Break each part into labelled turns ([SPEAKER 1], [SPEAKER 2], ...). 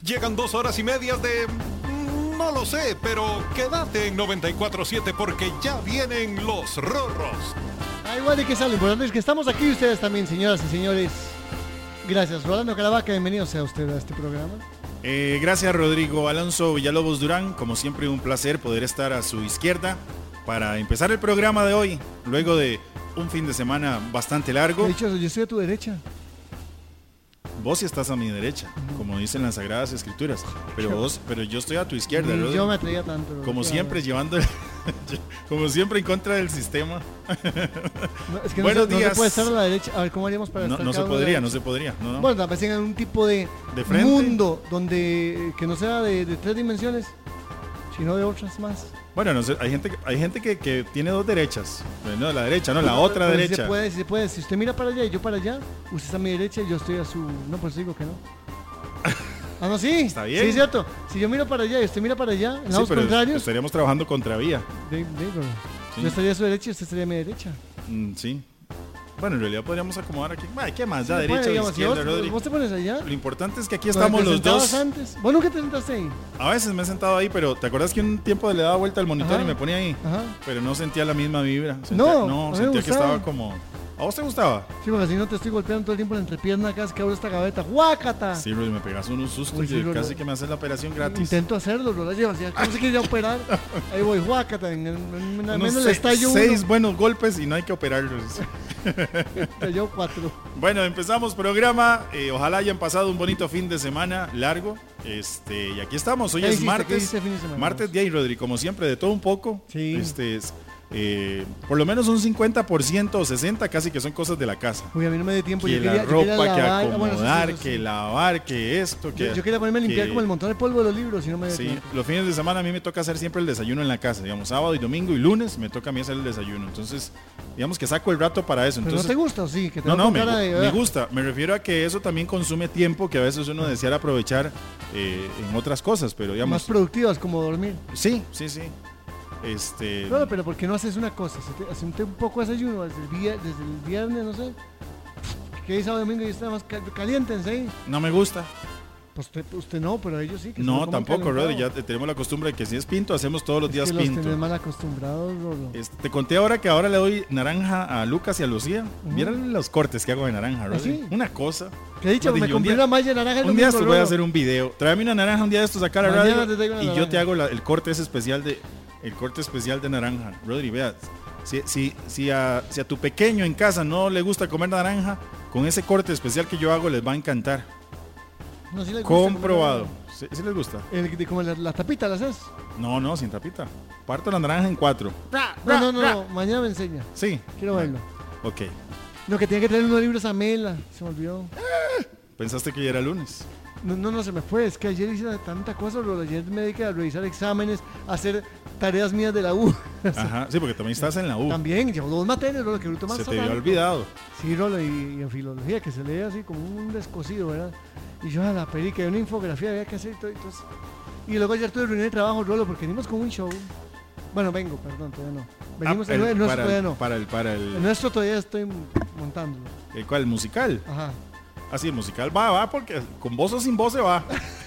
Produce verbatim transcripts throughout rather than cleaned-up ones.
[SPEAKER 1] Llegan dos horas y medias de... no lo sé, pero quédate en noventa y cuatro siete porque ya vienen los Rorros.
[SPEAKER 2] Ah, igual de que sale, lo importante es que estamos aquí ustedes también, señoras y señores. Gracias, Rolando Caravaca, bienvenido sea usted a este programa.
[SPEAKER 3] Eh, gracias, Rodrigo Alonso Villalobos Durán. Como siempre, un placer poder estar a su izquierda para empezar el programa de hoy, luego de un fin de semana bastante largo.
[SPEAKER 2] De hecho, yo estoy a tu derecha.
[SPEAKER 3] Vos sí estás a mi derecha, como dicen las Sagradas Escrituras, pero vos, pero yo estoy a tu izquierda,
[SPEAKER 2] Ni
[SPEAKER 3] Rodrigo.
[SPEAKER 2] yo me atrevía tanto.
[SPEAKER 3] Como
[SPEAKER 2] claro.
[SPEAKER 3] siempre, llevando, como siempre en contra del sistema.
[SPEAKER 2] No, es que
[SPEAKER 3] Buenos
[SPEAKER 2] no, se, no
[SPEAKER 3] días.
[SPEAKER 2] se puede estar a la derecha. A ver, ¿cómo haríamos para
[SPEAKER 3] No,
[SPEAKER 2] estar
[SPEAKER 3] no se
[SPEAKER 2] cada uno a la
[SPEAKER 3] podría, no
[SPEAKER 2] derecha?
[SPEAKER 3] se podría. No, no.
[SPEAKER 2] Bueno, tal vez tengan un tipo de,
[SPEAKER 3] ¿De frente?
[SPEAKER 2] mundo donde que no sea de, de tres dimensiones, sino de otras más.
[SPEAKER 3] Bueno, no sé, hay gente, que- hay gente que, que tiene dos derechas. No, la derecha, no, la otra
[SPEAKER 2] Pero
[SPEAKER 3] derecha.
[SPEAKER 2] Si se puede, si se puede. Si usted mira para allá y yo para allá, usted está a mi derecha y yo estoy a su... No, pues digo que no. Ah, no, sí.
[SPEAKER 3] Está bien.
[SPEAKER 2] Sí, cierto. Si yo miro para allá y usted mira para allá, en
[SPEAKER 3] Sí,
[SPEAKER 2] lados
[SPEAKER 3] pero
[SPEAKER 2] contrarios,
[SPEAKER 3] estaríamos trabajando contravía.
[SPEAKER 2] de, de, pero
[SPEAKER 3] Sí.
[SPEAKER 2] yo estaría a su derecha y usted estaría a mi derecha.
[SPEAKER 3] Mm, sí. Bueno, en realidad podríamos acomodar aquí. Ay, ¿qué más? Ya
[SPEAKER 2] Sí,
[SPEAKER 3] derecha
[SPEAKER 2] puede,
[SPEAKER 3] o
[SPEAKER 2] digamos, si
[SPEAKER 3] izquierda,
[SPEAKER 2] vos,
[SPEAKER 3] Rodri.
[SPEAKER 2] vos te pones allá.
[SPEAKER 3] Lo importante es que aquí
[SPEAKER 2] donde
[SPEAKER 3] estamos
[SPEAKER 2] te
[SPEAKER 3] los
[SPEAKER 2] sentabas
[SPEAKER 3] dos.
[SPEAKER 2] antes. ¿Vos nunca te sentaste ahí?
[SPEAKER 3] A veces me he sentado ahí, pero ¿te acuerdas que un tiempo le daba vuelta al monitor
[SPEAKER 2] Ajá.
[SPEAKER 3] y me ponía ahí?
[SPEAKER 2] Ajá.
[SPEAKER 3] Pero no sentía la misma vibra. Sentía,
[SPEAKER 2] No,
[SPEAKER 3] no
[SPEAKER 2] a mí me
[SPEAKER 3] sentía que
[SPEAKER 2] gustaba.
[SPEAKER 3] estaba como... ¿A vos te gustaba?
[SPEAKER 2] Sí, porque así no te estoy golpeando todo el tiempo en la entrepierna acá, es que abro esta gaveta. ¡Guácata!
[SPEAKER 3] Sí, Rodri, me pegas unos sustos
[SPEAKER 2] Uy,
[SPEAKER 3] y
[SPEAKER 2] sí, Rodri.
[SPEAKER 3] casi que me haces la operación gratis.
[SPEAKER 2] Intento hacerlo, lo llevas. Ya, ¿cómo se quiere operar? Ahí voy, guácata. En, en, en, en
[SPEAKER 3] Unos
[SPEAKER 2] menos le
[SPEAKER 3] seis,
[SPEAKER 2] estallo
[SPEAKER 3] seis
[SPEAKER 2] uno.
[SPEAKER 3] buenos golpes y no hay que operarlos.
[SPEAKER 2] Estalló cuatro.
[SPEAKER 3] Bueno, empezamos programa. Eh, ojalá hayan pasado un bonito fin de semana largo. Este, y aquí estamos. Hoy
[SPEAKER 2] ¿Qué
[SPEAKER 3] es
[SPEAKER 2] hiciste? ¿Qué
[SPEAKER 3] martes.
[SPEAKER 2] hiciste fin de semana?
[SPEAKER 3] Martes día y Rodri, como siempre, de todo un poco.
[SPEAKER 2] Sí.
[SPEAKER 3] Este es, eh, por lo menos un cincuenta por ciento o sesenta casi que son cosas de la casa.
[SPEAKER 2] Uy, a mí no me dio tiempo.
[SPEAKER 3] Que
[SPEAKER 2] yo
[SPEAKER 3] la
[SPEAKER 2] quería, yo
[SPEAKER 3] ropa,
[SPEAKER 2] quería
[SPEAKER 3] que
[SPEAKER 2] lavar. Ah, bueno, eso sí,
[SPEAKER 3] acomodar,
[SPEAKER 2] eso sí.
[SPEAKER 3] que lavar, que esto, que...
[SPEAKER 2] Yo, yo quería ponerme a limpiar
[SPEAKER 3] que-
[SPEAKER 2] como el montón de polvo de los libros y no me dio
[SPEAKER 3] Sí,
[SPEAKER 2] tiempo.
[SPEAKER 3] los fines de semana a mí me toca hacer siempre el desayuno en la casa, digamos, sábado y domingo y lunes me toca a mí hacer el desayuno, entonces, digamos que saco el rato para eso.
[SPEAKER 2] ¿Pero
[SPEAKER 3] Entonces,
[SPEAKER 2] no te gusta o sí? Que te
[SPEAKER 3] no,
[SPEAKER 2] va
[SPEAKER 3] no,
[SPEAKER 2] con
[SPEAKER 3] me,
[SPEAKER 2] cara de-
[SPEAKER 3] gu- me gusta, me refiero a que eso también consume tiempo que a veces uno deseara aprovechar eh, en otras cosas, pero
[SPEAKER 2] Más
[SPEAKER 3] digamos,
[SPEAKER 2] productivas como dormir.
[SPEAKER 3] sí, sí, sí, este...
[SPEAKER 2] No, pero ¿por qué no haces una cosa? Se te- Hace un, te- un poco de desayuno desde el, vier- desde el viernes, no sé. Que hoy sábado domingo y está más ca- caliéntense ahí.
[SPEAKER 3] No me gusta.
[SPEAKER 2] Pues usted, usted no, pero ellos sí. Que se lo
[SPEAKER 3] No,
[SPEAKER 2] coman
[SPEAKER 3] tampoco,
[SPEAKER 2] calentado.
[SPEAKER 3] Rodri, ya te- tenemos la costumbre de que si es pinto, hacemos todos los
[SPEAKER 2] Es
[SPEAKER 3] días
[SPEAKER 2] que los
[SPEAKER 3] pinto.
[SPEAKER 2] tenés mal acostumbrados, Rolo.
[SPEAKER 3] Este, te conté ahora que ahora le doy naranja a Lucas y a Lucía.
[SPEAKER 2] Ujú.
[SPEAKER 3] Vieron los cortes que hago de naranja, Rodri.
[SPEAKER 2] sí?
[SPEAKER 3] Una cosa.
[SPEAKER 2] ¿Qué he dicho?
[SPEAKER 3] Rodri,
[SPEAKER 2] Me
[SPEAKER 3] un
[SPEAKER 2] compré
[SPEAKER 3] día-
[SPEAKER 2] una malla de naranja el
[SPEAKER 3] Un día
[SPEAKER 2] domingo,
[SPEAKER 3] estos voy a
[SPEAKER 2] Rolo.
[SPEAKER 3] hacer un video. Tráeme una naranja un día de estos acá a la
[SPEAKER 2] Mañana
[SPEAKER 3] radio
[SPEAKER 2] te traigo una
[SPEAKER 3] y yo
[SPEAKER 2] naranja.
[SPEAKER 3] te hago la- el corte ese especial de el corte especial de naranja. Rodri, veas, si, si, si, a, si a tu pequeño en casa no le gusta comer naranja, con ese corte especial que yo hago les va a encantar.
[SPEAKER 2] No, sí les gusta
[SPEAKER 3] Comprobado.
[SPEAKER 2] comer
[SPEAKER 3] ¿Sí, sí les gusta?
[SPEAKER 2] naranja. El, de, como la, la tapita, ¿la haces?
[SPEAKER 3] No, no, sin tapita. Parto la naranja en cuatro.
[SPEAKER 2] No, no, no, no, mañana me enseña.
[SPEAKER 3] Sí.
[SPEAKER 2] Quiero verlo.
[SPEAKER 3] Ok.
[SPEAKER 2] No, que tiene que traer unos libros a Mela. Se me olvidó.
[SPEAKER 3] Pensaste que ya era lunes.
[SPEAKER 2] No, no, no se me fue. Es que ayer hice tanta cosa, Rolo. Ayer me dediqué a revisar exámenes, a hacer tareas mías de la U.
[SPEAKER 3] Ajá, sí, porque también estás en la U.
[SPEAKER 2] También, llevo dos materias, Rolo, que bruto más
[SPEAKER 3] Se te había
[SPEAKER 2] satánico.
[SPEAKER 3] olvidado.
[SPEAKER 2] Sí, Rolo, y, y en filología, que se lee así como un descosido, ¿verdad? Y yo a la perica, y una infografía había que hacer y todo. Y, todo eso. Y luego ayer tuve reunión de trabajo, Rolo, porque venimos con un show. Bueno, vengo, perdón, todavía no. Venimos,
[SPEAKER 3] Ah,
[SPEAKER 2] el,
[SPEAKER 3] el-
[SPEAKER 2] el nuestro
[SPEAKER 3] para,
[SPEAKER 2] todavía
[SPEAKER 3] el,
[SPEAKER 2] no.
[SPEAKER 3] para el para
[SPEAKER 2] El
[SPEAKER 3] el,
[SPEAKER 2] nuestro todavía estoy montándolo.
[SPEAKER 3] el cual el musical.
[SPEAKER 2] Ajá.
[SPEAKER 3] Así el musical va, va porque con voz o sin voz se va.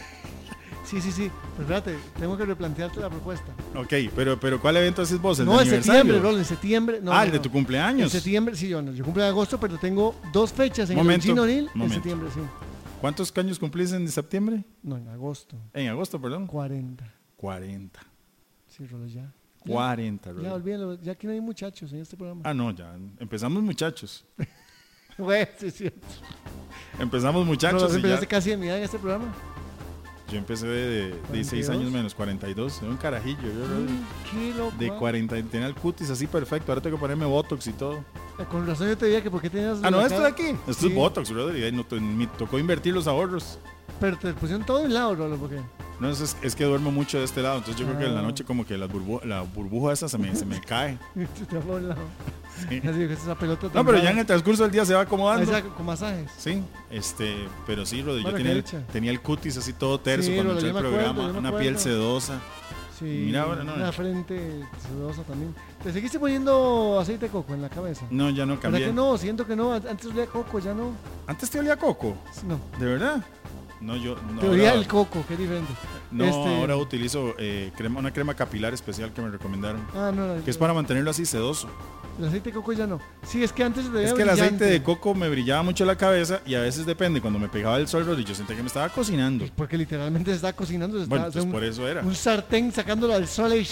[SPEAKER 2] Sí, sí, sí. Pero espérate, tengo que replantearte la propuesta.
[SPEAKER 3] Ok, pero pero ¿cuál evento haces vos? ¿El
[SPEAKER 2] No,
[SPEAKER 3] de
[SPEAKER 2] en
[SPEAKER 3] aniversario?
[SPEAKER 2] septiembre, Rolo, en septiembre. No,
[SPEAKER 3] ah,
[SPEAKER 2] no,
[SPEAKER 3] el de
[SPEAKER 2] no.
[SPEAKER 3] tu cumpleaños.
[SPEAKER 2] En septiembre, sí, yo no. Yo cumplo en agosto, pero tengo dos fechas en
[SPEAKER 3] Momento,
[SPEAKER 2] el Eugene O'Neill en
[SPEAKER 3] momento.
[SPEAKER 2] septiembre, sí.
[SPEAKER 3] ¿Cuántos años cumplís en septiembre?
[SPEAKER 2] No, en agosto.
[SPEAKER 3] En agosto, perdón.
[SPEAKER 2] cuarenta.
[SPEAKER 3] cuarenta.
[SPEAKER 2] Sí, Rolo, ya.
[SPEAKER 3] cuarenta,
[SPEAKER 2] Ya,
[SPEAKER 3] Rodri.
[SPEAKER 2] olvídalo. Ya aquí no hay muchachos en este programa.
[SPEAKER 3] Ah, no, ya. Empezamos muchachos.
[SPEAKER 2] Güey, sí, sí.
[SPEAKER 3] Empezamos muchachos.
[SPEAKER 2] Rolo,
[SPEAKER 3] y
[SPEAKER 2] empezaste
[SPEAKER 3] ya-
[SPEAKER 2] casi de mi edad en este programa.
[SPEAKER 3] Yo empecé de, de dieciséis
[SPEAKER 2] ¿cuarenta y dos?
[SPEAKER 3] años menos, cuarenta y dos. Era un carajillo, yo, Rodri.
[SPEAKER 2] Mm, qué loco.
[SPEAKER 3] De
[SPEAKER 2] ah.
[SPEAKER 3] cuarenta, tenía el cutis así perfecto. Ahora tengo que ponerme botox y todo.
[SPEAKER 2] Eh, Con razón yo te diría que por qué tenías...
[SPEAKER 3] Ah, no,
[SPEAKER 2] la
[SPEAKER 3] esto de
[SPEAKER 2] cara-
[SPEAKER 3] aquí. Esto
[SPEAKER 2] Sí,
[SPEAKER 3] es botox, brother. Y ahí no, to- me tocó invertir los ahorros.
[SPEAKER 2] Pero te pusieron todo de un lado, Rolo, ¿por qué?
[SPEAKER 3] No, es, es que duermo mucho de este lado. Entonces yo creo que en la
[SPEAKER 2] Ah.
[SPEAKER 3] noche como que la, burbu la burbuja esa se me, se me cae.
[SPEAKER 2] Se te fue a un lado.
[SPEAKER 3] Sí.
[SPEAKER 2] Así que esa pelota
[SPEAKER 3] No, pero ya en el transcurso del día se va acomodando.
[SPEAKER 2] Esa, con masajes.
[SPEAKER 3] Sí, este, pero sí, Rodri, yo
[SPEAKER 2] Bueno,
[SPEAKER 3] tenía
[SPEAKER 2] qué
[SPEAKER 3] el,
[SPEAKER 2] dicha.
[SPEAKER 3] tenía el cutis así todo terso
[SPEAKER 2] Sí,
[SPEAKER 3] cuando
[SPEAKER 2] Rodri,
[SPEAKER 3] entré
[SPEAKER 2] yo
[SPEAKER 3] al
[SPEAKER 2] me acuerdo,
[SPEAKER 3] programa,
[SPEAKER 2] yo me
[SPEAKER 3] una
[SPEAKER 2] acuerdo.
[SPEAKER 3] piel sedosa.
[SPEAKER 2] Sí,
[SPEAKER 3] Mira ahora, no.
[SPEAKER 2] una frente sedosa también. ¿Te seguiste poniendo aceite de coco en la cabeza?
[SPEAKER 3] No, ya no
[SPEAKER 2] ¿Verdad
[SPEAKER 3] cambié.
[SPEAKER 2] que no? Siento que no. Antes olía a coco, ya no.
[SPEAKER 3] Antes te olía a coco,
[SPEAKER 2] No.
[SPEAKER 3] ¿de verdad? No, yo no.
[SPEAKER 2] Teoría
[SPEAKER 3] ahora,
[SPEAKER 2] del coco, que es diferente.
[SPEAKER 3] no,
[SPEAKER 2] Este-
[SPEAKER 3] ahora utilizo eh, crema, una crema capilar especial que me recomendaron.
[SPEAKER 2] Ah, no, no,
[SPEAKER 3] Que es para mantenerlo así sedoso.
[SPEAKER 2] el aceite de coco ya no. Sí, es que antes se veía
[SPEAKER 3] Es que el aceite
[SPEAKER 2] brillante.
[SPEAKER 3] de coco me brillaba mucho la cabeza y a veces depende, cuando me pegaba el sol, Rodri, yo sentía que me estaba cocinando.
[SPEAKER 2] Porque literalmente se está cocinando. Se
[SPEAKER 3] Bueno,
[SPEAKER 2] está,
[SPEAKER 3] pues
[SPEAKER 2] un,
[SPEAKER 3] por eso era.
[SPEAKER 2] un sartén sacándolo al sol y...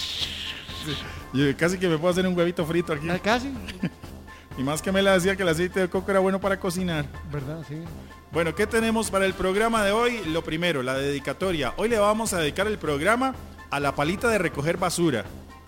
[SPEAKER 3] Yo casi que me puedo hacer un huevito frito aquí.
[SPEAKER 2] Ah, casi.
[SPEAKER 3] Y más que me la decía que el aceite de coco era bueno para cocinar.
[SPEAKER 2] ¿Verdad? Sí.
[SPEAKER 3] Bueno, ¿qué tenemos para el programa de hoy? Lo primero, la dedicatoria. Hoy le vamos a dedicar el programa a la palita de recoger basura.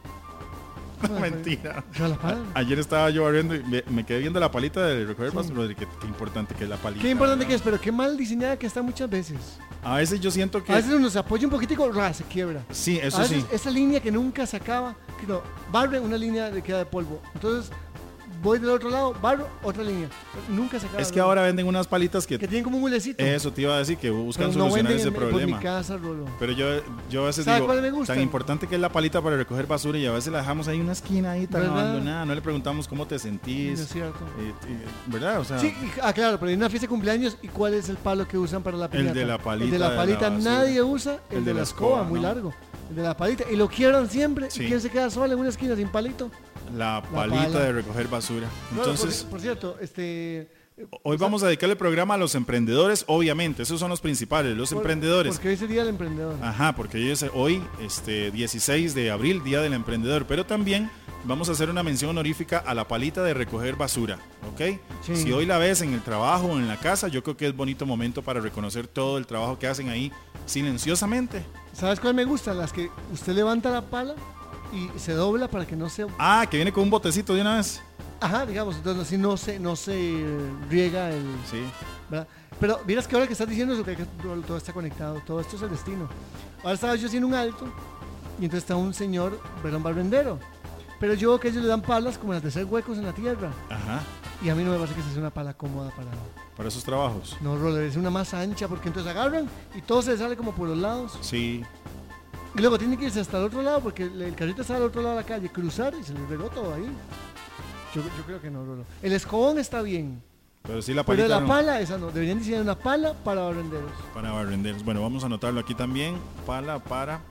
[SPEAKER 2] Bueno,
[SPEAKER 3] Mentira.
[SPEAKER 2] ¿ya la pala?
[SPEAKER 3] Ayer estaba yo barriendo y me, me quedé viendo la palita de recoger basura. Rodri, Qué, qué importante que es la palita.
[SPEAKER 2] Qué importante que
[SPEAKER 3] ¿verdad?
[SPEAKER 2] es, pero qué mal diseñada que está muchas veces.
[SPEAKER 3] A veces yo siento que...
[SPEAKER 2] A veces uno se apoya un poquitico, ¡ra! Se quiebra.
[SPEAKER 3] Sí, eso
[SPEAKER 2] a veces
[SPEAKER 3] sí.
[SPEAKER 2] esa línea que nunca se acaba, que no, barre una línea de queda de polvo. Entonces voy del otro lado, barro otra línea. Nunca se acaba.
[SPEAKER 3] Es que ahora venden unas palitas que...
[SPEAKER 2] que tienen como un huelecito.
[SPEAKER 3] Eso te iba a decir, que buscan
[SPEAKER 2] Pero no
[SPEAKER 3] solucionar
[SPEAKER 2] venden
[SPEAKER 3] ese
[SPEAKER 2] en- por
[SPEAKER 3] problema.
[SPEAKER 2] mi casa, Rolo.
[SPEAKER 3] Pero yo, yo a veces
[SPEAKER 2] ¿Sabe
[SPEAKER 3] digo,
[SPEAKER 2] cuál me gusta?
[SPEAKER 3] tan importante que es la palita para recoger basura y a veces la dejamos ahí en una esquina ahí tan
[SPEAKER 2] ¿Verdad?
[SPEAKER 3] abandonada, no le preguntamos cómo te
[SPEAKER 2] Es
[SPEAKER 3] sentís,
[SPEAKER 2] cierto.
[SPEAKER 3] eh, eh, ¿verdad? O sea,
[SPEAKER 2] Sí, y- ah, claro, pero en una fiesta de cumpleaños, ¿y cuál es el palo que usan para la piñata?
[SPEAKER 3] de la palita
[SPEAKER 2] El de la
[SPEAKER 3] de la
[SPEAKER 2] palita
[SPEAKER 3] basura.
[SPEAKER 2] nadie usa, el, de la escoba, muy
[SPEAKER 3] ¿no?
[SPEAKER 2] largo. El de la palita, y lo quiebran siempre.
[SPEAKER 3] Sí.
[SPEAKER 2] ¿Y quién se queda sola en una esquina sin palito?
[SPEAKER 3] la palita
[SPEAKER 2] pala.
[SPEAKER 3] de recoger basura.
[SPEAKER 2] No,
[SPEAKER 3] Entonces,
[SPEAKER 2] por, por cierto, este...
[SPEAKER 3] hoy vamos a dedicarle el programa a los emprendedores, obviamente, esos son los principales, los
[SPEAKER 2] por-
[SPEAKER 3] emprendedores.
[SPEAKER 2] Porque hoy es el día del emprendedor.
[SPEAKER 3] Ajá, porque hoy es hoy, este, dieciséis de abril, Día del Emprendedor, pero también vamos a hacer una mención honorífica a la palita de recoger basura, ¿ok?
[SPEAKER 2] Sí.
[SPEAKER 3] Si hoy la ves en el trabajo o en la casa, yo creo que es bonito momento para reconocer todo el trabajo que hacen ahí silenciosamente.
[SPEAKER 2] ¿Sabes cuál me gusta? Las que usted levanta la pala y se dobla para que no se...
[SPEAKER 3] Ah, que viene con un botecito de una vez.
[SPEAKER 2] Ajá, digamos, entonces así no se, no se eh, riega el...
[SPEAKER 3] Sí.
[SPEAKER 2] ¿verdad? Pero miras que ahora que estás diciendo eso, que que todo está conectado, todo esto es el destino. Ahora estaba yo haciendo un alto y entonces está un señor, ¿verdad? Un barrendero. Pero yo veo que ellos le dan palas como las de hacer huecos en la tierra.
[SPEAKER 3] Ajá,
[SPEAKER 2] Y a mí no me parece que esa sea una pala cómoda para...
[SPEAKER 3] para esos trabajos.
[SPEAKER 2] No, roller, es una más ancha porque entonces agarran y todo se sale como por los lados.
[SPEAKER 3] Sí.
[SPEAKER 2] Y luego tiene que irse hasta el otro lado porque el, el carrito está al otro lado de la calle, cruzar y se le regó todo ahí. Yo, yo creo que no, Rolo. El escobón está bien,
[SPEAKER 3] Pero sí la
[SPEAKER 2] pero
[SPEAKER 3] palita
[SPEAKER 2] la
[SPEAKER 3] no,
[SPEAKER 2] pala, esa no. Deberían diseñar una pala para barrenderos.
[SPEAKER 3] para barrenderos. Bueno, vamos a anotarlo aquí también. Pala para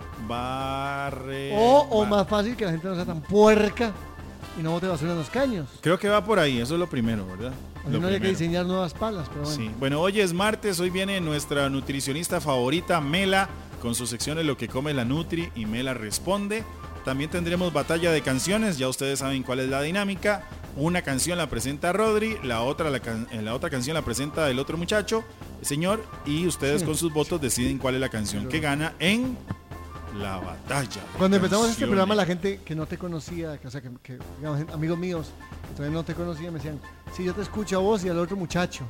[SPEAKER 3] barre...
[SPEAKER 2] O, o
[SPEAKER 3] ba-
[SPEAKER 2] más fácil, que la gente no sea tan puerca y no bote basura en los caños.
[SPEAKER 3] Creo que va por ahí, eso es lo primero, ¿verdad?
[SPEAKER 2] Así
[SPEAKER 3] Lo
[SPEAKER 2] no hay que
[SPEAKER 3] primero.
[SPEAKER 2] diseñar nuevas palas, pero bueno.
[SPEAKER 3] Sí. Bueno, hoy es martes, hoy viene nuestra nutricionista favorita, Mela, con sus secciones Lo que come la Nutri y Mela responde. También tendremos batalla de canciones, ya ustedes saben cuál es la dinámica. Una canción la presenta Rodri, la otra, la, can- eh, la otra canción la presenta el otro muchacho, señor, y ustedes
[SPEAKER 2] Sí.
[SPEAKER 3] con sus votos deciden cuál es la canción que gana en la batalla de
[SPEAKER 2] Cuando empezamos este
[SPEAKER 3] canciones.
[SPEAKER 2] programa, la gente que no te conocía, que, o sea, que, que, digamos, gente- amigos míos que todavía no te conocían, me decían, sí, yo te escucho a vos y al otro muchacho.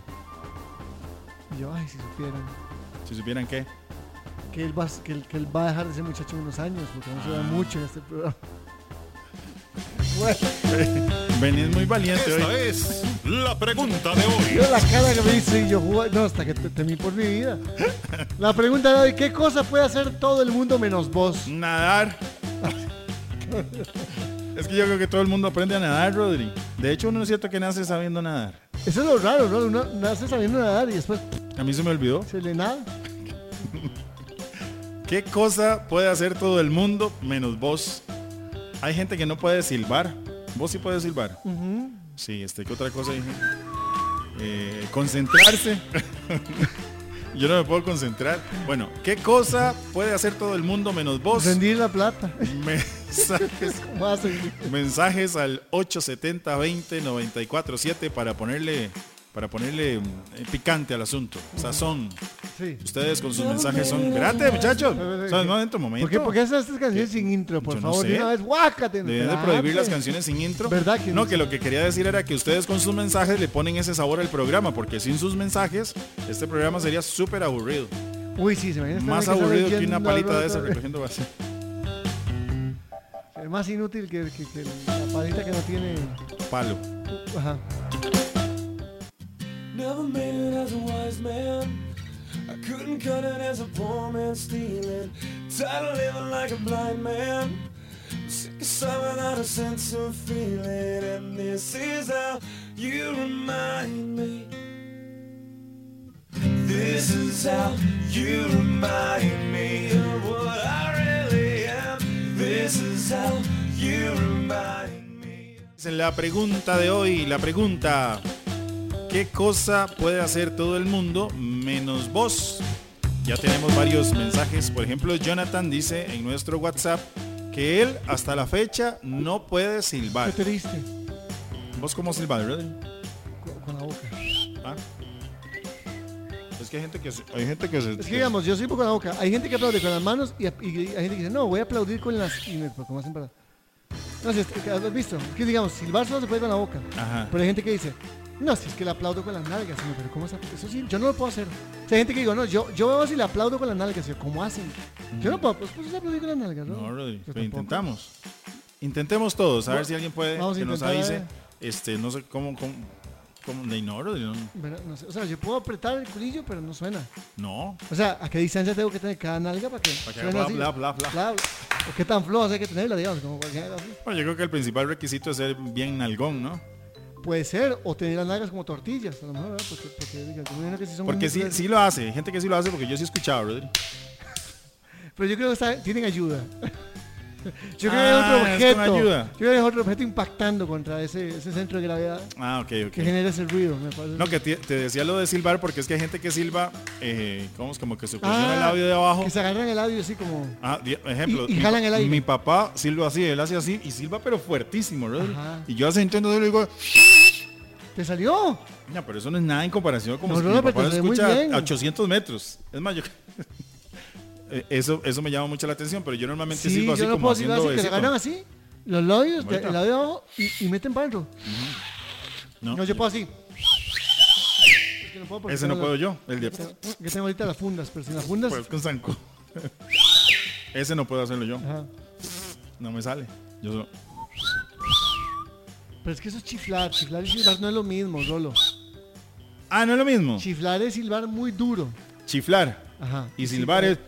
[SPEAKER 2] Y yo, ay, si supieran
[SPEAKER 3] Si supieran qué.
[SPEAKER 2] que él va, que él, que él va a dejar de ser muchacho en unos años, porque no se da
[SPEAKER 3] Ah.
[SPEAKER 2] mucho en este programa. Bueno,
[SPEAKER 3] Venís muy valiente
[SPEAKER 1] Esta
[SPEAKER 3] hoy.
[SPEAKER 1] es la pregunta de hoy.
[SPEAKER 2] yo la cara que me hice y yo jugué, no, hasta que te- temí por mi vida. La pregunta de hoy, ¿qué cosa puede hacer todo el mundo menos vos?
[SPEAKER 3] Nadar. Es que yo creo que todo el mundo aprende a nadar, Rodri. De hecho, uno es cierto que nace sabiendo nadar.
[SPEAKER 2] Eso es lo raro, ¿no? Uno nace sabiendo nadar y después
[SPEAKER 3] A mí se me olvidó.
[SPEAKER 2] se le nada.
[SPEAKER 3] ¿Qué cosa puede hacer todo el mundo menos vos? Hay gente que no puede silbar. ¿Vos sí puedes silbar?
[SPEAKER 2] Ujú.
[SPEAKER 3] Sí, este, ¿qué otra cosa dije? Eh, concentrarse. Yo no me puedo concentrar. Bueno, ¿qué cosa puede hacer todo el mundo menos vos?
[SPEAKER 2] Rendir la plata.
[SPEAKER 3] Mensajes,
[SPEAKER 2] ¿Cómo hacen?
[SPEAKER 3] mensajes al ocho setenta veinte noventa y cuatro siete para ponerle, para ponerle eh, picante al asunto. Sazón.
[SPEAKER 2] Sí.
[SPEAKER 3] Ustedes con sus mensajes son... Espérate, muchachos. O sea, no, en tu momento.
[SPEAKER 2] ¿Por qué, ¿Por qué haces estas canciones sin intro? Por
[SPEAKER 3] Yo no
[SPEAKER 2] favor,
[SPEAKER 3] sé.
[SPEAKER 2] de una vez, guácate.
[SPEAKER 3] Deben de
[SPEAKER 2] espérate.
[SPEAKER 3] prohibir las canciones sin intro.
[SPEAKER 2] ¿Verdad que
[SPEAKER 3] no?
[SPEAKER 2] no?
[SPEAKER 3] Que lo que quería decir era que ustedes con sus mensajes le ponen ese sabor al programa, porque sin sus mensajes este programa sería súper aburrido.
[SPEAKER 2] Uy, sí, se me viene
[SPEAKER 3] Más aburrido que una palita de esas recogiendo basura.
[SPEAKER 2] Es más inútil que, que, que la palita que no tiene...
[SPEAKER 3] Palo.
[SPEAKER 2] Ajá.
[SPEAKER 4] Never made it as a wise man. I couldn't cut it as a poor man stealing. Tired of living like a blind man. Sick aside without a sense of feeling. And this is how you remind me This is how you remind me of what I really am. This is how you remind me.
[SPEAKER 3] La pregunta de hoy, la pregunta: ¿qué cosa puede hacer todo el mundo menos vos? Ya tenemos varios mensajes. Por ejemplo, Jonathan dice en nuestro WhatsApp que él hasta la fecha no puede silbar.
[SPEAKER 2] Qué triste.
[SPEAKER 3] ¿Vos cómo silbas, verdad?
[SPEAKER 2] Con, con la boca.
[SPEAKER 3] ¿Ah? Es que hay gente que se, hay gente que se,
[SPEAKER 2] Es que digamos, yo silbo con la boca. Hay gente que aplaude con las manos y, y hay gente que dice, no, voy a aplaudir con las... Y me, ¿cómo hacen para...? No sé, ¿has visto? Que digamos, silbar solo se puede con la boca.
[SPEAKER 3] Ajá.
[SPEAKER 2] Pero hay gente que dice, no, si es que le aplaudo con las nalgas. No, pero ¿cómo es? Eso sí, yo no lo puedo hacer. O sea, hay gente que digo, no, yo, yo veo si le aplaudo con las nalgas. Yo, ¿cómo hacen? Yo no puedo, pues, pues aplaudir con las nalgas, ¿no?
[SPEAKER 3] No, Rodri,
[SPEAKER 2] Yo
[SPEAKER 3] pero
[SPEAKER 2] tampoco.
[SPEAKER 3] intentamos. Intentemos todos, a ver si alguien puede
[SPEAKER 2] Vamos a
[SPEAKER 3] que nos
[SPEAKER 2] intentar,
[SPEAKER 3] avise.
[SPEAKER 2] eh.
[SPEAKER 3] Este, no sé cómo, cómo, cómo de no, Rodri, no.
[SPEAKER 2] Bueno, no sé, o sea, yo puedo apretar el culillo, pero no suena.
[SPEAKER 3] No.
[SPEAKER 2] O sea, ¿a qué distancia tengo que tener cada nalga para que,
[SPEAKER 3] Para que
[SPEAKER 2] suene
[SPEAKER 3] bla,
[SPEAKER 2] así?
[SPEAKER 3] bla, bla, bla.
[SPEAKER 2] Bla, bla. ¿O qué tan flojas hay que tenerla, digamos? Como cualquier así.
[SPEAKER 3] Bueno, yo creo que el principal requisito es ser bien nalgón, ¿no?
[SPEAKER 2] Puede ser, o tener las nalgas como tortillas, a lo mejor, ¿verdad? Porque, porque diga, yo me imagino que sí son
[SPEAKER 3] Porque
[SPEAKER 2] muy
[SPEAKER 3] sí,
[SPEAKER 2] gruesas.
[SPEAKER 3] sí lo hace, hay gente que sí lo hace porque yo sí he escuchado, Rodri.
[SPEAKER 2] Pero yo creo que está- tienen ayuda. Yo creo
[SPEAKER 3] Ah,
[SPEAKER 2] que hay otro
[SPEAKER 3] es
[SPEAKER 2] objeto.
[SPEAKER 3] con ayuda.
[SPEAKER 2] Yo creo que hay otro objeto impactando contra ese, ese centro de gravedad
[SPEAKER 3] Ah, ok,
[SPEAKER 2] que
[SPEAKER 3] ok.
[SPEAKER 2] genera ese ruido, me parece.
[SPEAKER 3] No, que te, te decía lo de silbar porque es que hay gente que silba, eh, ¿cómo es? Como que se presiona
[SPEAKER 2] Ah,
[SPEAKER 3] el labio de abajo.
[SPEAKER 2] Que se agarran el labio así como.
[SPEAKER 3] Ah, di- ejemplo.
[SPEAKER 2] Y- y
[SPEAKER 3] mi
[SPEAKER 2] jalan
[SPEAKER 3] pa-
[SPEAKER 2] el aire.
[SPEAKER 3] Mi papá silba así, él hace así y silba pero fuertísimo, Rodri.
[SPEAKER 2] Ajá.
[SPEAKER 3] Y yo hace intento de le digo,
[SPEAKER 2] ¿Te salió?
[SPEAKER 3] no, pero eso no es nada en comparación como
[SPEAKER 2] No,
[SPEAKER 3] si
[SPEAKER 2] no,
[SPEAKER 3] mi
[SPEAKER 2] no, pero
[SPEAKER 3] papá
[SPEAKER 2] te
[SPEAKER 3] lo
[SPEAKER 2] sale muy
[SPEAKER 3] escucha
[SPEAKER 2] bien.
[SPEAKER 3] a ochocientos metros. Es más, yo... Eh, eso, eso me llama mucho la atención, pero yo normalmente
[SPEAKER 2] Sí,
[SPEAKER 3] silbo así
[SPEAKER 2] yo no
[SPEAKER 3] como
[SPEAKER 2] puedo silbar
[SPEAKER 3] haciendo
[SPEAKER 2] así, que se
[SPEAKER 3] besito.
[SPEAKER 2] agarran así, los labios, de-
[SPEAKER 3] Ahorita.
[SPEAKER 2] el labio de abajo y, y meten para adentro.
[SPEAKER 3] No,
[SPEAKER 2] No, yo puedo así. Es que no puedo porque
[SPEAKER 3] ese no
[SPEAKER 2] tengo
[SPEAKER 3] puedo
[SPEAKER 2] la-
[SPEAKER 3] yo, el de...
[SPEAKER 2] Que tengo ahorita las fundas, pero sin las fundas.
[SPEAKER 3] Pues con zanco. Ese no puedo hacerlo yo,
[SPEAKER 2] Ajá.
[SPEAKER 3] no me sale. Yo solo...
[SPEAKER 2] Pero es que eso es chiflar. Chiflar y silbar no es lo mismo, Rolo.
[SPEAKER 3] Ah, no es lo mismo.
[SPEAKER 2] Chiflar es silbar muy duro.
[SPEAKER 3] Chiflar.
[SPEAKER 2] Ajá.
[SPEAKER 3] Y silbar es...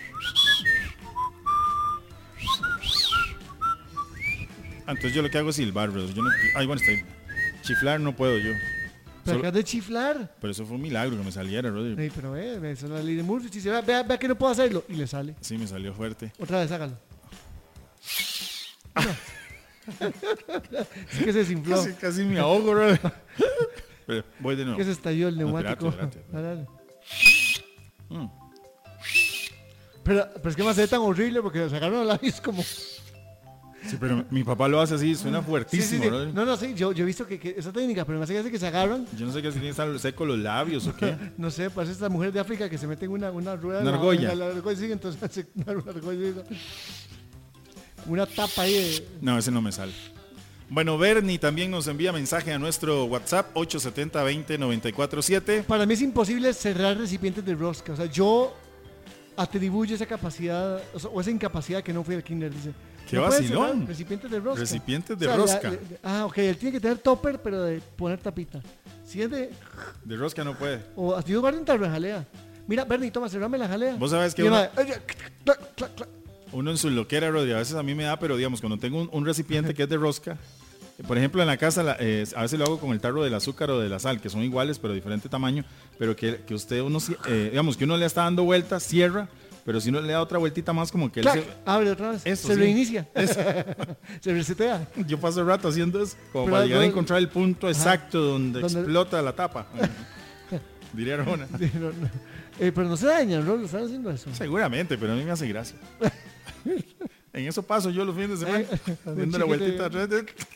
[SPEAKER 3] Ah, entonces yo lo que hago es silbar, bro. Yo no... Ay, bueno, está ahí. Chiflar no puedo yo.
[SPEAKER 2] Pero
[SPEAKER 3] Solo-
[SPEAKER 2] acá de chiflar.
[SPEAKER 3] Pero eso fue un milagro que me saliera, Rodri.
[SPEAKER 2] Ey, pero ve, ve, eso es la ley de Murphy. Si se vea, vea, vea que no puedo hacerlo. Y le sale.
[SPEAKER 3] Sí, me salió fuerte.
[SPEAKER 2] Otra vez, hágalo. Es que se desinfló.
[SPEAKER 3] Casi, casi me ahogo, Rodri. Pero voy de nuevo.
[SPEAKER 2] Que se estalló el
[SPEAKER 3] No,
[SPEAKER 2] neumático.
[SPEAKER 3] espérate, espérate.
[SPEAKER 2] Dale, dale.
[SPEAKER 3] Mm.
[SPEAKER 2] Pero, pero es que me hace tan horrible porque sacaron los labios como.
[SPEAKER 3] Sí, pero mi papá lo hace así, suena
[SPEAKER 2] Sí, sí,
[SPEAKER 3] fuertísimo,
[SPEAKER 2] sí.
[SPEAKER 3] Rodri.
[SPEAKER 2] No, no, sí, yo, yo he visto que, que esa técnica, pero me hace que hace que se agarran.
[SPEAKER 3] Yo no sé qué si tiene que estar seco los labios o qué.
[SPEAKER 2] No sé, parece estas mujeres de África que se meten una, una rueda.
[SPEAKER 3] Una
[SPEAKER 2] en la-
[SPEAKER 3] argolla.
[SPEAKER 2] en la- la argolla, sí, entonces hace una, una argolla. Una tapa ahí de.
[SPEAKER 3] No, ese no me sale. Bueno, Bernie también nos envía mensaje a nuestro WhatsApp ocho siete cero, dos cero, nueve cuatro siete.
[SPEAKER 2] Para mí es imposible cerrar recipientes de rosca. O sea, yo atribuyo esa capacidad, o, sea, o esa incapacidad que no fui al kinder, dice.
[SPEAKER 3] ¡Qué
[SPEAKER 2] No puede
[SPEAKER 3] vacilón!
[SPEAKER 2] cerrar recipientes de rosca.
[SPEAKER 3] Recipientes de
[SPEAKER 2] O sea,
[SPEAKER 3] rosca.
[SPEAKER 2] le- le- ah, ok, él tiene que tener topper, pero de poner tapita. Si es de.
[SPEAKER 3] De rosca no puede.
[SPEAKER 2] O así yo guardo en tarro de jalea. Mira, Bernie, toma, cerrame la jalea.
[SPEAKER 3] Vos sabés que
[SPEAKER 2] Y el
[SPEAKER 3] uno,
[SPEAKER 2] mae, "Ay, clac, clac, clac".
[SPEAKER 3] uno en su loquera, Rodri, a veces a mí me da, pero digamos, cuando tengo un, un recipiente que es de rosca, eh, por ejemplo, en la casa, la- eh, a veces lo hago con el tarro del azúcar o de la sal, que son iguales, pero de diferente tamaño, pero que, que usted, uno, ci- eh, digamos, que uno le está dando vueltas, cierra, pero si uno le da otra vueltita más, como que él
[SPEAKER 2] Clac,
[SPEAKER 3] se-
[SPEAKER 2] abre otra vez.
[SPEAKER 3] Eso,
[SPEAKER 2] se
[SPEAKER 3] sí.
[SPEAKER 2] reinicia. Se resetea.
[SPEAKER 3] Yo paso el rato haciendo eso, como
[SPEAKER 2] Pero
[SPEAKER 3] para llegar a
[SPEAKER 2] no-
[SPEAKER 3] encontrar el punto exacto donde,
[SPEAKER 2] Donde-
[SPEAKER 3] explota la tapa. Diría Arjona.
[SPEAKER 2] Sí, no, no. Eh, pero no se dañan, ¿no? Lo están haciendo eso.
[SPEAKER 3] Seguramente, pero a mí me hace gracia. En eso paso yo los fines de semana,
[SPEAKER 2] Eh,
[SPEAKER 3] dando la vueltita atrás.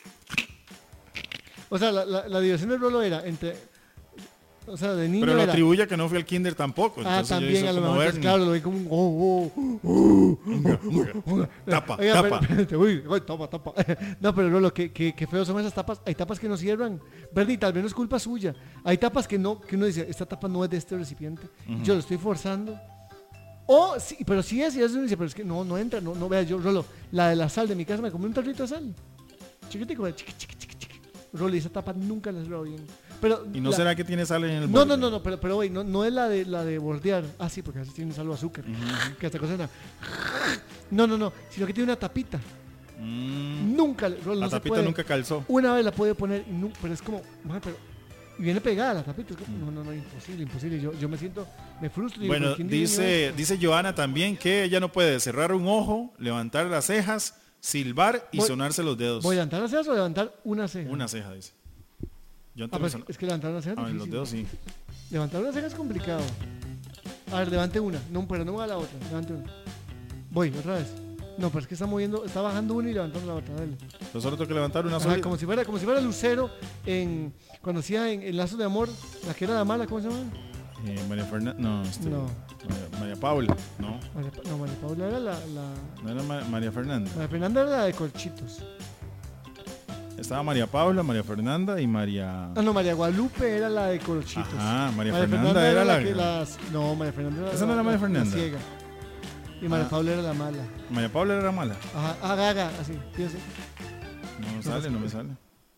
[SPEAKER 2] O sea, la, la, la diversión del rolo era entre. O sea, de niño
[SPEAKER 3] Pero lo
[SPEAKER 2] era.
[SPEAKER 3] atribuye a que no fui al kinder tampoco.
[SPEAKER 2] Ah,
[SPEAKER 3] Entonces yo
[SPEAKER 2] también,
[SPEAKER 3] hice
[SPEAKER 2] a lo
[SPEAKER 3] como
[SPEAKER 2] mejor, pues,
[SPEAKER 3] Bernie.
[SPEAKER 2] claro, lo vi como un. Oh, oh,
[SPEAKER 3] Unga, unga. Tapa,
[SPEAKER 2] Oiga,
[SPEAKER 3] tapa.
[SPEAKER 2] pero- espérate, uy, uy, tapa, tapa. No, pero Rolo, que, que, que feos son esas tapas. Hay tapas que no cierran. Bernie, tal vez no es culpa suya. Hay tapas que no, que uno dice, esta tapa no es de este recipiente. Yo lo estoy forzando. O sí, pero sí es, y eso uno dice, pero es que no, no entra, no, no vea yo, Rolo, la de la sal de mi casa me comí un tarrito de sal. Chiquitico, chiqui, chiqui, chiqui, chiqui. Rolo, y esa tapa nunca la cerró bien. Pero
[SPEAKER 3] ¿Y no
[SPEAKER 2] la-
[SPEAKER 3] será que tiene sal en el
[SPEAKER 2] no,
[SPEAKER 3] borde?
[SPEAKER 2] no, no, no, pero, pero güey, no, no es la de la de bordear. Ah, sí, porque a veces tiene sal o azúcar. Que hasta cosa era- No, no, no, sino que tiene una tapita.
[SPEAKER 3] Mm,
[SPEAKER 2] Nunca, le- Rolo,
[SPEAKER 3] la
[SPEAKER 2] no se
[SPEAKER 3] tapita
[SPEAKER 2] puede.
[SPEAKER 3] nunca calzó.
[SPEAKER 2] Una vez la puede poner, y nu- pero es como, man, pero Y viene pegada la tapita. Es como, no, no, no, imposible, imposible. Yo, yo me siento, me frustro. Y digo,
[SPEAKER 3] Bueno,
[SPEAKER 2] ¿pero quién diseñó
[SPEAKER 3] dice,
[SPEAKER 2] esto?
[SPEAKER 3] dice Joana también que ella no puede cerrar un ojo, levantar las cejas, silbar y
[SPEAKER 2] Voy-
[SPEAKER 3] sonarse los dedos.
[SPEAKER 2] ¿Voy a levantar las cejas o levantar una ceja?
[SPEAKER 3] Una ceja, dice. Yo
[SPEAKER 2] Ah,
[SPEAKER 3] antes
[SPEAKER 2] pues
[SPEAKER 3] me son-
[SPEAKER 2] es que levantar una ceja es
[SPEAKER 3] Ah, en los
[SPEAKER 2] difícil.
[SPEAKER 3] dedos sí.
[SPEAKER 2] Levantar una ceja es complicado. A ver, levante una. No, pero no va a la otra. Levante una. Voy, otra vez. No, pero es que está moviendo, está bajando una y levantando la otra. Dale.
[SPEAKER 3] Entonces solo tengo que levantar una
[SPEAKER 2] Ajá,
[SPEAKER 3] sola.
[SPEAKER 2] como si fuera, como si fuera Lucero en cuando hacía en, en Lazos de Amor, la que era la mala, ¿cómo se llama?
[SPEAKER 3] Eh, María Fernanda, no, este,
[SPEAKER 2] No.
[SPEAKER 3] María, María Paula, no,
[SPEAKER 2] María, Pa- no, María Paula era la, la
[SPEAKER 3] no era Ma- María Fernanda.
[SPEAKER 2] María Fernanda era la de Colchitos.
[SPEAKER 3] Estaba María Paula, María Fernanda y María.
[SPEAKER 2] Ah, no, María Guadalupe era la de Colchitos.
[SPEAKER 3] Ajá, María Fernanda era la-
[SPEAKER 2] que las no, María Fernanda era
[SPEAKER 3] ¿Esa no
[SPEAKER 2] la,
[SPEAKER 3] era María
[SPEAKER 2] la- la
[SPEAKER 3] Fernanda?
[SPEAKER 2] ciega. Y María
[SPEAKER 3] Ah.
[SPEAKER 2] Paula era la mala.
[SPEAKER 3] María Paula era mala.
[SPEAKER 2] Ajá, ah, gaga, así, fíjese.
[SPEAKER 3] No me sale, no me sale.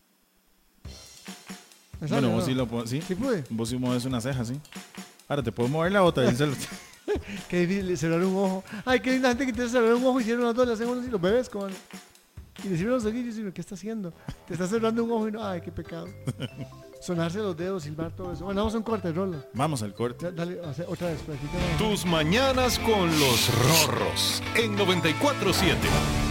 [SPEAKER 2] ¿Me sale,
[SPEAKER 3] Bueno,
[SPEAKER 2] no?
[SPEAKER 3] vos sí lo puedo, sí.
[SPEAKER 2] Sí pude.
[SPEAKER 3] Vos sí mueves una ceja, sí. Ahora te puedo mover la otra. díselo.
[SPEAKER 2] Qué difícil cerrar un ojo. Ay, qué linda gente que te cerrar un ojo y cierran los dos, le hacen uno así, los bebés con. Y le sirven los ojillos y uno, ¿qué está haciendo? Te está cerrando un ojo y no, ay, qué pecado. Sonarse los dedos, silbar todo eso. Bueno, vamos a un corte, Rolo.
[SPEAKER 3] Vamos al corte.
[SPEAKER 2] Da- Dale, o sea, otra vez, por aquí tenemos-
[SPEAKER 1] Tus mañanas con los Rorros en noventa y cuatro siete.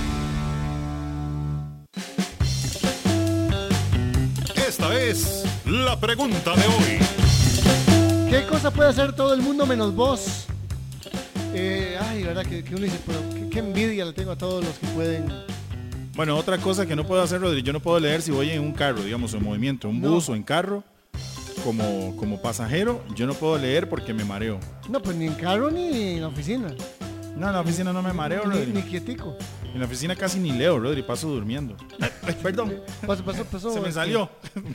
[SPEAKER 1] Esta es la pregunta de hoy.
[SPEAKER 2] ¿Qué cosa puede hacer todo el mundo menos vos? Eh, ay, verdad que, que uno dice, pero qué, qué envidia le tengo a todos los que pueden.
[SPEAKER 3] Bueno, otra cosa que no puedo hacer, Rodri, yo no puedo leer si voy en un carro, digamos, en movimiento, en un
[SPEAKER 2] No.
[SPEAKER 3] bus o en carro, como, como pasajero, yo no puedo leer porque me mareo.
[SPEAKER 2] No, pues ni en carro ni en la oficina.
[SPEAKER 3] No, en la oficina no me mareo,
[SPEAKER 2] Ni,
[SPEAKER 3] Rodri.
[SPEAKER 2] ni quietico.
[SPEAKER 3] En la oficina casi ni leo, Rodri, paso durmiendo. Ay, perdón,
[SPEAKER 2] Paso, paso, paso,
[SPEAKER 3] se me
[SPEAKER 2] este,
[SPEAKER 3] salió.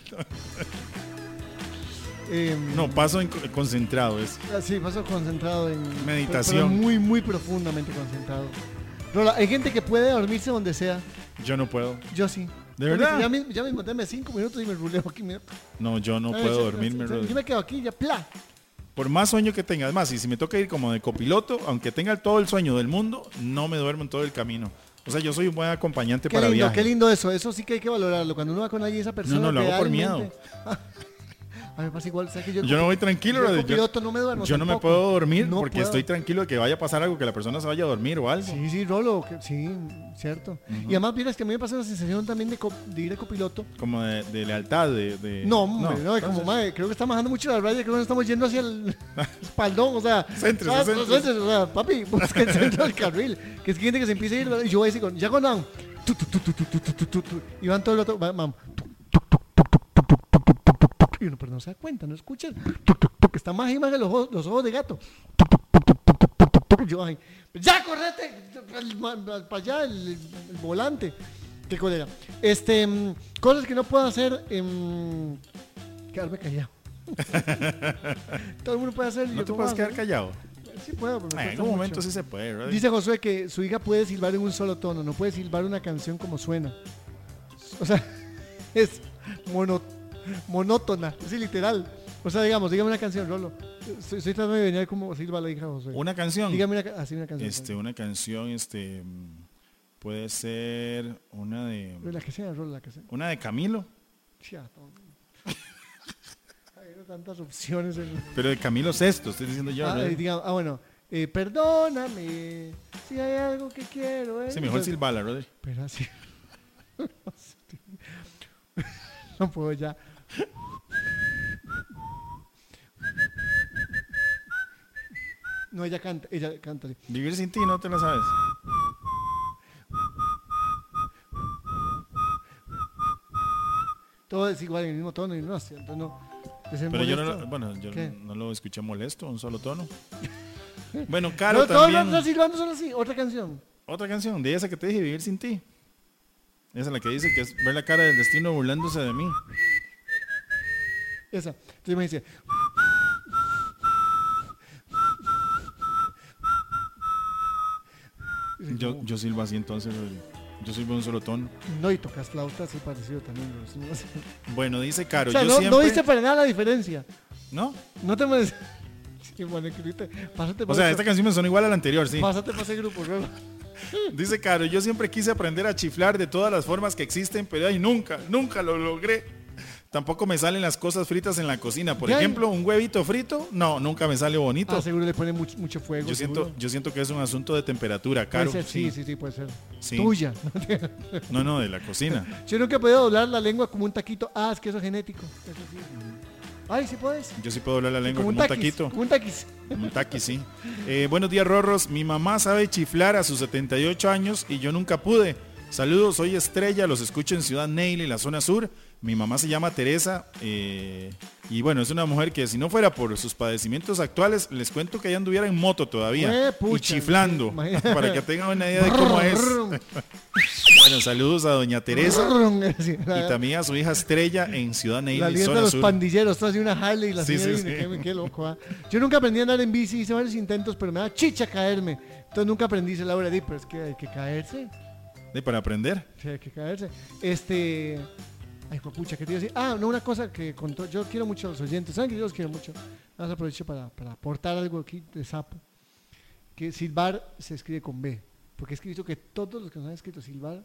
[SPEAKER 2] eh,
[SPEAKER 3] No, paso en- concentrado, es.
[SPEAKER 2] Ah, sí, paso concentrado en
[SPEAKER 3] Meditación.
[SPEAKER 2] pero muy, muy profundamente concentrado. Rola, hay gente que puede dormirse donde sea.
[SPEAKER 3] Yo no puedo.
[SPEAKER 2] Yo sí.
[SPEAKER 3] ¿De verdad?
[SPEAKER 2] Ya mismo, ya mismo, dame cinco minutos y me ruleo aquí. Mira.
[SPEAKER 3] No, yo no
[SPEAKER 2] Ay,
[SPEAKER 3] puedo
[SPEAKER 2] sí,
[SPEAKER 3] dormirme,
[SPEAKER 2] sí, sí,
[SPEAKER 3] Rodri.
[SPEAKER 2] Yo me quedo aquí, ya, pla.
[SPEAKER 3] Por más sueño que tenga, además, y si me toca ir como de copiloto, aunque tenga todo el sueño del mundo, no me duermo en todo el camino. O sea, yo soy un buen acompañante
[SPEAKER 2] Qué
[SPEAKER 3] para
[SPEAKER 2] lindo,
[SPEAKER 3] viaje.
[SPEAKER 2] qué lindo eso. Eso sí que hay que valorarlo. Cuando uno va con alguien, esa persona.
[SPEAKER 3] no, lo hago por
[SPEAKER 2] realmente- A mí me pasa igual. ¿sabes que yo,
[SPEAKER 3] Yo no voy tranquilo,
[SPEAKER 2] yo
[SPEAKER 3] Rodri.
[SPEAKER 2] como
[SPEAKER 3] Yo,
[SPEAKER 2] piloto no me duermo.
[SPEAKER 3] yo no me
[SPEAKER 2] tampoco.
[SPEAKER 3] puedo dormir
[SPEAKER 2] No
[SPEAKER 3] porque
[SPEAKER 2] puedo.
[SPEAKER 3] estoy tranquilo de que vaya a pasar algo, que la persona se vaya a dormir o algo.
[SPEAKER 2] Sí, sí, Rolo. que- sí, cierto. Y además, miras que a mí me pasa una sensación también de, co- de ir de copiloto.
[SPEAKER 3] Como de, de lealtad, de, de-
[SPEAKER 2] No, hombre, no, es como,
[SPEAKER 3] entonces,
[SPEAKER 2] madre, creo que está bajando mucho la raya, creo que nos estamos yendo hacia el espaldón, o sea,
[SPEAKER 3] Céntrese,
[SPEAKER 2] ah,
[SPEAKER 3] céntrese.
[SPEAKER 2] céntrese, o sea, papi, busca el centro del carril, que es gente que se empieza a ir, y yo voy así con, ya con down, tu, tu, tu, tu, tu, tu, tu, tu, tu, tu, y van todo el otro, va, mam, tu, tu, tu, tu, tu, tu, tu, tu, tu, tu, tu, tu, y uno, pero no se da cuenta, no escuchan, tu, tu, tu, que está más y más en los ojos, los ojos de gato, tu, tu, tu, tu, tu, tu, tu, tu, tu, y yo, ay, ya, correte, para allá, el, el volante. Qué cólera. Este, mm, cosas que no puedo hacer, em, quedarme callado. Todo el mundo puede hacer.
[SPEAKER 3] No
[SPEAKER 2] yo
[SPEAKER 3] te
[SPEAKER 2] cómo
[SPEAKER 3] puedes
[SPEAKER 2] hago?
[SPEAKER 3] quedar callado.
[SPEAKER 2] Sí puedo, pero me
[SPEAKER 3] Eh, en
[SPEAKER 2] cuesta
[SPEAKER 3] algún
[SPEAKER 2] mucho.
[SPEAKER 3] momento sí se puede, Rodri.
[SPEAKER 2] Dice Josué que su hija puede silbar en un solo tono, no puede silbar una canción como suena. O sea, es mono, monótona, así literal. O sea, digamos, dígame una canción, Rolo. Estoy, estoy tratando de venir como silba la hija de Josué.
[SPEAKER 3] Una canción.
[SPEAKER 2] Dígame una, ca- así una canción.
[SPEAKER 3] Este, una canción, este, mm, puede ser una de,
[SPEAKER 2] La que sea, Rolo, la que sea.
[SPEAKER 3] una de Camilo,
[SPEAKER 2] Ya, todo. Hay tantas opciones. En...
[SPEAKER 3] pero de Camilo Sesto, estoy diciendo yo.
[SPEAKER 2] Ah,
[SPEAKER 3] Rodri.
[SPEAKER 2] eh, diga- ah, bueno. Eh, perdóname si hay algo que quiero. Eh.
[SPEAKER 3] Sí, mejor
[SPEAKER 2] Entonces-
[SPEAKER 3] silbala, Rodri.
[SPEAKER 2] Pero así. No puedo ya. No, ella canta, ella canta. así.
[SPEAKER 3] Vivir sin ti no te la sabes.
[SPEAKER 2] Todo es igual en el mismo tono y no, entonces no. de ser
[SPEAKER 3] Pero yo no,
[SPEAKER 2] molesto.
[SPEAKER 3] lo, bueno, yo
[SPEAKER 2] ¿Qué?
[SPEAKER 3] no lo escuché molesto, un solo tono. Bueno, Caro
[SPEAKER 2] No, todos
[SPEAKER 3] también.
[SPEAKER 2] los dos silbando solo así. Otra canción.
[SPEAKER 3] Otra canción, de esa que te dije, Vivir sin ti. Esa es la que dice que es ver la cara del destino burlándose de mí.
[SPEAKER 2] Esa. Entonces me dice.
[SPEAKER 3] Yo, yo silbo así entonces, Rodri. Yo silbo un solo tono.
[SPEAKER 2] No, y tocas flauta, así parecido también. ¿No? Sí, no sé.
[SPEAKER 3] Bueno, dice Caro,
[SPEAKER 2] O sea,
[SPEAKER 3] yo
[SPEAKER 2] no,
[SPEAKER 3] siempre...
[SPEAKER 2] no viste para nada la diferencia.
[SPEAKER 3] ¿No?
[SPEAKER 2] No te me... Sí, bueno, que ahorita- pásate
[SPEAKER 3] O
[SPEAKER 2] para
[SPEAKER 3] sea,
[SPEAKER 2] ese-
[SPEAKER 3] esta canción me suena igual a la anterior, sí.
[SPEAKER 2] Pásate para ese grupo, Rolo.
[SPEAKER 3] Dice Caro, yo siempre quise aprender a chiflar de todas las formas que existen, pero ay, nunca, nunca lo logré. Tampoco me salen las cosas fritas en la cocina. Por
[SPEAKER 2] Ya,
[SPEAKER 3] ejemplo, un huevito frito, no, nunca me sale bonito.
[SPEAKER 2] Ah, seguro le pone mucho, mucho fuego.
[SPEAKER 3] yo, siento,
[SPEAKER 2] seguro.
[SPEAKER 3] yo siento que es un asunto de temperatura, Caro.
[SPEAKER 2] Puede ser, sí, sí, sí, puede ser.
[SPEAKER 3] Sí.
[SPEAKER 2] Tuya.
[SPEAKER 3] No, no, de la cocina.
[SPEAKER 2] Yo nunca he podido doblar la lengua como un taquito. Ah, es que eso es genético. Eso sí. Ay, sí puedes.
[SPEAKER 3] Yo sí puedo hablar la lengua
[SPEAKER 2] Como
[SPEAKER 3] como
[SPEAKER 2] un
[SPEAKER 3] un
[SPEAKER 2] taquis.
[SPEAKER 3] taquito.
[SPEAKER 2] Como un taquis.
[SPEAKER 3] Un taqui, sí. Eh, buenos días, Rorros. Mi mamá sabe chiflar a sus setenta y ocho años y yo nunca pude. Saludos, soy Estrella, los escucho en Ciudad Neily, la zona sur. Mi mamá se llama Teresa eh, y bueno, es una mujer que si no fuera por sus padecimientos actuales, les cuento que ella anduviera en moto todavía
[SPEAKER 2] Eh, pucha,
[SPEAKER 3] y chiflando,
[SPEAKER 2] imagínate.
[SPEAKER 3] para que tengan una idea de cómo es. Bueno, saludos a doña Teresa y también a su hija Estrella en Ciudad
[SPEAKER 2] La
[SPEAKER 3] Neily,
[SPEAKER 2] alianza de
[SPEAKER 3] zona
[SPEAKER 2] los
[SPEAKER 3] sur.
[SPEAKER 2] pandilleros, todo así una Harley y la
[SPEAKER 3] Sí,
[SPEAKER 2] señora
[SPEAKER 3] sí,
[SPEAKER 2] dice,
[SPEAKER 3] sí.
[SPEAKER 2] qué, qué loco. ¿Ah? Yo nunca aprendí a andar en bici, hice varios intentos, pero me da chicha caerme. Entonces nunca aprendí, dice Laura, di, pero es que hay que caerse.
[SPEAKER 3] ¿De para aprender?
[SPEAKER 2] Sí, hay que caerse. Este. Ay, pucha, ¿qué te iba a decir? Ah, no, una cosa que contó. Yo quiero mucho a los oyentes. ¿Saben que yo los quiero mucho? Más aprovecho para, para aportar algo aquí de sapo. Que silbar se escribe con B. Porque he escrito que todos los que nos han escrito silbar.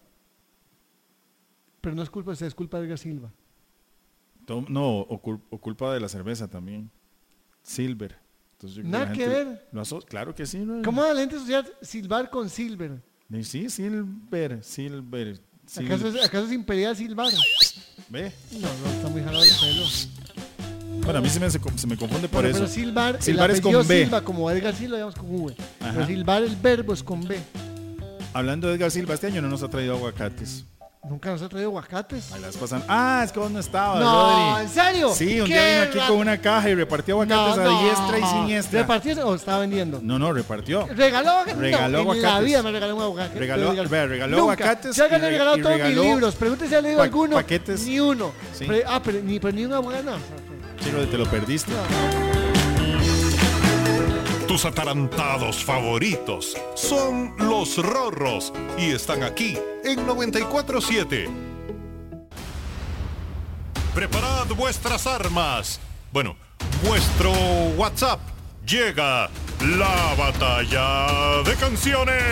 [SPEAKER 2] Pero no es culpa de ustedes, es culpa de Edgar Silva.
[SPEAKER 3] Tom- No, o, cul- o culpa de la cerveza también. Silver. Entonces, yo creo
[SPEAKER 2] Nada
[SPEAKER 3] la
[SPEAKER 2] que
[SPEAKER 3] gente
[SPEAKER 2] ver.
[SPEAKER 3] lo aso- Claro que sí. ¿No?
[SPEAKER 2] ¿Cómo da la gente asociar silbar con silver?
[SPEAKER 3] Sí, Silver, Silver. Sil-
[SPEAKER 2] ¿Acaso es, ¿Acaso es imperial silbar?
[SPEAKER 3] ¿Ve?
[SPEAKER 2] No, no, está muy jalado el pelo.
[SPEAKER 3] Bueno, a mí se me, se me confunde por
[SPEAKER 2] Bueno,
[SPEAKER 3] eso.
[SPEAKER 2] pero silbar,
[SPEAKER 3] Silbar
[SPEAKER 2] el
[SPEAKER 3] es
[SPEAKER 2] apellido
[SPEAKER 3] con B.
[SPEAKER 2] Silva, como Edgar Silva, digamos con V.
[SPEAKER 3] Ajá.
[SPEAKER 2] Pero silbar, el verbo es con B.
[SPEAKER 3] Hablando de Edgar Silva, este año no nos ha traído aguacates.
[SPEAKER 2] Nunca nos ha traído aguacates.
[SPEAKER 3] Ahí las pasan. Ah, es que vos no estabas,
[SPEAKER 2] No,
[SPEAKER 3] Rodri.
[SPEAKER 2] ¿en serio?
[SPEAKER 3] Sí, un
[SPEAKER 2] ¡Qué
[SPEAKER 3] día vino aquí
[SPEAKER 2] ra-
[SPEAKER 3] con una caja y repartió aguacates
[SPEAKER 2] No,
[SPEAKER 3] a
[SPEAKER 2] no.
[SPEAKER 3] diestra y siniestra.
[SPEAKER 2] ¿Repartió o estaba vendiendo?
[SPEAKER 3] No, no, repartió.
[SPEAKER 2] ¿Regaló?
[SPEAKER 3] Regaló
[SPEAKER 2] no, en la
[SPEAKER 3] aguacates.
[SPEAKER 2] vida me regaló un aguacate.
[SPEAKER 3] Regaló-
[SPEAKER 2] Pero
[SPEAKER 3] vea, regaló
[SPEAKER 2] nunca.
[SPEAKER 3] aguacates
[SPEAKER 2] Ya
[SPEAKER 3] y
[SPEAKER 2] le he
[SPEAKER 3] re-
[SPEAKER 2] regalado
[SPEAKER 3] y
[SPEAKER 2] todos
[SPEAKER 3] regaló
[SPEAKER 2] mis libros. Pregúntese si ha leído
[SPEAKER 3] pa-
[SPEAKER 2] alguno.
[SPEAKER 3] paquetes.
[SPEAKER 2] Ni uno.
[SPEAKER 3] Sí.
[SPEAKER 2] Pre- ah, pero ni, pero ni un aguacate.
[SPEAKER 3] Chiro, te lo perdiste.
[SPEAKER 1] Tus atarantados favoritos son los Rorros y están aquí en noventa y cuatro siete. Preparad vuestras armas. Bueno, vuestro WhatsApp. Llega la batalla de canciones.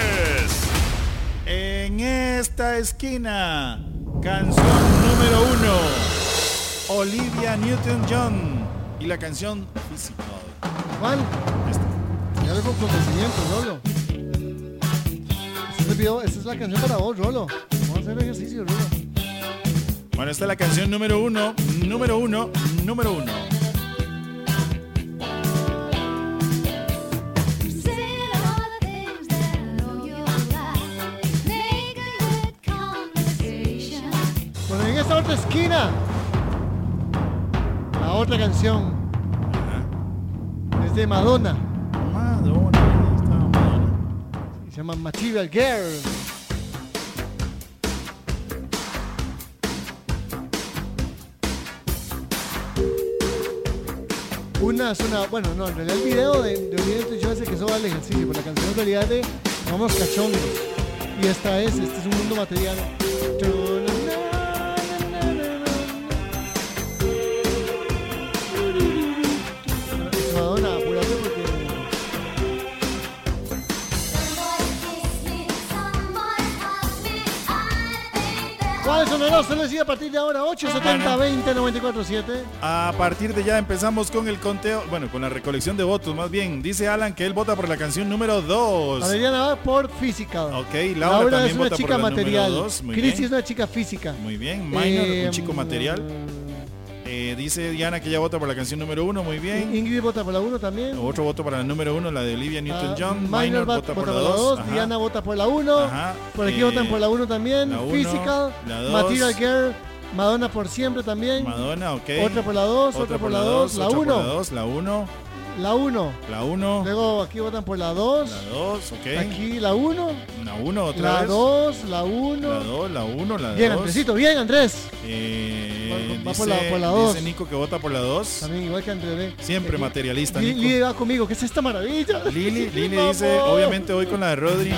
[SPEAKER 3] En esta esquina, canción número uno, Olivia Newton-John y la canción Physical.
[SPEAKER 2] Juan,
[SPEAKER 3] Esta.
[SPEAKER 2] ya le con conocimiento, Rolo. Este es el video, esta es la canción para vos, Rolo. Vamos a hacer ejercicio, Rolo.
[SPEAKER 3] Bueno, esta es la canción número uno, número uno, número uno.
[SPEAKER 2] Bueno, en esta otra esquina, la otra canción es de Madonna.
[SPEAKER 3] Madonna, ahí está Madonna.
[SPEAKER 2] Se llama Material Girl. Una es una, bueno, no, en realidad el video de, de Olivia Newton-John es el que eso va al ejercicio, pero la canción en realidad de vamos cachongos. Y esta es, este es un mundo material. Madonna, apúrate porque ¿cuáles son los? Se les decía a partir de ahora ocho setenta veinte noventa y cuatro siete.
[SPEAKER 3] A partir de ya empezamos con el conteo, bueno, con la recolección de votos más bien. Dice Alan que él vota por la canción número dos.
[SPEAKER 2] Adriana va por Physical.
[SPEAKER 3] Ok, Laura,
[SPEAKER 2] Laura
[SPEAKER 3] también
[SPEAKER 2] es una
[SPEAKER 3] vota
[SPEAKER 2] chica
[SPEAKER 3] por la
[SPEAKER 2] material.
[SPEAKER 3] número dos. Muy
[SPEAKER 2] Cristi
[SPEAKER 3] bien.
[SPEAKER 2] es una chica física.
[SPEAKER 3] Muy bien. Minor,
[SPEAKER 2] Eh,
[SPEAKER 3] un chico material. Eh, dice Diana que ella vota por la canción número uno, muy bien.
[SPEAKER 2] Ingrid vota por la uno también.
[SPEAKER 3] Otro voto para la número uno, la de Olivia Newton-John.
[SPEAKER 2] Ah, Minor va-
[SPEAKER 3] vota por la dos. Ajá.
[SPEAKER 2] Diana vota por la uno.
[SPEAKER 3] Ajá.
[SPEAKER 2] Por aquí
[SPEAKER 3] Eh,
[SPEAKER 2] votan por la uno también.
[SPEAKER 3] la uno,
[SPEAKER 2] Physical.
[SPEAKER 3] la dos.
[SPEAKER 2] Material Girl. Madonna por siempre también.
[SPEAKER 3] Madonna, ok.
[SPEAKER 2] Otra por la dos. Otra, por la dos. La
[SPEAKER 3] otra por la
[SPEAKER 2] uno.
[SPEAKER 3] dos, la uno,
[SPEAKER 2] La uno.
[SPEAKER 3] la uno,
[SPEAKER 2] Luego aquí votan por la dos.
[SPEAKER 3] la dos, ok.
[SPEAKER 2] Aquí la uno.
[SPEAKER 3] La uno otra
[SPEAKER 2] La
[SPEAKER 3] vez.
[SPEAKER 2] dos. La uno.
[SPEAKER 3] La dos, la uno, la
[SPEAKER 2] Bien,
[SPEAKER 3] dos.
[SPEAKER 2] Andresito. Bien, Andrés.
[SPEAKER 3] Eh,
[SPEAKER 2] Va- va
[SPEAKER 3] dice,
[SPEAKER 2] por la- por la dos.
[SPEAKER 3] dice Nico que vota por la dos.
[SPEAKER 2] También igual que Andrés. ve.
[SPEAKER 3] Siempre
[SPEAKER 2] Aquí-
[SPEAKER 3] materialista,
[SPEAKER 2] Lili
[SPEAKER 3] Nico.
[SPEAKER 2] Lili va conmigo. ¿Qué es esta maravilla?
[SPEAKER 3] Lili,
[SPEAKER 2] Sí,
[SPEAKER 3] Lili
[SPEAKER 2] mamá.
[SPEAKER 3] dice, obviamente voy con la de Rodri.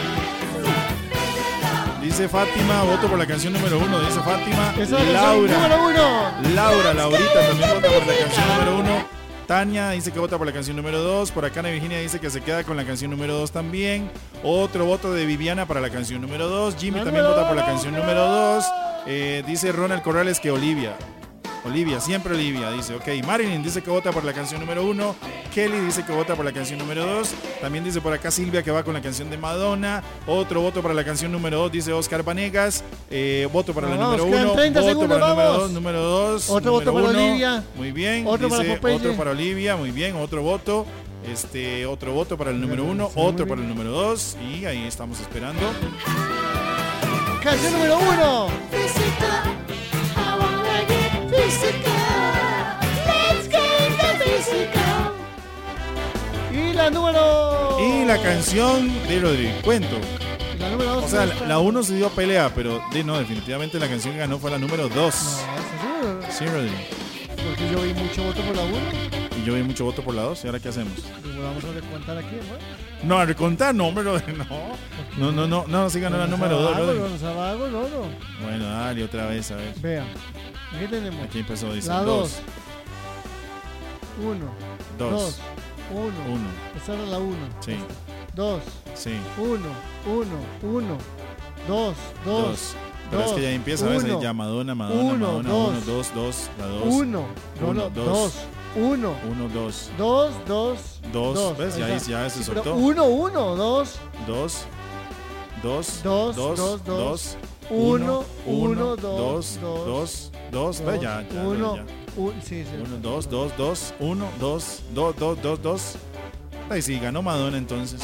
[SPEAKER 3] Dice Fátima, voto por la canción número uno, dice Fátima.
[SPEAKER 2] Esa es la canción
[SPEAKER 3] Laura,
[SPEAKER 2] número uno.
[SPEAKER 3] Laura, Laurita también vota por la canción número uno. Tania dice que vota por la canción número dos. Por acá Ana Virginia dice que se queda con la canción número dos también. Otro voto de Viviana para la canción número dos. Jimmy
[SPEAKER 2] La
[SPEAKER 3] también
[SPEAKER 2] número
[SPEAKER 3] vota por la
[SPEAKER 2] dos,
[SPEAKER 3] canción
[SPEAKER 2] número
[SPEAKER 3] número dos. Eh, dice Ronald Corrales que Olivia. Olivia, siempre Olivia, dice, ok. Marilyn dice que vota por la canción número uno. Kelly dice que vota por la canción número dos. También dice por acá Silvia que va con la canción de Madonna. Otro voto para la canción número dos, dice Oscar Vanegas. Eh, voto para la
[SPEAKER 2] Vamos,
[SPEAKER 3] número
[SPEAKER 2] quedan
[SPEAKER 3] uno.
[SPEAKER 2] treinta
[SPEAKER 3] Voto
[SPEAKER 2] segundos,
[SPEAKER 3] para la número
[SPEAKER 2] vamos.
[SPEAKER 3] dos, número dos.
[SPEAKER 2] Otro
[SPEAKER 3] número
[SPEAKER 2] voto para
[SPEAKER 3] uno.
[SPEAKER 2] Olivia.
[SPEAKER 3] Muy bien.
[SPEAKER 2] Otro para
[SPEAKER 3] dice
[SPEAKER 2] Popeye.
[SPEAKER 3] otro para Olivia, muy bien. Otro voto. Este, otro voto para el número uno,
[SPEAKER 2] Sí, muy
[SPEAKER 3] otro
[SPEAKER 2] bien.
[SPEAKER 3] para el número dos. Y ahí estamos esperando.
[SPEAKER 2] Canción número uno.
[SPEAKER 5] Physical, I wanna get physical. Let's get the physical.
[SPEAKER 2] Y la número...
[SPEAKER 3] Y la canción de Rodrigo, cuento.
[SPEAKER 2] La número dos.
[SPEAKER 3] O sea, la uno se dio pelea, pero de, no, definitivamente la canción que ganó fue la número dos.
[SPEAKER 2] No, ¿estás seguro?
[SPEAKER 3] Sí, Rodrigo.
[SPEAKER 2] Porque yo vi mucho voto por la uno.
[SPEAKER 3] Y yo vi mucho voto por la dos. ¿Y ahora qué hacemos?
[SPEAKER 2] Y lo vamos a recontar aquí, ¿no?
[SPEAKER 3] No, a recontar, no, hombre, Rodrigo, no. No, no, no, no, sí ganó la número dos, Rodrigo.
[SPEAKER 2] Vamos a vago, no, no.
[SPEAKER 3] Bueno, dale otra vez, a ver.
[SPEAKER 2] Vea, aquí tenemos
[SPEAKER 3] Aquí empezó, dice.
[SPEAKER 2] la
[SPEAKER 3] dos,
[SPEAKER 2] dos. Uno.
[SPEAKER 3] dos,
[SPEAKER 2] Dos. Uno.
[SPEAKER 3] uno.
[SPEAKER 2] Esta era la uno.
[SPEAKER 3] Sí,
[SPEAKER 2] Dos.
[SPEAKER 3] sí,
[SPEAKER 2] Uno. Uno. Uno. Dos. Dos.
[SPEAKER 3] dos. Pero es
[SPEAKER 2] dos,
[SPEAKER 3] que ya empieza a veces
[SPEAKER 2] uno,
[SPEAKER 3] ya Madonna, Madonna,
[SPEAKER 2] uno,
[SPEAKER 3] Madonna,
[SPEAKER 2] dos,
[SPEAKER 3] uno, dos, dos, la dos.
[SPEAKER 2] Uno. No,
[SPEAKER 3] Uno,
[SPEAKER 2] no,
[SPEAKER 3] dos.
[SPEAKER 2] dos. Uno.
[SPEAKER 3] Uno, dos,
[SPEAKER 2] Dos. Dos.
[SPEAKER 3] dos. ¿Ves? Ya,
[SPEAKER 2] Ahí
[SPEAKER 3] ahí-
[SPEAKER 2] está.
[SPEAKER 3] ya se
[SPEAKER 2] Sí, pero
[SPEAKER 3] soltó.
[SPEAKER 2] uno. Uno. Dos.
[SPEAKER 3] Dos, dos,
[SPEAKER 2] Dos,
[SPEAKER 3] dos,
[SPEAKER 2] dos, dos.
[SPEAKER 3] dos,
[SPEAKER 2] Uno.
[SPEAKER 3] uno,
[SPEAKER 2] Uno.
[SPEAKER 3] dos,
[SPEAKER 2] Dos.
[SPEAKER 3] dos, dos, ve, ya, ya,
[SPEAKER 2] Uno.
[SPEAKER 3] ya.
[SPEAKER 2] un- sí, sí.
[SPEAKER 3] Uno, dos, dos, dos, uno, dos, dos, dos, dos, dos. Ahí sí, ganó Madonna entonces.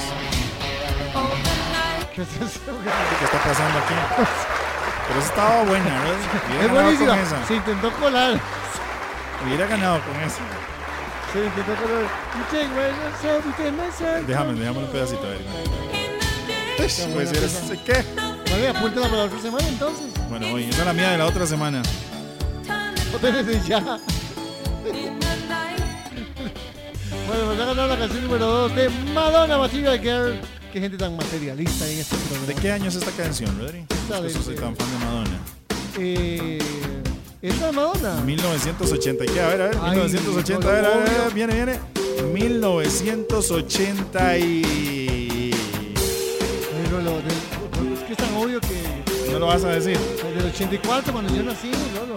[SPEAKER 2] ¿Qué es eso?
[SPEAKER 3] ¿Qué está pasando aquí? Pero esa estaba buena, ¿verdad? Hubiera
[SPEAKER 2] Es
[SPEAKER 3] ganado
[SPEAKER 2] buenísima.
[SPEAKER 3] con esa.
[SPEAKER 2] Se intentó colar.
[SPEAKER 3] Hubiera ganado con esa.
[SPEAKER 2] Se intentó colar. You take myself, you take myself.
[SPEAKER 3] Déjame, déjame un pedacito, a ver. Uy, Pues eres, ¿qué?
[SPEAKER 2] Vale, apúntela para la otra semana entonces.
[SPEAKER 3] Bueno, oye, esa es la mía de la otra semana.
[SPEAKER 2] No tenés ya. Bueno, nos ha ganado la canción número dos de Madonna, Material Girl. Qué gente tan materialista en este programa.
[SPEAKER 3] ¿De qué año es esta canción, Rodri?
[SPEAKER 2] Esta
[SPEAKER 3] Yo
[SPEAKER 2] de-
[SPEAKER 3] soy tan fan de Madonna.
[SPEAKER 2] Eh, ¿Esta de Madonna?
[SPEAKER 3] mil novecientos ochenta, ¿y qué? A ver, a ver,
[SPEAKER 2] Ay,
[SPEAKER 3] mil novecientos ochenta,
[SPEAKER 2] no,
[SPEAKER 3] a ver, a ver, a ver,
[SPEAKER 2] obvio.
[SPEAKER 3] viene, viene. mil novecientos ochenta y...
[SPEAKER 2] Pero lo del- es que es tan obvio que
[SPEAKER 3] ¿No lo vas a decir?
[SPEAKER 2] del ochenta y cuatro cuando yo nací, Lolo.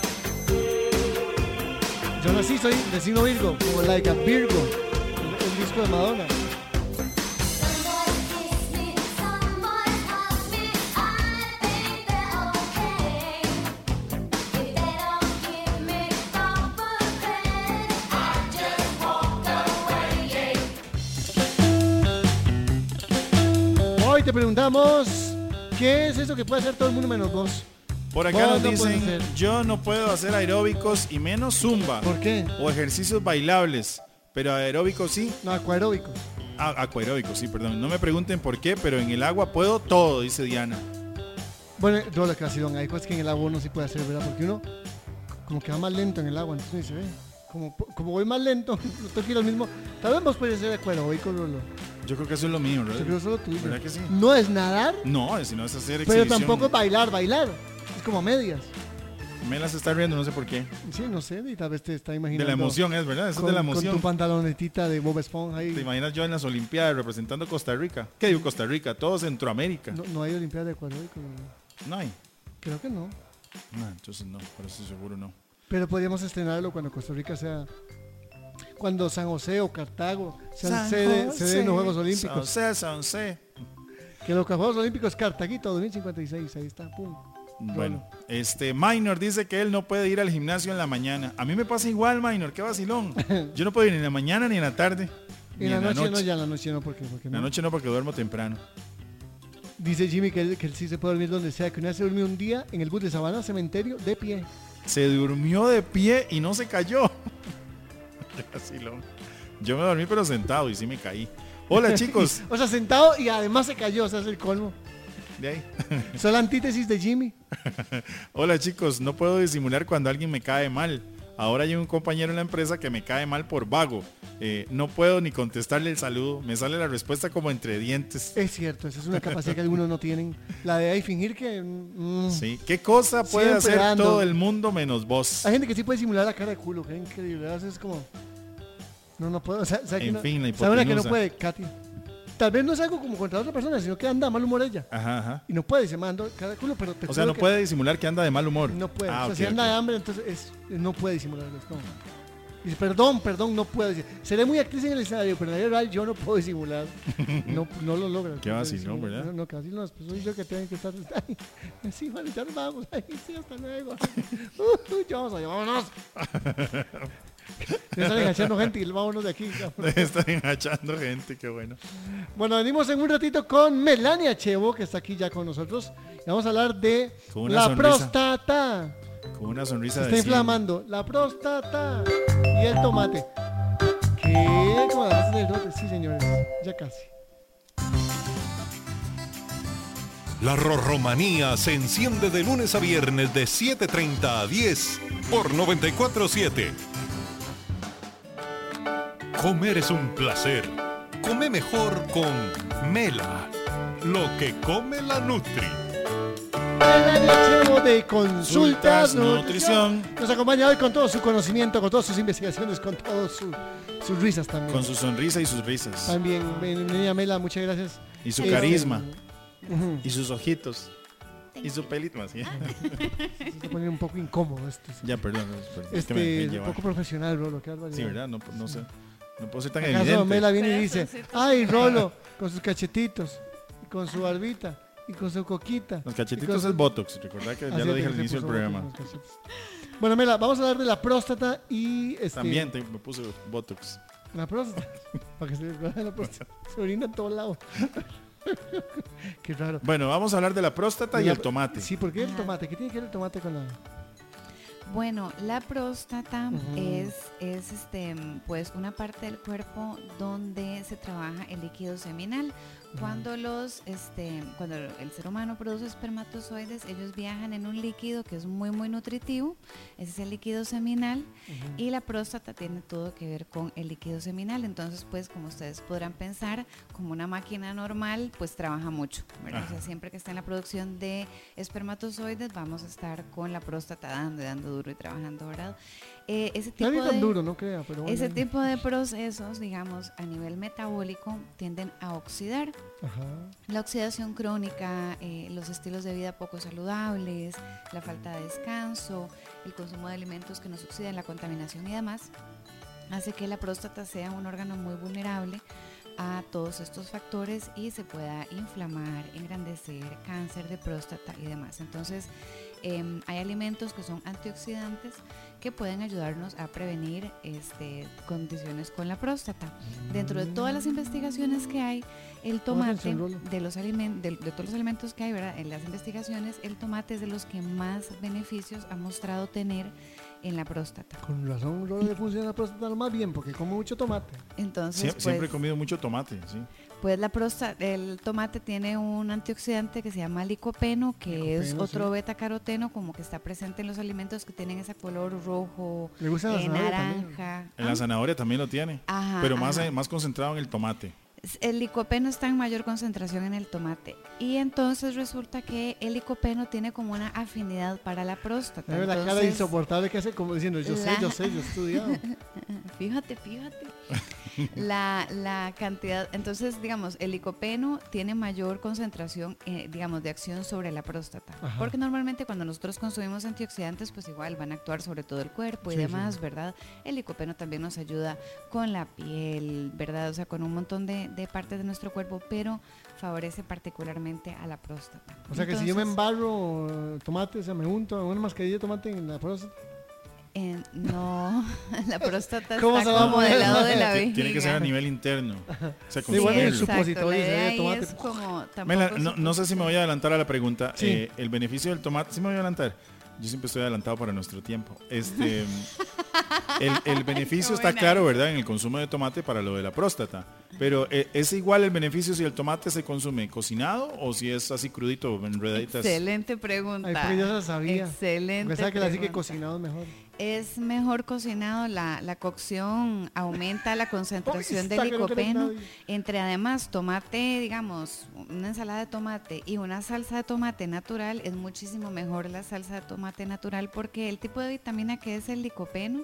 [SPEAKER 2] Yo nací, soy de signo Virgo, como Like a Virgo, el, el disco de Madonna. Hoy te preguntamos, ¿qué es eso que puede hacer todo el mundo menos vos?
[SPEAKER 3] Por acá
[SPEAKER 2] Vos
[SPEAKER 3] nos
[SPEAKER 2] no puedes
[SPEAKER 3] dicen,
[SPEAKER 2] hacer.
[SPEAKER 3] yo no puedo hacer aeróbicos y menos zumba
[SPEAKER 2] ¿Por qué?
[SPEAKER 3] o ejercicios bailables, pero aeróbicos sí.
[SPEAKER 2] No, acuaróbico.
[SPEAKER 3] Ah, acuaeróbicos, sí, perdón. No me pregunten por qué, pero en el agua puedo todo, dice Diana.
[SPEAKER 2] Bueno, yo la creación, hay cosas que en el agua uno sí puede hacer, ¿verdad? Porque uno como que va más lento en el agua, entonces uno dice, ve, como, como voy más lento, no tengo que ir al mismo. Tal vez vos puedes ser acuaróbico, Lolo.
[SPEAKER 3] Yo creo que eso es lo mío,
[SPEAKER 2] Yo
[SPEAKER 3] ¿verdad?
[SPEAKER 2] creo solo tuyo.
[SPEAKER 3] ¿Verdad que sí?
[SPEAKER 2] No es nadar,
[SPEAKER 3] No, si no es hacer
[SPEAKER 2] pero
[SPEAKER 3] exhibición.
[SPEAKER 2] tampoco es bailar, bailar. Es como a medias.
[SPEAKER 3] Mela se está riendo, no sé por qué.
[SPEAKER 2] Sí, no sé, y tal vez te está imaginando.
[SPEAKER 3] De la emoción es, ¿verdad? Eso
[SPEAKER 2] Con,
[SPEAKER 3] es de la
[SPEAKER 2] con
[SPEAKER 3] emoción.
[SPEAKER 2] tu pantalonetita de Bob Esponja ahí.
[SPEAKER 3] ¿Te imaginas yo en las Olimpiadas representando Costa Rica? ¿Qué digo Costa Rica? Todo Centroamérica.
[SPEAKER 2] No, no hay Olimpiada de acuaróbico, Lolo.
[SPEAKER 3] No hay.
[SPEAKER 2] Creo que no.
[SPEAKER 3] No, entonces no, por eso seguro no.
[SPEAKER 2] Pero podríamos estrenarlo cuando Costa Rica sea. Cuando San José o Cartago sean
[SPEAKER 3] San
[SPEAKER 2] sede,
[SPEAKER 3] José,
[SPEAKER 2] sede de los Juegos
[SPEAKER 3] San
[SPEAKER 2] Olímpicos.
[SPEAKER 3] José, San José.
[SPEAKER 2] Que los Juegos Olímpicos Cartaguito dos mil cincuenta y seis, ahí está, pum.
[SPEAKER 3] Bueno, este Minor dice que él no puede ir al gimnasio en la mañana. A mí me pasa igual, Minor, qué vacilón. Yo no puedo ir ni en la mañana ni en la tarde.
[SPEAKER 2] Y
[SPEAKER 3] Ni
[SPEAKER 2] en la noche, no, ya en la noche no, porque, porque
[SPEAKER 3] En la
[SPEAKER 2] no.
[SPEAKER 3] noche no, porque duermo temprano.
[SPEAKER 2] Dice Jimmy que él, que él sí se puede dormir donde sea, que una vez se durmió un día en el bus de Sabana Cementerio de pie.
[SPEAKER 3] Se durmió de pie y no se cayó. Qué vacilón. Yo me dormí pero sentado y sí me caí. Hola chicos.
[SPEAKER 2] O sea, sentado y además se cayó, o sea, es el colmo.
[SPEAKER 3] De ahí.
[SPEAKER 2] Soy la antítesis de Jimmy.
[SPEAKER 3] Hola chicos, no puedo disimular cuando alguien me cae mal. Ahora hay un compañero en la empresa que me cae mal por vago. Eh, no puedo ni contestarle el saludo. Me sale la respuesta como entre dientes.
[SPEAKER 2] Es cierto, esa es una capacidad que algunos no tienen. La de ahí fingir que... mm,
[SPEAKER 3] Sí. ¿Qué cosa puede
[SPEAKER 2] Siempre
[SPEAKER 3] hacer
[SPEAKER 2] ando.
[SPEAKER 3] todo el mundo menos vos?
[SPEAKER 2] Hay gente que sí puede simular la cara de culo, que es increíble. ¿Verdad? Es como... No, no puedo. O sea, ¿sabe
[SPEAKER 3] En
[SPEAKER 2] que
[SPEAKER 3] fin,
[SPEAKER 2] no,
[SPEAKER 3] la
[SPEAKER 2] ¿sabe una que no
[SPEAKER 3] hipotenusa.
[SPEAKER 2] puede? Katy. tal vez no es algo como contra otra persona, sino que anda de mal humor ella.
[SPEAKER 3] Ajá, ajá.
[SPEAKER 2] Y no puede, se manda cada culo, pero te
[SPEAKER 3] O sea,
[SPEAKER 2] juro
[SPEAKER 3] no
[SPEAKER 2] que
[SPEAKER 3] puede disimular que anda de mal humor.
[SPEAKER 2] No puede.
[SPEAKER 3] Ah,
[SPEAKER 2] o sea,
[SPEAKER 3] ok,
[SPEAKER 2] si anda
[SPEAKER 3] ok.
[SPEAKER 2] de hambre, entonces es, no puede disimularlo. No. Dice, perdón, perdón, no puedo decir. Seré muy actriz en el escenario, pero en la vida real yo no puedo disimular. No, no lo logro.
[SPEAKER 3] Qué vacilón, ¿verdad?
[SPEAKER 2] No, no, que así no, pues soy yo que tengo que estar. Ay, sí, vale, ya nos vamos. Ay, sí, hasta luego. Uh, uh, ya vamos allá, vámonos. Ya están enganchando gente y vámonos de aquí.
[SPEAKER 3] Están enganchando gente, qué bueno.
[SPEAKER 2] Bueno, venimos en un ratito con Melania Chevo, que está aquí ya con nosotros. Y vamos a hablar de
[SPEAKER 3] Con una
[SPEAKER 2] la
[SPEAKER 3] sonrisa.
[SPEAKER 2] próstata.
[SPEAKER 3] Con una sonrisa
[SPEAKER 2] Se
[SPEAKER 3] de
[SPEAKER 2] está
[SPEAKER 3] cien.
[SPEAKER 2] inflamando la próstata y el tomate. ¿Qué? ¿Cómo la masa del tomate? Sí, señores, ya casi.
[SPEAKER 1] La Rorromanía se enciende de lunes a viernes de siete treinta a diez por noventa y cuatro siete. Comer es un placer. Come mejor con Mela. Lo que come la Nutri.
[SPEAKER 2] Melania Chevo de Consultas
[SPEAKER 3] Consultas
[SPEAKER 2] Nutrición
[SPEAKER 3] Nutrición.
[SPEAKER 2] nos acompaña hoy con todo su conocimiento, con todas sus investigaciones, con todas su, sus risas también.
[SPEAKER 3] Con su sonrisa y sus risas.
[SPEAKER 2] También, bienvenida Mela, muchas gracias.
[SPEAKER 3] Y su
[SPEAKER 2] Eh,
[SPEAKER 3] carisma.
[SPEAKER 2] Ujú.
[SPEAKER 3] Y sus ojitos. Y su pelito así.
[SPEAKER 2] Se está poniendo un poco incómodo este.
[SPEAKER 3] Ya, perdón. perdón, es que me- me
[SPEAKER 2] Este, un
[SPEAKER 3] lleva.
[SPEAKER 2] poco profesional, Rolo, qué barbaridad.
[SPEAKER 3] Sí, ¿verdad? No, no sé. No puedo ser tan
[SPEAKER 2] ¿Acaso
[SPEAKER 3] evidente.
[SPEAKER 2] Mela viene y dice,
[SPEAKER 5] Corazoncitos.
[SPEAKER 2] ay, Rolo, con sus cachetitos, y con su barbita, y con su coquita.
[SPEAKER 3] Los
[SPEAKER 2] y
[SPEAKER 3] cachetitos
[SPEAKER 2] con su-
[SPEAKER 3] es Botox. Recordad que ya
[SPEAKER 2] Así
[SPEAKER 3] lo
[SPEAKER 2] es,
[SPEAKER 3] dije al
[SPEAKER 2] se
[SPEAKER 3] inicio del
[SPEAKER 2] puso
[SPEAKER 3] programa.
[SPEAKER 2] Botox en los cachetes. Bueno, Mela, vamos a hablar de la próstata y... Este,
[SPEAKER 3] También te- me puse Botox.
[SPEAKER 2] La próstata. Para que se les vea la próstata. Se orina en todos lados. Qué raro.
[SPEAKER 3] Bueno, vamos a hablar de la próstata y
[SPEAKER 2] La-
[SPEAKER 3] el tomate.
[SPEAKER 2] Sí, ¿por qué el
[SPEAKER 5] Ajá.
[SPEAKER 2] tomate? ¿Qué tiene que ver el tomate con la...?
[SPEAKER 5] Bueno, la próstata
[SPEAKER 2] Ujú.
[SPEAKER 5] es, es este, pues una parte del cuerpo donde se trabaja el líquido seminal. Cuando los, este, cuando el ser humano produce espermatozoides, ellos viajan en un líquido que es muy muy nutritivo. Ese es el líquido seminal. Y la próstata tiene todo que ver con el líquido seminal. Entonces, pues, como ustedes podrán pensar, como una máquina normal, pues trabaja mucho, ¿verdad? O sea, siempre que está en la producción de espermatozoides, vamos a estar con la próstata dando, y dando duro y trabajando, ¿verdad? Eh, ese tipo
[SPEAKER 2] Nadie tan
[SPEAKER 5] de,
[SPEAKER 2] duro, no crea, pero bueno.
[SPEAKER 5] ese tipo de procesos, digamos, a nivel metabólico, tienden a oxidar.
[SPEAKER 2] Ajá.
[SPEAKER 5] La oxidación crónica, eh, los estilos de vida poco saludables, la falta de descanso, el consumo de alimentos que nos oxidan, la contaminación y demás, hace que la próstata sea un órgano muy vulnerable a todos estos factores y se pueda inflamar, engrandecer, cáncer de próstata y demás. Entonces, eh, hay alimentos que son antioxidantes que pueden ayudarnos a prevenir este, condiciones con la próstata. Dentro de todas las investigaciones que hay, el tomate,
[SPEAKER 2] atención, Rolo.
[SPEAKER 5] de, los alimen- de, de todos los alimentos que hay, ¿verdad? En las investigaciones, el tomate es de los que más beneficios ha mostrado tener en la próstata.
[SPEAKER 2] Con razón, Rolo le funciona la próstata lo más bien, porque come mucho tomate.
[SPEAKER 5] Entonces,
[SPEAKER 3] Sie-
[SPEAKER 5] pues,
[SPEAKER 3] Siempre he comido mucho tomate, sí.
[SPEAKER 5] pues la próstata, el tomate tiene un antioxidante que se llama licopeno, que es
[SPEAKER 2] Licopeno,
[SPEAKER 5] otro
[SPEAKER 2] sí.
[SPEAKER 5] beta caroteno, como que está presente en los alimentos que tienen ese color rojo,
[SPEAKER 2] Le gusta la
[SPEAKER 5] eh,
[SPEAKER 2] zanahoria también.
[SPEAKER 5] naranja.
[SPEAKER 3] En
[SPEAKER 5] Ah,
[SPEAKER 3] la zanahoria también lo tiene.
[SPEAKER 5] Ajá,
[SPEAKER 3] pero más,
[SPEAKER 5] ajá.
[SPEAKER 3] eh, más concentrado en el tomate.
[SPEAKER 5] El licopeno está en mayor concentración en el tomate y entonces resulta que el licopeno tiene como una afinidad para la próstata.
[SPEAKER 2] Me ve la cara
[SPEAKER 5] Entonces,
[SPEAKER 2] insoportable que hace como diciendo, yo sé,
[SPEAKER 5] la-
[SPEAKER 2] yo sé, yo he estudiado.
[SPEAKER 5] Fíjate, fíjate. La, la cantidad, entonces, digamos, el licopeno tiene mayor concentración, eh, digamos, de acción sobre la próstata.
[SPEAKER 2] Ajá.
[SPEAKER 5] Porque normalmente cuando nosotros consumimos antioxidantes, pues igual van a actuar sobre todo el cuerpo y
[SPEAKER 2] Sí,
[SPEAKER 5] demás,
[SPEAKER 2] sí.
[SPEAKER 5] ¿verdad? El licopeno también nos ayuda con la piel, ¿verdad? O sea, con un montón de, de partes de nuestro cuerpo, pero favorece particularmente a la próstata.
[SPEAKER 2] O sea que si yo me
[SPEAKER 5] Entonces,
[SPEAKER 2] embarro eh, tomate, o sea, me unto una mascarilla de tomate en la próstata.
[SPEAKER 5] eh, no, la próstata
[SPEAKER 2] ¿Cómo
[SPEAKER 5] está
[SPEAKER 2] se va a
[SPEAKER 5] como
[SPEAKER 2] mover?
[SPEAKER 5] del lado de la
[SPEAKER 3] Ti-
[SPEAKER 5] vejiga.
[SPEAKER 3] Tiene que ser a nivel interno. O sea,
[SPEAKER 2] Sí, bueno, el
[SPEAKER 3] consumirlo.
[SPEAKER 2] supositorio
[SPEAKER 5] la
[SPEAKER 2] ese de
[SPEAKER 5] idea ahí
[SPEAKER 2] tomate.
[SPEAKER 5] es como, tampoco
[SPEAKER 3] Mela,
[SPEAKER 5] es
[SPEAKER 3] no, no sé si me voy a adelantar a la pregunta.
[SPEAKER 2] Sí.
[SPEAKER 3] Eh, el beneficio del tomate, sí me voy a adelantar. Yo siempre estoy adelantado para nuestro tiempo. Este, el, el beneficio
[SPEAKER 5] Qué
[SPEAKER 3] está
[SPEAKER 5] buena.
[SPEAKER 3] claro, ¿verdad? En el consumo de tomate para lo de la próstata. Pero eh, ¿es igual el beneficio si el tomate se consume cocinado o si es así crudito, en rueditas?
[SPEAKER 5] Excelente pregunta.
[SPEAKER 2] Ay, pero yo ya la sabía.
[SPEAKER 5] Excelente.
[SPEAKER 2] Pensaba que la sí que
[SPEAKER 5] pregunta.
[SPEAKER 2] cocinado es mejor.
[SPEAKER 5] Es mejor cocinado, la, la cocción aumenta la concentración
[SPEAKER 2] Uy,
[SPEAKER 5] de
[SPEAKER 2] está que no querés
[SPEAKER 5] licopeno.
[SPEAKER 2] nadie.
[SPEAKER 5] Entre además tomate, digamos, una ensalada de tomate y una salsa de tomate natural, es muchísimo mejor la salsa de tomate natural porque el tipo de vitamina que es el licopeno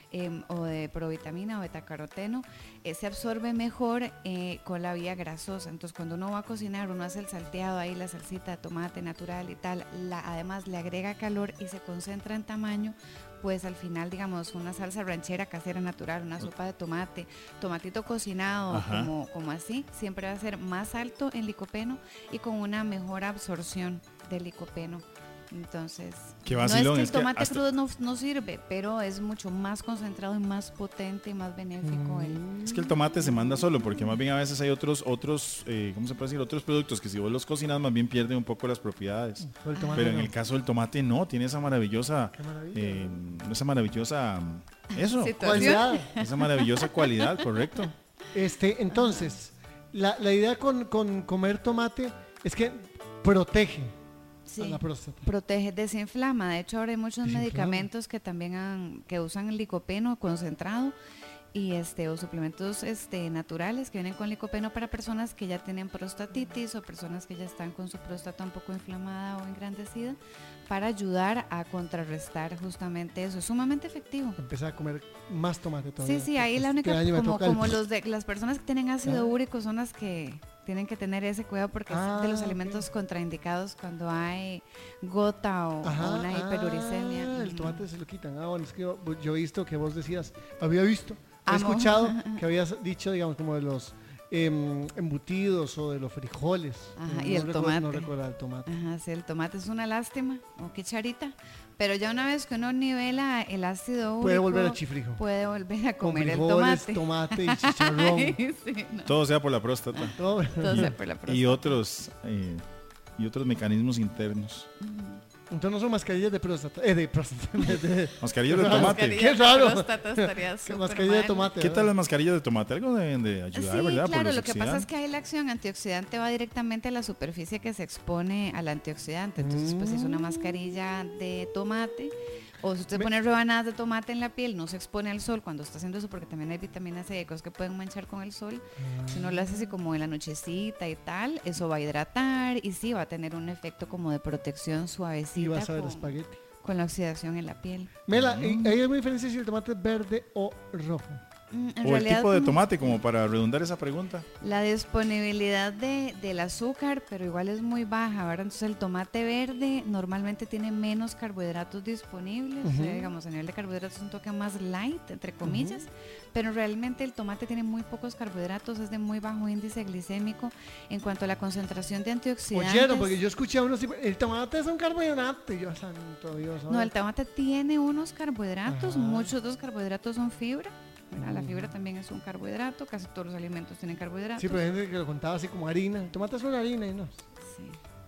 [SPEAKER 5] eh, o de provitamina o betacaroteno, eh, se absorbe mejor eh, con la vía grasosa. Entonces cuando uno va a cocinar, uno hace el salteado ahí, la salsita de tomate natural y tal, la, además le agrega calor y se concentra en tamaño, pues al final, digamos, una salsa ranchera casera natural, una sopa de tomate, tomatito cocinado, como, como así, siempre va a ser más alto en licopeno y con una mejor absorción del licopeno. Entonces,
[SPEAKER 3] Qué
[SPEAKER 5] no es
[SPEAKER 3] vacilón,
[SPEAKER 5] que el
[SPEAKER 3] es que
[SPEAKER 5] tomate
[SPEAKER 3] hasta-
[SPEAKER 5] crudo no, no sirve, pero es mucho más concentrado y más potente y más benéfico. el-
[SPEAKER 3] Es que el tomate se manda solo, porque más bien a veces hay otros, otros eh, ¿cómo se puede decir? Otros productos que si vos los cocinas más bien pierden un poco las propiedades.
[SPEAKER 2] Pero el tomate
[SPEAKER 3] Pero en
[SPEAKER 2] no.
[SPEAKER 3] el caso del tomate no, tiene esa maravillosa,
[SPEAKER 2] Qué maravilla.
[SPEAKER 3] eh, esa maravillosa, eso,
[SPEAKER 5] Situación.
[SPEAKER 2] Cualidad.
[SPEAKER 3] esa maravillosa cualidad, correcto.
[SPEAKER 2] Este, entonces, la, la idea con, con comer tomate es que protege
[SPEAKER 5] Sí.
[SPEAKER 2] a la próstata.
[SPEAKER 5] Protege, desinflama. De hecho, ahora hay muchos
[SPEAKER 2] Desinflama.
[SPEAKER 5] medicamentos que también han, que usan el licopeno concentrado y este o suplementos este naturales que vienen con licopeno para personas que ya tienen prostatitis o personas que ya están con su próstata un poco inflamada o engrandecida, para ayudar a contrarrestar justamente eso. Es sumamente efectivo.
[SPEAKER 2] Empezar a comer más tomate todavía.
[SPEAKER 5] Sí, sí, ahí la
[SPEAKER 2] Este
[SPEAKER 5] única,
[SPEAKER 2] año me
[SPEAKER 5] como,
[SPEAKER 2] toca el-
[SPEAKER 5] como los de las personas que tienen ácido
[SPEAKER 2] Ah.
[SPEAKER 5] úrico son las que tienen que tener ese cuidado porque
[SPEAKER 2] Ah,
[SPEAKER 5] es de los
[SPEAKER 2] ok.
[SPEAKER 5] alimentos contraindicados cuando hay gota o, o
[SPEAKER 2] Ajá,
[SPEAKER 5] una hiperuricemia.
[SPEAKER 2] ah, el
[SPEAKER 5] Ujú.
[SPEAKER 2] tomate se lo quitan. Ah, bueno, es que yo, yo he visto que vos decías, había visto, he
[SPEAKER 5] Amo.
[SPEAKER 2] escuchado que habías dicho, digamos, como de los em, embutidos o de los frijoles.
[SPEAKER 5] Ajá,
[SPEAKER 2] No
[SPEAKER 5] y el
[SPEAKER 2] recuerdo-
[SPEAKER 5] tomate.
[SPEAKER 2] No recuerdo el tomate.
[SPEAKER 5] Ajá, sí, el tomate es una lástima, o qué charita, pero ya una vez que uno nivela el ácido úrico,
[SPEAKER 2] Puede volver a chifrijo.
[SPEAKER 5] puede volver a
[SPEAKER 2] Con
[SPEAKER 5] comer el
[SPEAKER 2] frijoles,
[SPEAKER 5] tomate.
[SPEAKER 2] tomate y chicharrón.
[SPEAKER 5] Ay, sí, no.
[SPEAKER 3] Todo sea por la próstata.
[SPEAKER 2] Todo-
[SPEAKER 5] Todo sea por la próstata.
[SPEAKER 3] Y otros, eh, y otros mecanismos internos.
[SPEAKER 2] Entonces no son mascarillas de próstata. Eh, de próstata. de- de-
[SPEAKER 3] Mascarillas de
[SPEAKER 2] Qué
[SPEAKER 3] tomate.
[SPEAKER 5] Mascarilla
[SPEAKER 2] Qué
[SPEAKER 5] de
[SPEAKER 2] raro.
[SPEAKER 5] próstata estaría súper
[SPEAKER 2] mascarilla de
[SPEAKER 5] mal.
[SPEAKER 2] tomate.
[SPEAKER 3] ¿Qué
[SPEAKER 2] ¿verdad?
[SPEAKER 3] tal las mascarillas de tomate? Algo deben de ayudar,
[SPEAKER 5] Sí,
[SPEAKER 3] ¿verdad? Por
[SPEAKER 5] claro,
[SPEAKER 3] los
[SPEAKER 5] lo que pasa es
[SPEAKER 3] oxidantes.
[SPEAKER 5] que ahí la acción antioxidante va directamente a la superficie que se expone al antioxidante. Entonces, pues si es una mascarilla de tomate, o si usted
[SPEAKER 2] Me-
[SPEAKER 5] pone rebanadas de tomate en la piel, no se expone al sol cuando está haciendo eso, porque también hay vitamina C y cosas que pueden manchar con el sol. Si uno lo hace así como en la nochecita y tal, eso va a hidratar y sí va a tener un efecto como de protección suavecita
[SPEAKER 2] Y vas a ver
[SPEAKER 5] con,
[SPEAKER 2] espagueti.
[SPEAKER 5] con la oxidación en la piel.
[SPEAKER 2] Mela, ¿y- ¿hay alguna diferencia si el tomate es verde o rojo?
[SPEAKER 5] Mm, en
[SPEAKER 3] O el
[SPEAKER 5] realidad,
[SPEAKER 3] tipo de
[SPEAKER 5] mm,
[SPEAKER 3] tomate, como para redundar esa pregunta.
[SPEAKER 5] La disponibilidad de, del azúcar, pero igual es muy baja, ¿verdad? Entonces el tomate verde normalmente tiene menos carbohidratos disponibles,
[SPEAKER 2] Ujú.
[SPEAKER 5] eh, digamos, a nivel de carbohidratos un toque más light, entre comillas, pero realmente el tomate tiene muy pocos carbohidratos, es de muy bajo índice glicémico en cuanto a la concentración de antioxidantes.
[SPEAKER 2] Oyeron, porque yo escuché a unos tipo, el tomate es un carbohidrato. Y yo, santo Dios.
[SPEAKER 5] No,
[SPEAKER 2] ahora-
[SPEAKER 5] el tomate tiene unos carbohidratos,
[SPEAKER 2] Ajá.
[SPEAKER 5] muchos de los carbohidratos son fibra, ¿verdad? La fibra también es un carbohidrato, casi todos los alimentos tienen carbohidratos.
[SPEAKER 2] Sí, pero hay gente que lo contaba así como harina. El tomate es una harina y no.
[SPEAKER 5] Sí.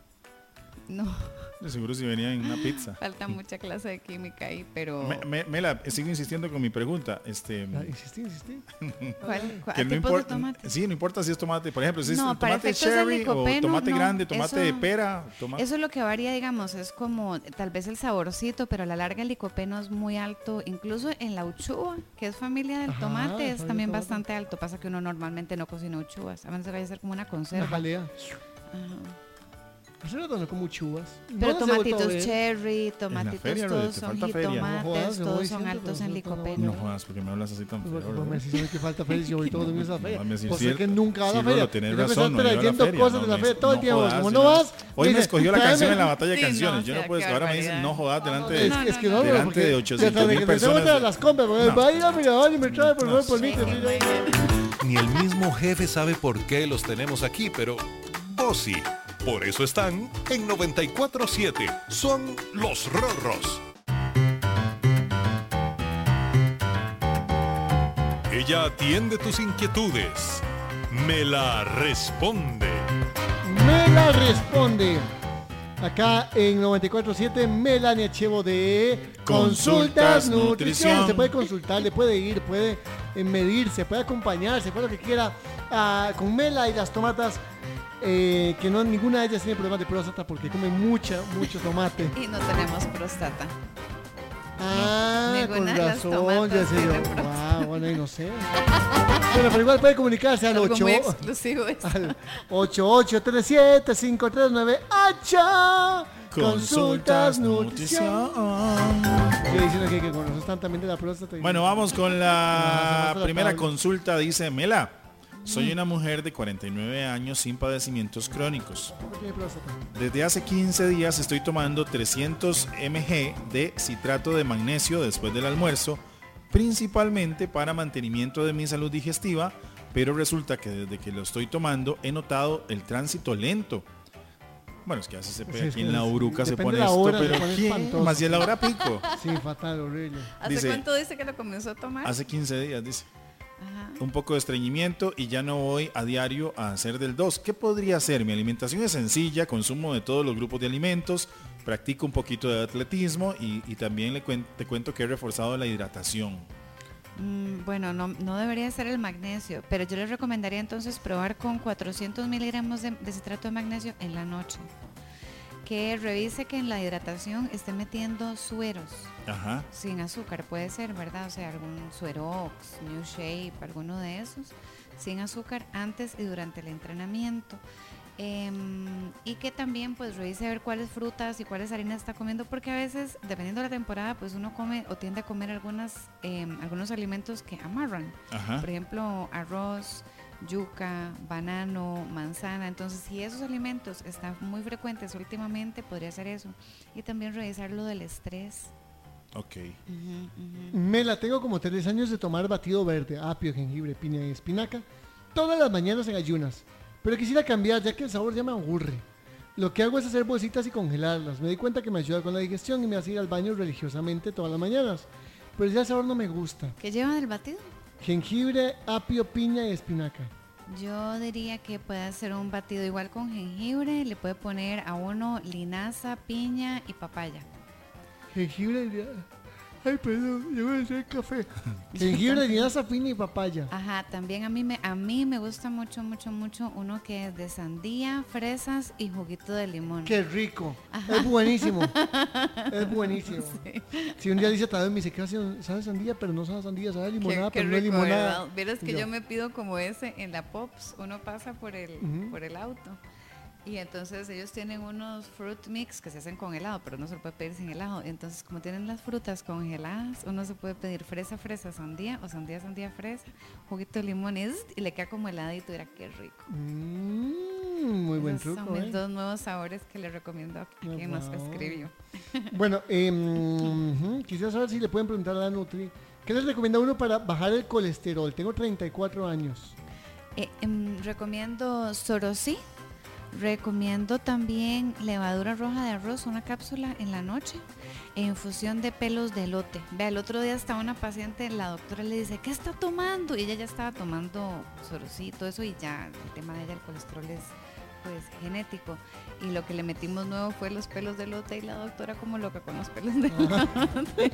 [SPEAKER 5] No.
[SPEAKER 3] De seguro si venía en una pizza.
[SPEAKER 5] Falta mucha clase de química ahí, pero
[SPEAKER 3] Me- me- Mela, sigo insistiendo con mi pregunta. Este,
[SPEAKER 2] Ah, insistí, insistí.
[SPEAKER 5] ¿cuál, cuál
[SPEAKER 3] que no
[SPEAKER 5] tipos de
[SPEAKER 3] importa,
[SPEAKER 5] tomate?
[SPEAKER 3] sí, no importa si es tomate, por ejemplo, si
[SPEAKER 5] No,
[SPEAKER 3] es
[SPEAKER 5] para
[SPEAKER 3] tomate
[SPEAKER 5] efectos del
[SPEAKER 3] cherry o
[SPEAKER 5] licopeno,
[SPEAKER 3] tomate
[SPEAKER 5] no,
[SPEAKER 3] grande, tomate de
[SPEAKER 5] eso-
[SPEAKER 3] pera, tomate.
[SPEAKER 5] Eso es lo que varía, digamos, es como tal vez el saborcito, pero a la larga el licopeno es muy alto, incluso en la uchuva, que es familia del
[SPEAKER 2] Ajá,
[SPEAKER 5] tomate, es
[SPEAKER 2] familia del
[SPEAKER 5] también
[SPEAKER 2] tomate.
[SPEAKER 5] bastante alto. Pasa que uno normalmente no cocina uchuvas, a menos que vaya a ser como una
[SPEAKER 2] Una
[SPEAKER 5] conserva.
[SPEAKER 2] jalea.
[SPEAKER 5] Ajá.
[SPEAKER 2] Hace rato no como chuvas.
[SPEAKER 5] Pero
[SPEAKER 2] ¿Dónde se ha vuelto a
[SPEAKER 5] tomatitos
[SPEAKER 2] ver?
[SPEAKER 5] cherry, tomatitos
[SPEAKER 3] feria, Rodri,
[SPEAKER 5] todos
[SPEAKER 3] te
[SPEAKER 5] son
[SPEAKER 3] falta feria.
[SPEAKER 2] No jodas,
[SPEAKER 5] jitomates,
[SPEAKER 2] yo voy
[SPEAKER 5] todos son
[SPEAKER 2] siempre,
[SPEAKER 5] altos
[SPEAKER 2] pero
[SPEAKER 5] en
[SPEAKER 2] no,
[SPEAKER 5] licopeno.
[SPEAKER 3] No jodas, porque me hablas así tan
[SPEAKER 2] Pues,
[SPEAKER 3] feo.
[SPEAKER 2] pues,
[SPEAKER 3] Rodri.
[SPEAKER 2] me decís que falta feria, yo voy todos los días a la feria.
[SPEAKER 3] No, mames, sí es
[SPEAKER 2] Pues es que
[SPEAKER 3] cierto.
[SPEAKER 2] nunca va a la
[SPEAKER 3] Sí,
[SPEAKER 2] feria.
[SPEAKER 3] Rolo, tenés
[SPEAKER 2] Yo me
[SPEAKER 3] razón,
[SPEAKER 2] estoy
[SPEAKER 3] no, yo a la
[SPEAKER 2] trayendo
[SPEAKER 3] feria,
[SPEAKER 2] cosas
[SPEAKER 3] no,
[SPEAKER 2] de la
[SPEAKER 3] me-
[SPEAKER 2] feria todo el
[SPEAKER 3] no
[SPEAKER 2] tiempo.
[SPEAKER 3] jodas,
[SPEAKER 2] Como
[SPEAKER 3] sí,
[SPEAKER 2] no
[SPEAKER 3] no.
[SPEAKER 2] vas,
[SPEAKER 3] Hoy me
[SPEAKER 2] dice,
[SPEAKER 3] escogió la
[SPEAKER 2] tráeme-
[SPEAKER 3] canción en la batalla de
[SPEAKER 5] Sí, no,
[SPEAKER 3] canciones.
[SPEAKER 5] o
[SPEAKER 3] Yo no
[SPEAKER 5] sea,
[SPEAKER 3] puedo,
[SPEAKER 5] qué
[SPEAKER 3] ahora me dicen
[SPEAKER 5] barbaridad.
[SPEAKER 3] no jodas delante
[SPEAKER 2] Es,
[SPEAKER 3] de.
[SPEAKER 5] No,
[SPEAKER 2] es que
[SPEAKER 5] no,
[SPEAKER 2] no,
[SPEAKER 5] no.
[SPEAKER 2] Rolo,
[SPEAKER 3] Delante
[SPEAKER 2] porque
[SPEAKER 3] de ochocientos
[SPEAKER 2] desde
[SPEAKER 3] mil
[SPEAKER 2] que empecemos
[SPEAKER 3] personas.
[SPEAKER 2] a las compras, porque
[SPEAKER 3] No.
[SPEAKER 2] va a ir a Mirador y me trae por favor por mí. que sí, yo-
[SPEAKER 1] Ni el mismo jefe sabe por qué los tenemos aquí, pero vos sí. Por eso están en noventa y cuatro siete. Son los Rorros. Ella atiende tus inquietudes. Me la responde.
[SPEAKER 2] Me la responde. Acá en noventa y cuatro siete, Melania Chevo de
[SPEAKER 3] Consultas
[SPEAKER 2] Consultas Nutrición.
[SPEAKER 3] Nutrición.
[SPEAKER 2] Se puede consultar, le puede ir, puede eh, medir, se puede acompañar, se puede lo que quiera. Ah, con Mela y las tomatas, eh, que no ninguna de ellas tiene problemas de próstata porque comen mucha, mucho tomate.
[SPEAKER 5] Y no tenemos próstata.
[SPEAKER 2] Ah,
[SPEAKER 5] Ninguna
[SPEAKER 2] con
[SPEAKER 5] de las
[SPEAKER 2] razón,
[SPEAKER 5] tomatas
[SPEAKER 2] ya sé yo.
[SPEAKER 5] tiene próstata.
[SPEAKER 2] Wow, bueno, ahí no sé. Bueno, pero igual puede comunicarse al
[SPEAKER 5] Algo
[SPEAKER 2] ocho.
[SPEAKER 5] muy exclusivo es.
[SPEAKER 2] Al ocho ocho tres siete cinco tres nueve ocho. Consultas Nutrición.
[SPEAKER 3] Nutrición.
[SPEAKER 2] Yo diciendo que, que con eso están también de la próstata. y-
[SPEAKER 3] Bueno, vamos con
[SPEAKER 2] Ajá,
[SPEAKER 3] la
[SPEAKER 2] hacemos la
[SPEAKER 3] primera
[SPEAKER 2] tabla.
[SPEAKER 3] consulta. Dice Mela, soy una mujer de cuarenta y nueve años sin padecimientos crónicos.
[SPEAKER 2] ¿Cómo tiene próstata?
[SPEAKER 3] Desde hace quince días estoy tomando trescientos miligramos de citrato de magnesio después del almuerzo, principalmente para mantenimiento de mi salud digestiva, pero resulta que desde que lo estoy tomando he notado el tránsito lento. Bueno, es que así se
[SPEAKER 2] Sí,
[SPEAKER 3] pega
[SPEAKER 2] es
[SPEAKER 3] aquí
[SPEAKER 2] que
[SPEAKER 3] en la
[SPEAKER 2] es-
[SPEAKER 3] Uruca, se
[SPEAKER 2] depende
[SPEAKER 3] pone
[SPEAKER 2] de la
[SPEAKER 3] esto,
[SPEAKER 2] hora, se
[SPEAKER 3] pero
[SPEAKER 2] pone
[SPEAKER 3] ¿qué?
[SPEAKER 2] espantoso.
[SPEAKER 3] Más si es la hora pico.
[SPEAKER 2] Sí, fatal, horrible.
[SPEAKER 5] ¿Hace
[SPEAKER 3] Dice-
[SPEAKER 5] cuánto dice que lo comenzó a tomar?
[SPEAKER 3] Hace quince días, dice.
[SPEAKER 5] Ajá.
[SPEAKER 3] Un poco de estreñimiento y ya no voy a diario a hacer del dos. ¿Qué podría hacer? Mi alimentación es sencilla, consumo de todos los grupos de alimentos, practico un poquito de atletismo y, y también le cuen- te cuento que he reforzado la hidratación.
[SPEAKER 5] Mm, bueno, no, no debería ser el magnesio, pero yo les recomendaría entonces probar con cuatrocientos miligramos de, de citrato de magnesio en la noche. Que revise que en la hidratación esté metiendo sueros
[SPEAKER 3] Ajá.
[SPEAKER 5] sin azúcar, puede ser, ¿verdad? O sea, algún Suerox, New Shape, alguno de esos, sin azúcar antes y durante el entrenamiento. Em, y que también pues revise a ver cuáles frutas y cuáles harinas está comiendo, porque a veces, dependiendo de la temporada, pues uno come o tiende a comer algunas, em, algunos alimentos que amarran.
[SPEAKER 3] Ajá.
[SPEAKER 5] Por ejemplo, arroz, yuca, banano, manzana. Entonces, si esos alimentos están muy frecuentes últimamente, podría ser eso. Y también revisar lo del estrés.
[SPEAKER 3] Ok.
[SPEAKER 5] Ujú, ujú.
[SPEAKER 2] Me la tengo como tres años de tomar batido verde, apio, jengibre, piña y espinaca, todas las mañanas en ayunas. Pero quisiera cambiar ya que el sabor ya me aburre. Lo que hago es hacer bolsitas y congelarlas. Me di cuenta que me ayuda con la digestión y me hace ir al baño religiosamente todas las mañanas. Pero ya el sabor no me gusta.
[SPEAKER 5] ¿Qué lleva del batido?
[SPEAKER 2] Jengibre, apio, piña y espinaca.
[SPEAKER 5] Yo diría que puede hacer un batido igual con jengibre, le puede poner a uno linaza, piña y papaya.
[SPEAKER 2] Jengibre, ay perdón, yo voy a hacer café. Jengibre, linaza, piña y papaya.
[SPEAKER 5] Ajá, también a mí me a mí me gusta mucho, mucho, mucho uno que es de sandía, fresas y juguito de limón.
[SPEAKER 2] Qué rico. Es buenísimo. Es buenísimo. Si un día dice tal vez me dice que sabe sandía, pero no sabe sandía, sabe limonada,
[SPEAKER 5] Qué- qué
[SPEAKER 2] pero no es
[SPEAKER 5] rico,
[SPEAKER 2] limonada.
[SPEAKER 5] ¿verdad? Vieras que
[SPEAKER 2] Yo.
[SPEAKER 5] yo me pido como ese en la Pops, uno pasa por el,
[SPEAKER 2] Ujú.
[SPEAKER 5] por el auto y entonces ellos tienen unos fruit mix que se hacen con helado, pero no se lo puede pedir sin helado. Entonces, como tienen las frutas congeladas, uno se puede pedir fresa, fresa, sandía o sandía, sandía, fresa, juguito de limón y, zzz, y le queda como heladito, era qué rico.
[SPEAKER 2] Mm, muy buen
[SPEAKER 5] Esos
[SPEAKER 2] truco,
[SPEAKER 5] son mis
[SPEAKER 2] ¿eh?
[SPEAKER 5] dos nuevos sabores que le recomiendo a
[SPEAKER 2] No,
[SPEAKER 5] quien nos
[SPEAKER 2] wow.
[SPEAKER 5] escribió.
[SPEAKER 2] Bueno, eh, ujú, quisiera saber si le pueden preguntar a la Nutri. ¿Qué les recomienda uno para bajar el colesterol? Tengo treinta y cuatro años.
[SPEAKER 5] Eh, em, recomiendo Sorosí. Recomiendo también levadura roja de arroz, una cápsula en la noche, e infusión de pelos de elote. Vea, el otro día estaba una paciente, la doctora le dice, ¿qué está tomando? Y ella ya estaba tomando Sorosí, todo eso, y ya el tema de ella, el colesterol es pues genético. Y lo que le metimos nuevo fue los pelos de elote y la doctora como loca con los pelos de elote.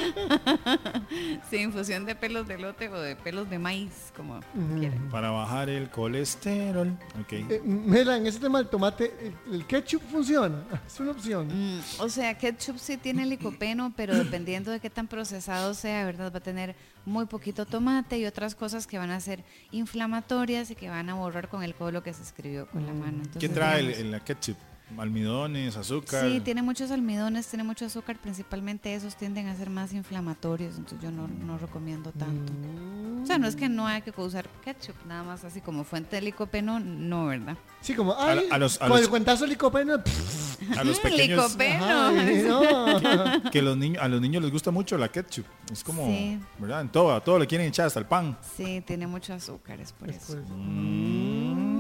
[SPEAKER 5] Sí, infusión de pelos de elote o de pelos de maíz, como
[SPEAKER 2] Ujú.
[SPEAKER 5] quieran.
[SPEAKER 3] Para bajar el colesterol. Ok.
[SPEAKER 2] Eh, Mela, en ese tema del tomate, ¿el, el ketchup funciona? Es una opción.
[SPEAKER 5] Mm, o sea, ketchup sí tiene licopeno, pero dependiendo de qué tan procesado sea, ¿verdad? Va a tener muy poquito tomate y otras cosas que van a ser inflamatorias y que van a borrar con el codo lo que se escribió con la mano. Entonces,
[SPEAKER 3] ¿Qué trae el,
[SPEAKER 5] digamos,
[SPEAKER 3] el- la ketchup? Almidones, azúcar.
[SPEAKER 5] Sí, tiene muchos almidones, tiene mucho azúcar, principalmente esos tienden a ser más inflamatorios, entonces yo no, no recomiendo tanto.
[SPEAKER 2] Mm.
[SPEAKER 5] O sea, no es que no hay que usar ketchup, nada más así como fuente de licopeno, no, ¿verdad?
[SPEAKER 2] Sí, como,
[SPEAKER 3] A-
[SPEAKER 2] ay,
[SPEAKER 3] a los- a
[SPEAKER 2] con
[SPEAKER 3] los-
[SPEAKER 2] el cuentazo licopeno. pff,
[SPEAKER 3] A los pequeños.
[SPEAKER 5] Licopeno.
[SPEAKER 2] ay, no.
[SPEAKER 3] Que los niños, a los niños les gusta mucho la ketchup. Es como,
[SPEAKER 5] Sí.
[SPEAKER 3] ¿verdad? En todo, a todo le quieren echar hasta el pan.
[SPEAKER 5] Sí, tiene mucho azúcar, es por eso.
[SPEAKER 2] Después.
[SPEAKER 3] Mm.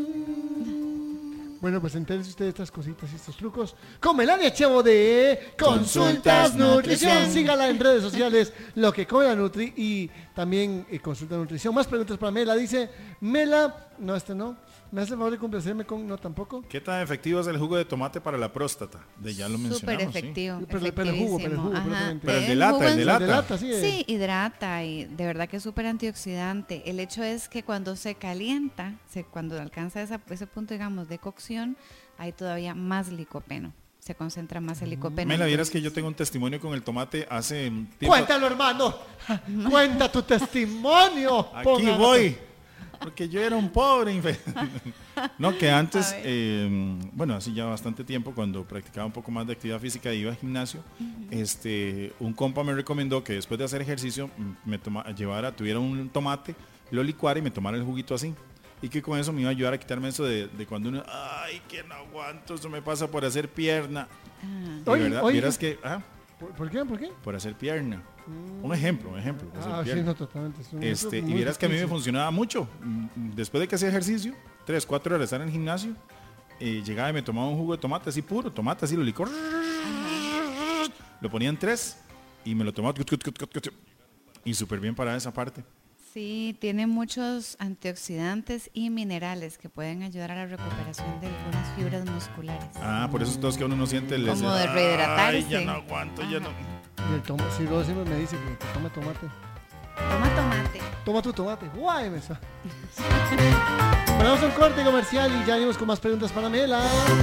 [SPEAKER 2] Bueno, pues entérese usted de estas cositas y estos trucos con Melania Chevo de Consultas
[SPEAKER 3] Consultas
[SPEAKER 2] Nutrición.
[SPEAKER 3] Nutrición.
[SPEAKER 2] Sígala en redes sociales, lo que come la Nutri, y también eh, Consulta Nutrición. Más preguntas para Mela. Dice, Mela, no, este no. ¿Me hace el favor de complacerme con no tampoco?
[SPEAKER 3] ¿Qué tan efectivo es el jugo de tomate para la próstata? De ya lo mencionamos.
[SPEAKER 5] Súper
[SPEAKER 3] ¿sí?
[SPEAKER 5] efectivo.
[SPEAKER 2] Pero- pero el jugo, pero el jugo,
[SPEAKER 5] efectivísimo. Ajá.
[SPEAKER 2] propiamente.
[SPEAKER 3] Pero el de
[SPEAKER 5] El
[SPEAKER 3] lata,
[SPEAKER 5] jugo
[SPEAKER 3] el de
[SPEAKER 5] en-
[SPEAKER 3] lata.
[SPEAKER 2] De lata, sí. eh.
[SPEAKER 5] Sí, hidrata y de verdad que es súper antioxidante. El hecho es que cuando se calienta, se, cuando alcanza esa- ese punto, digamos, de cocción, hay todavía más licopeno. Se concentra más el licopeno.
[SPEAKER 3] Mela, vieras que yo tengo un testimonio con el tomate hace tiempo.
[SPEAKER 2] Cuéntalo, hermano. Cuenta tu testimonio.
[SPEAKER 3] Aquí
[SPEAKER 2] Ponga-
[SPEAKER 3] voy. Porque yo era un pobre infeliz. No, que antes, eh, bueno, hace ya bastante tiempo, cuando practicaba un poco más de actividad física y iba al gimnasio, uh-huh. este, un compa me recomendó que después de hacer ejercicio me toma, llevara, tuviera un tomate, lo licuara y me tomara el juguito así. Y que con eso me iba a ayudar a quitarme eso de, de cuando uno, ay, que no aguanto, eso me pasa por hacer pierna. Uh-huh. Y
[SPEAKER 2] oye,
[SPEAKER 3] verdad,
[SPEAKER 2] oye,
[SPEAKER 3] vieras que, ¿ah?
[SPEAKER 2] ¿Por, ¿Por qué? ¿Por qué?
[SPEAKER 3] Por hacer pierna. Mm. Un ejemplo, un ejemplo.
[SPEAKER 2] Ah, sí, no, totalmente. Es un,
[SPEAKER 3] este,
[SPEAKER 2] es
[SPEAKER 3] y vieras
[SPEAKER 2] difícil.
[SPEAKER 3] que a mí me funcionaba mucho. Después de que hacía ejercicio, tres, cuatro horas estar en el gimnasio, eh, llegaba y me tomaba un jugo de tomate así puro, tomate así, lo licor. Uh-huh. Lo ponía en tres y me lo tomaba. Y súper bien para esa parte.
[SPEAKER 5] Sí, tiene muchos antioxidantes y minerales que pueden ayudar a la recuperación de algunas fibras musculares.
[SPEAKER 3] Ah, por eso es todo que uno no siente el...
[SPEAKER 5] Como de rehidratarse.
[SPEAKER 3] Ay, ya no aguanto, Ajá. ya no...
[SPEAKER 2] Y el toma, si luego siempre me dice que toma tomate.
[SPEAKER 5] Toma tomate.
[SPEAKER 2] Toma tu tomate. Guay, me sa- Bueno, vamos a un corte comercial y ya venimos con más preguntas para Mela.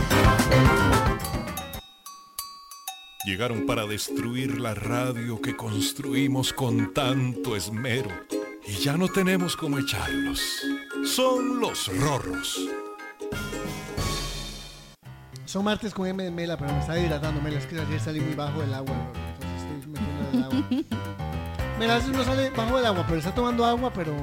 [SPEAKER 1] Llegaron para destruir la radio que construimos con tanto esmero. Y ya no tenemos cómo echarlos. Son los Rorros.
[SPEAKER 2] Son martes con M de Mela, pero me está hidratando Mela. Es que ayer salí muy bajo del agua, bro. Entonces estoy metiendo el agua. Mela, a veces uno sale bajo del agua, pero está tomando agua, pero...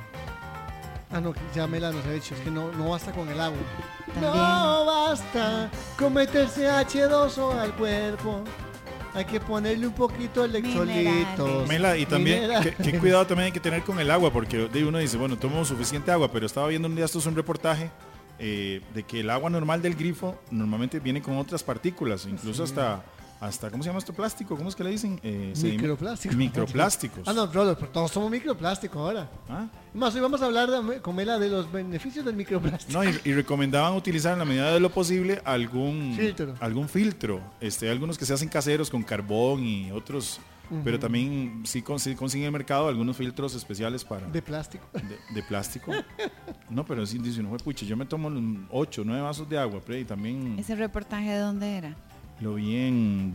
[SPEAKER 2] Ah, no, ya Mela nos ha dicho, es que no, no basta con el agua.
[SPEAKER 5] También.
[SPEAKER 2] No basta con meterse hache dos o al cuerpo. Hay que ponerle un poquito de electrolitos.
[SPEAKER 3] Mela, y también, ¿qué, qué cuidado también hay que tener con el agua? Porque uno dice, bueno, tomo suficiente agua, pero estaba viendo un día, esto es un reportaje, eh, de que el agua normal del grifo normalmente viene con otras partículas, incluso sí. hasta... Hasta, ¿cómo se llama esto? Plástico, ¿cómo es que le dicen? Eh,
[SPEAKER 2] microplásticos.
[SPEAKER 3] Microplásticos.
[SPEAKER 2] Ah, no, brother, pero todos somos microplásticos ahora. ¿Ah? Más, hoy vamos a hablar de, con Mela de los beneficios del microplástico.
[SPEAKER 3] No, y, y recomendaban utilizar en la medida de lo posible algún filtro. Algún filtro. Este, algunos que se hacen caseros con carbón y otros, uh-huh. pero también sí, sí consiguen en el mercado algunos filtros especiales para...
[SPEAKER 2] De plástico.
[SPEAKER 3] De, de plástico. No, pero sí dice, no, pucha, yo me tomo ocho, nueve vasos de agua, pero y también...
[SPEAKER 5] ¿Ese reportaje de dónde era?
[SPEAKER 3] Lo vi en,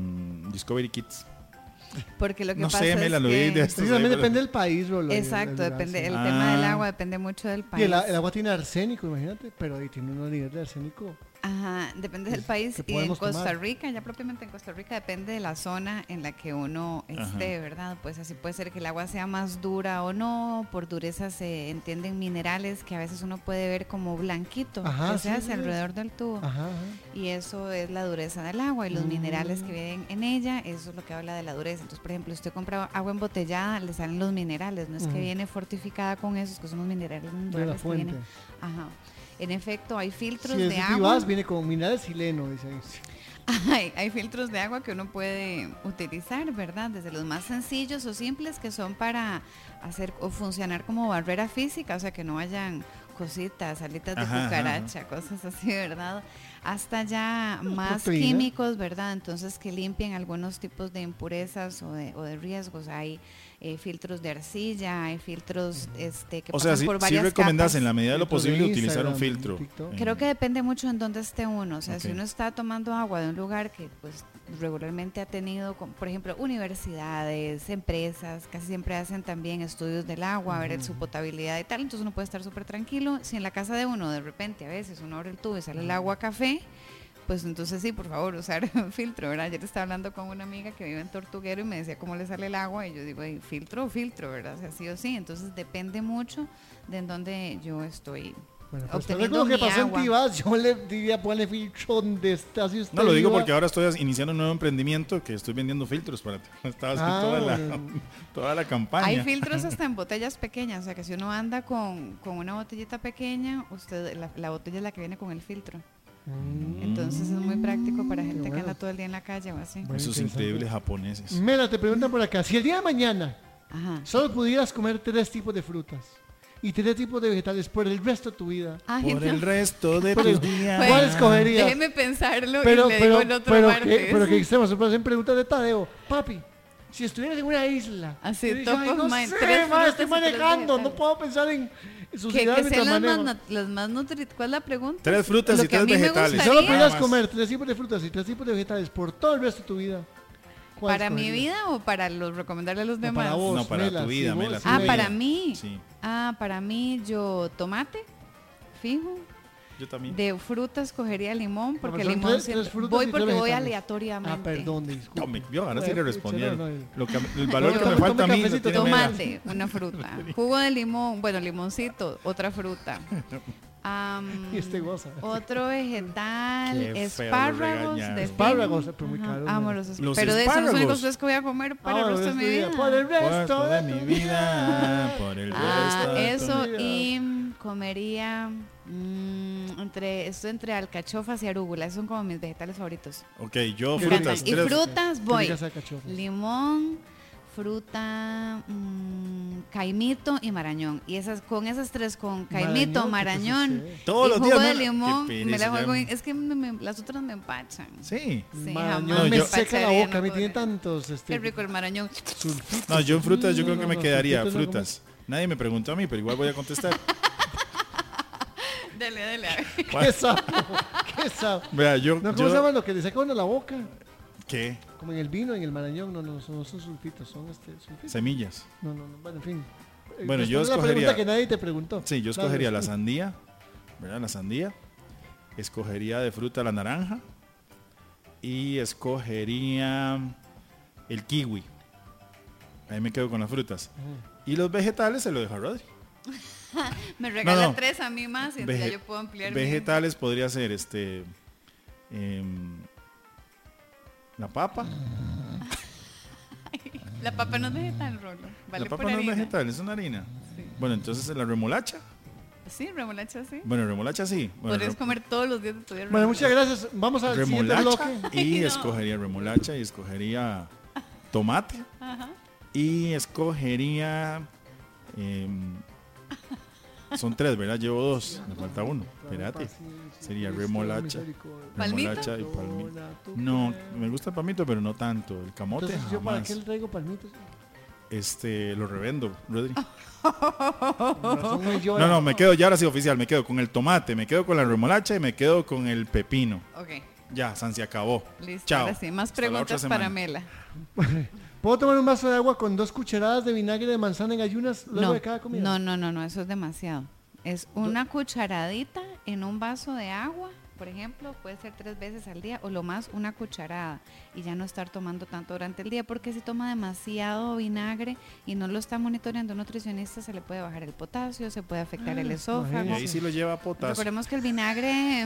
[SPEAKER 3] en Discovery Kids.
[SPEAKER 5] Porque lo que
[SPEAKER 3] no
[SPEAKER 5] pasa
[SPEAKER 3] sé,
[SPEAKER 5] es
[SPEAKER 3] me la lo
[SPEAKER 5] que...
[SPEAKER 3] vi de
[SPEAKER 2] estos también depende del país, bro.
[SPEAKER 5] Exacto, el, depende, el ah. tema del agua depende mucho del país.
[SPEAKER 2] Y el, el agua tiene arsénico, imagínate, pero ahí tiene un nivel de arsénico.
[SPEAKER 5] Ajá, depende del país. Y en Costa tomar? Rica, ya propiamente en Costa Rica, depende de la zona en la que uno esté, Ajá. ¿verdad? Pues así puede ser que el agua sea más dura o no. Por dureza se entienden minerales que a veces uno puede ver como blanquito, Ajá, que se sí, hace sí. alrededor del tubo. Ajá, ajá. Y eso es la dureza del agua y los mm. minerales que viven en ella, eso es lo que habla de la dureza. Entonces, por ejemplo, si usted compra agua embotellada, le salen los minerales. No es mm. que viene fortificada con esos, que son los minerales
[SPEAKER 2] de la fuente.
[SPEAKER 5] Que vienen. Ajá. En efecto, hay filtros
[SPEAKER 2] si
[SPEAKER 5] de agua.
[SPEAKER 2] Vivas, viene con minerales sileno, dice ahí.
[SPEAKER 5] Hay, hay filtros de agua que uno puede utilizar, ¿verdad? Desde los más sencillos o simples que son para hacer o funcionar como barrera física, o sea, que no vayan cositas, alitas de ajá, cucaracha, ajá. cosas así, ¿verdad? Hasta ya más proteína. Químicos, ¿verdad? Entonces que limpien algunos tipos de impurezas o de, o de riesgos. Hay eh, filtros de arcilla, hay filtros este, que
[SPEAKER 3] o
[SPEAKER 5] pasan
[SPEAKER 3] sea,
[SPEAKER 5] por
[SPEAKER 3] sí,
[SPEAKER 5] varias
[SPEAKER 3] sí recomendás
[SPEAKER 5] capas.
[SPEAKER 3] En la medida de lo posible de utilizar un filtro.
[SPEAKER 5] Creo que depende mucho en dónde esté uno. O sea, okay. si uno está tomando agua de un lugar que pues regularmente ha tenido, por ejemplo, universidades, empresas, casi siempre hacen también estudios del agua, uh-huh. a ver su potabilidad y tal, entonces uno puede estar súper tranquilo. Si en la casa de uno de repente a veces uno abre el tubo y sale el agua café, pues entonces sí, por favor, usar filtro, ¿verdad? Ayer estaba hablando con una amiga que vive en Tortuguero y me decía cómo le sale el agua y yo digo, filtro o filtro, ¿verdad? O sea, sí o sí, entonces depende mucho de en dónde yo estoy.
[SPEAKER 2] Bueno, pues tal lo que pasó agua. En Tibás, yo le diría ponerle filtro donde está. Si usted
[SPEAKER 3] no, lo digo
[SPEAKER 2] iba.
[SPEAKER 3] Porque ahora estoy iniciando un nuevo emprendimiento que estoy vendiendo filtros para ti. Estaba ah, toda, la, toda la campaña.
[SPEAKER 5] Hay filtros hasta en botellas pequeñas, o sea que si uno anda con, con una botellita pequeña, usted la, la botella es la que viene con el filtro. Mm. Entonces es muy práctico para gente bueno. que anda todo el día en la calle o así.
[SPEAKER 3] Bueno, esos increíbles japoneses.
[SPEAKER 2] Mela, te preguntan por acá, si el día de mañana Ajá. solo pudieras comer tres tipos de frutas y tres tipos de vegetales por el resto de tu vida.
[SPEAKER 5] Ay,
[SPEAKER 3] por
[SPEAKER 5] no.
[SPEAKER 3] el resto de tus días.
[SPEAKER 2] ¿Cuál escogerías?
[SPEAKER 5] Déjeme pensarlo
[SPEAKER 2] pero,
[SPEAKER 5] y le
[SPEAKER 2] pero,
[SPEAKER 5] digo el otro
[SPEAKER 2] pero
[SPEAKER 5] martes.
[SPEAKER 2] Que, pero que extremos, se hacen preguntas de Tadeo. Papi, si estuvieras en una isla.
[SPEAKER 5] Así,
[SPEAKER 2] yo,
[SPEAKER 5] top
[SPEAKER 2] no
[SPEAKER 5] of mind.
[SPEAKER 2] sé, ma, estoy manejando, no puedo pensar en suciedad
[SPEAKER 5] que, que sean
[SPEAKER 2] las
[SPEAKER 5] más, las más nutritivas. ¿Cuál es la pregunta?
[SPEAKER 3] Tres frutas
[SPEAKER 5] Lo
[SPEAKER 3] y tres vegetales.
[SPEAKER 2] Si solo pudieras comer tres tipos de frutas y tres tipos de vegetales por todo el resto de tu vida, ¿Cuál
[SPEAKER 5] ¿Para mi
[SPEAKER 2] escogería?
[SPEAKER 5] vida o para los recomendarle a los
[SPEAKER 2] No,
[SPEAKER 5] demás?
[SPEAKER 2] para vos,
[SPEAKER 3] No, para
[SPEAKER 2] Mela,
[SPEAKER 3] tu vida,
[SPEAKER 2] sí, vos,
[SPEAKER 3] Mela,
[SPEAKER 2] sí,
[SPEAKER 3] tu
[SPEAKER 5] Ah,
[SPEAKER 3] vida.
[SPEAKER 5] para mí.
[SPEAKER 3] Sí,
[SPEAKER 5] Ah, para mí yo tomate, fijo.
[SPEAKER 3] yo también.
[SPEAKER 5] De fruta escogería limón, porque
[SPEAKER 2] pero son
[SPEAKER 5] limón
[SPEAKER 2] tres-
[SPEAKER 5] siempre-
[SPEAKER 2] tres frutas
[SPEAKER 5] voy
[SPEAKER 2] y tres
[SPEAKER 5] porque voy
[SPEAKER 2] vegetales.
[SPEAKER 5] aleatoriamente.
[SPEAKER 2] Ah, perdón, disculpe.
[SPEAKER 3] No, me- yo ahora sí le
[SPEAKER 2] Bueno,
[SPEAKER 3] respondieron.
[SPEAKER 2] no, no.
[SPEAKER 3] Lo que, el valor que
[SPEAKER 2] Tome-
[SPEAKER 3] me falta a
[SPEAKER 2] tome
[SPEAKER 3] mí lo
[SPEAKER 2] cafecito,
[SPEAKER 3] tiene Mela.
[SPEAKER 5] Tomate, una fruta. Jugo de limón, bueno, limoncito, otra fruta. Am,
[SPEAKER 2] Y este goza.
[SPEAKER 5] Otro vegetal,
[SPEAKER 3] Qué feo lo
[SPEAKER 5] espárragos
[SPEAKER 3] regañaron.
[SPEAKER 5] de
[SPEAKER 2] Espárragos,
[SPEAKER 5] pino.
[SPEAKER 2] pero muy
[SPEAKER 5] Ajá,
[SPEAKER 2] caros,
[SPEAKER 5] amo
[SPEAKER 2] ¿no?
[SPEAKER 5] los, esp-
[SPEAKER 3] Los
[SPEAKER 5] pero de esos son los
[SPEAKER 3] espárragos.
[SPEAKER 5] únicos tres que voy a comer para
[SPEAKER 2] Ah,
[SPEAKER 5] el resto de mi vida.
[SPEAKER 2] Por el resto
[SPEAKER 3] Resto de mi vida, por el
[SPEAKER 5] Ah,
[SPEAKER 3] resto de
[SPEAKER 5] eso
[SPEAKER 2] tu vida.
[SPEAKER 5] y mm, comería mm, entre esto entre alcachofas y arúgula, esos son como mis vegetales favoritos.
[SPEAKER 3] Ok, yo
[SPEAKER 2] Qué
[SPEAKER 3] frutas.
[SPEAKER 5] Y
[SPEAKER 3] tres-
[SPEAKER 5] frutas voy.
[SPEAKER 2] Que digas alcachofas.
[SPEAKER 5] Limón, fruta, mm, caimito y marañón. Y esas con esas tres, con caimito,
[SPEAKER 2] Marañón, ¿qué te
[SPEAKER 5] marañón
[SPEAKER 2] sucede?
[SPEAKER 3] Todos
[SPEAKER 5] y
[SPEAKER 3] los
[SPEAKER 5] jugo
[SPEAKER 3] días,
[SPEAKER 5] de
[SPEAKER 3] Mela.
[SPEAKER 5] limón,
[SPEAKER 3] Qué
[SPEAKER 5] me la
[SPEAKER 3] pereza,
[SPEAKER 5] juego
[SPEAKER 3] ya.
[SPEAKER 5] en- es que me- me- las otras me empachan.
[SPEAKER 3] Sí.
[SPEAKER 5] Sí,
[SPEAKER 2] Marañón
[SPEAKER 5] jamás
[SPEAKER 3] No,
[SPEAKER 2] me
[SPEAKER 3] yo-
[SPEAKER 2] seca la
[SPEAKER 5] empacharía,
[SPEAKER 2] boca,
[SPEAKER 5] no
[SPEAKER 2] me tiene
[SPEAKER 5] podría.
[SPEAKER 2] tantos este,
[SPEAKER 5] Qué rico el marañón.
[SPEAKER 2] sulfitos.
[SPEAKER 3] No, yo en frutas yo
[SPEAKER 2] Mm,
[SPEAKER 3] creo
[SPEAKER 2] no,
[SPEAKER 3] que me
[SPEAKER 2] no,
[SPEAKER 3] quedaría
[SPEAKER 2] sulfitos no como-
[SPEAKER 3] frutas. Nadie me preguntó a mí, pero igual voy a contestar.
[SPEAKER 5] Dele, dele. a ver.
[SPEAKER 2] ¿Qué sabe? ¿Qué sabe?
[SPEAKER 3] Vea, yo,
[SPEAKER 2] No, ¿cómo
[SPEAKER 3] yo-
[SPEAKER 2] se llama lo que le saca uno la boca?
[SPEAKER 3] ¿Qué?
[SPEAKER 2] Como en el vino, en el marañón, no, no, son, no son sulfitos, son este, sulfitos.
[SPEAKER 3] Semillas.
[SPEAKER 2] No, no, no, bueno, en fin. Eh,
[SPEAKER 3] Bueno, yo
[SPEAKER 2] responde la
[SPEAKER 3] escogería-
[SPEAKER 2] pregunta que nadie te preguntó.
[SPEAKER 3] Sí, yo
[SPEAKER 2] Dale.
[SPEAKER 3] escogería la sandía, ¿verdad? La sandía. Escogería de fruta la naranja. Y escogería el kiwi. Ahí me quedo con las frutas.
[SPEAKER 2] Ujú.
[SPEAKER 3] Y los vegetales se lo dejo a Rodri.
[SPEAKER 5] Me regala
[SPEAKER 3] no.
[SPEAKER 5] tres a mí más y entonces
[SPEAKER 3] Vege-
[SPEAKER 5] ya yo puedo ampliar. mi-
[SPEAKER 3] vegetales podría ser este em, la papa.
[SPEAKER 5] La papa no es vegetal, Rolo. Vale
[SPEAKER 3] la
[SPEAKER 5] por
[SPEAKER 3] papa no es
[SPEAKER 5] harina.
[SPEAKER 3] vegetal, es una harina.
[SPEAKER 5] Sí.
[SPEAKER 3] Bueno, entonces la remolacha.
[SPEAKER 5] Sí, remolacha sí.
[SPEAKER 3] Bueno, remolacha sí. Bueno,
[SPEAKER 5] Podrías
[SPEAKER 3] re-
[SPEAKER 5] comer todos los días de tu vida.
[SPEAKER 2] Bueno,
[SPEAKER 5] remolacha.
[SPEAKER 2] muchas gracias. Vamos al siguiente bloque.
[SPEAKER 3] remolacha y
[SPEAKER 5] Ay, no.
[SPEAKER 3] escogería remolacha y escogería tomate
[SPEAKER 5] Ajá.
[SPEAKER 3] y escogería em, son tres, ¿verdad? Llevo dos, me falta uno. Espérate. Sería remolacha.
[SPEAKER 5] ¿Palmito?
[SPEAKER 3] Remolacha y palmito. No, me gusta el palmito, pero no tanto. El camote
[SPEAKER 2] Entonces, ¿yo para
[SPEAKER 3] jamás.
[SPEAKER 2] qué le traigo palmitos?
[SPEAKER 3] Este, lo revendo, Rodri.
[SPEAKER 2] Con razón no llora.
[SPEAKER 3] No, no, me quedo ya ahora sí oficial, me quedo con el tomate, me quedo con la remolacha y me quedo con el pepino.
[SPEAKER 5] Ok,
[SPEAKER 3] Ya, San se acabó.
[SPEAKER 5] listo.
[SPEAKER 3] Chao.
[SPEAKER 5] Ahora sí, más
[SPEAKER 3] Hasta la otra
[SPEAKER 5] preguntas para
[SPEAKER 3] semana.
[SPEAKER 5] Mela.
[SPEAKER 2] ¿Puedo tomar un vaso de agua con dos cucharadas de vinagre de manzana en ayunas luego
[SPEAKER 5] No,
[SPEAKER 2] de cada comida?
[SPEAKER 5] no, no, no, no, eso es demasiado. Es una cucharadita en un vaso de agua, por ejemplo, puede ser tres veces al día o lo más una cucharada y ya no estar tomando tanto durante el día porque si toma demasiado vinagre y no lo está monitoreando un nutricionista se le puede bajar el potasio, se puede afectar el
[SPEAKER 3] Y
[SPEAKER 5] esófago.
[SPEAKER 3] ahí sí lo lleva a potasio.
[SPEAKER 5] Recordemos que el vinagre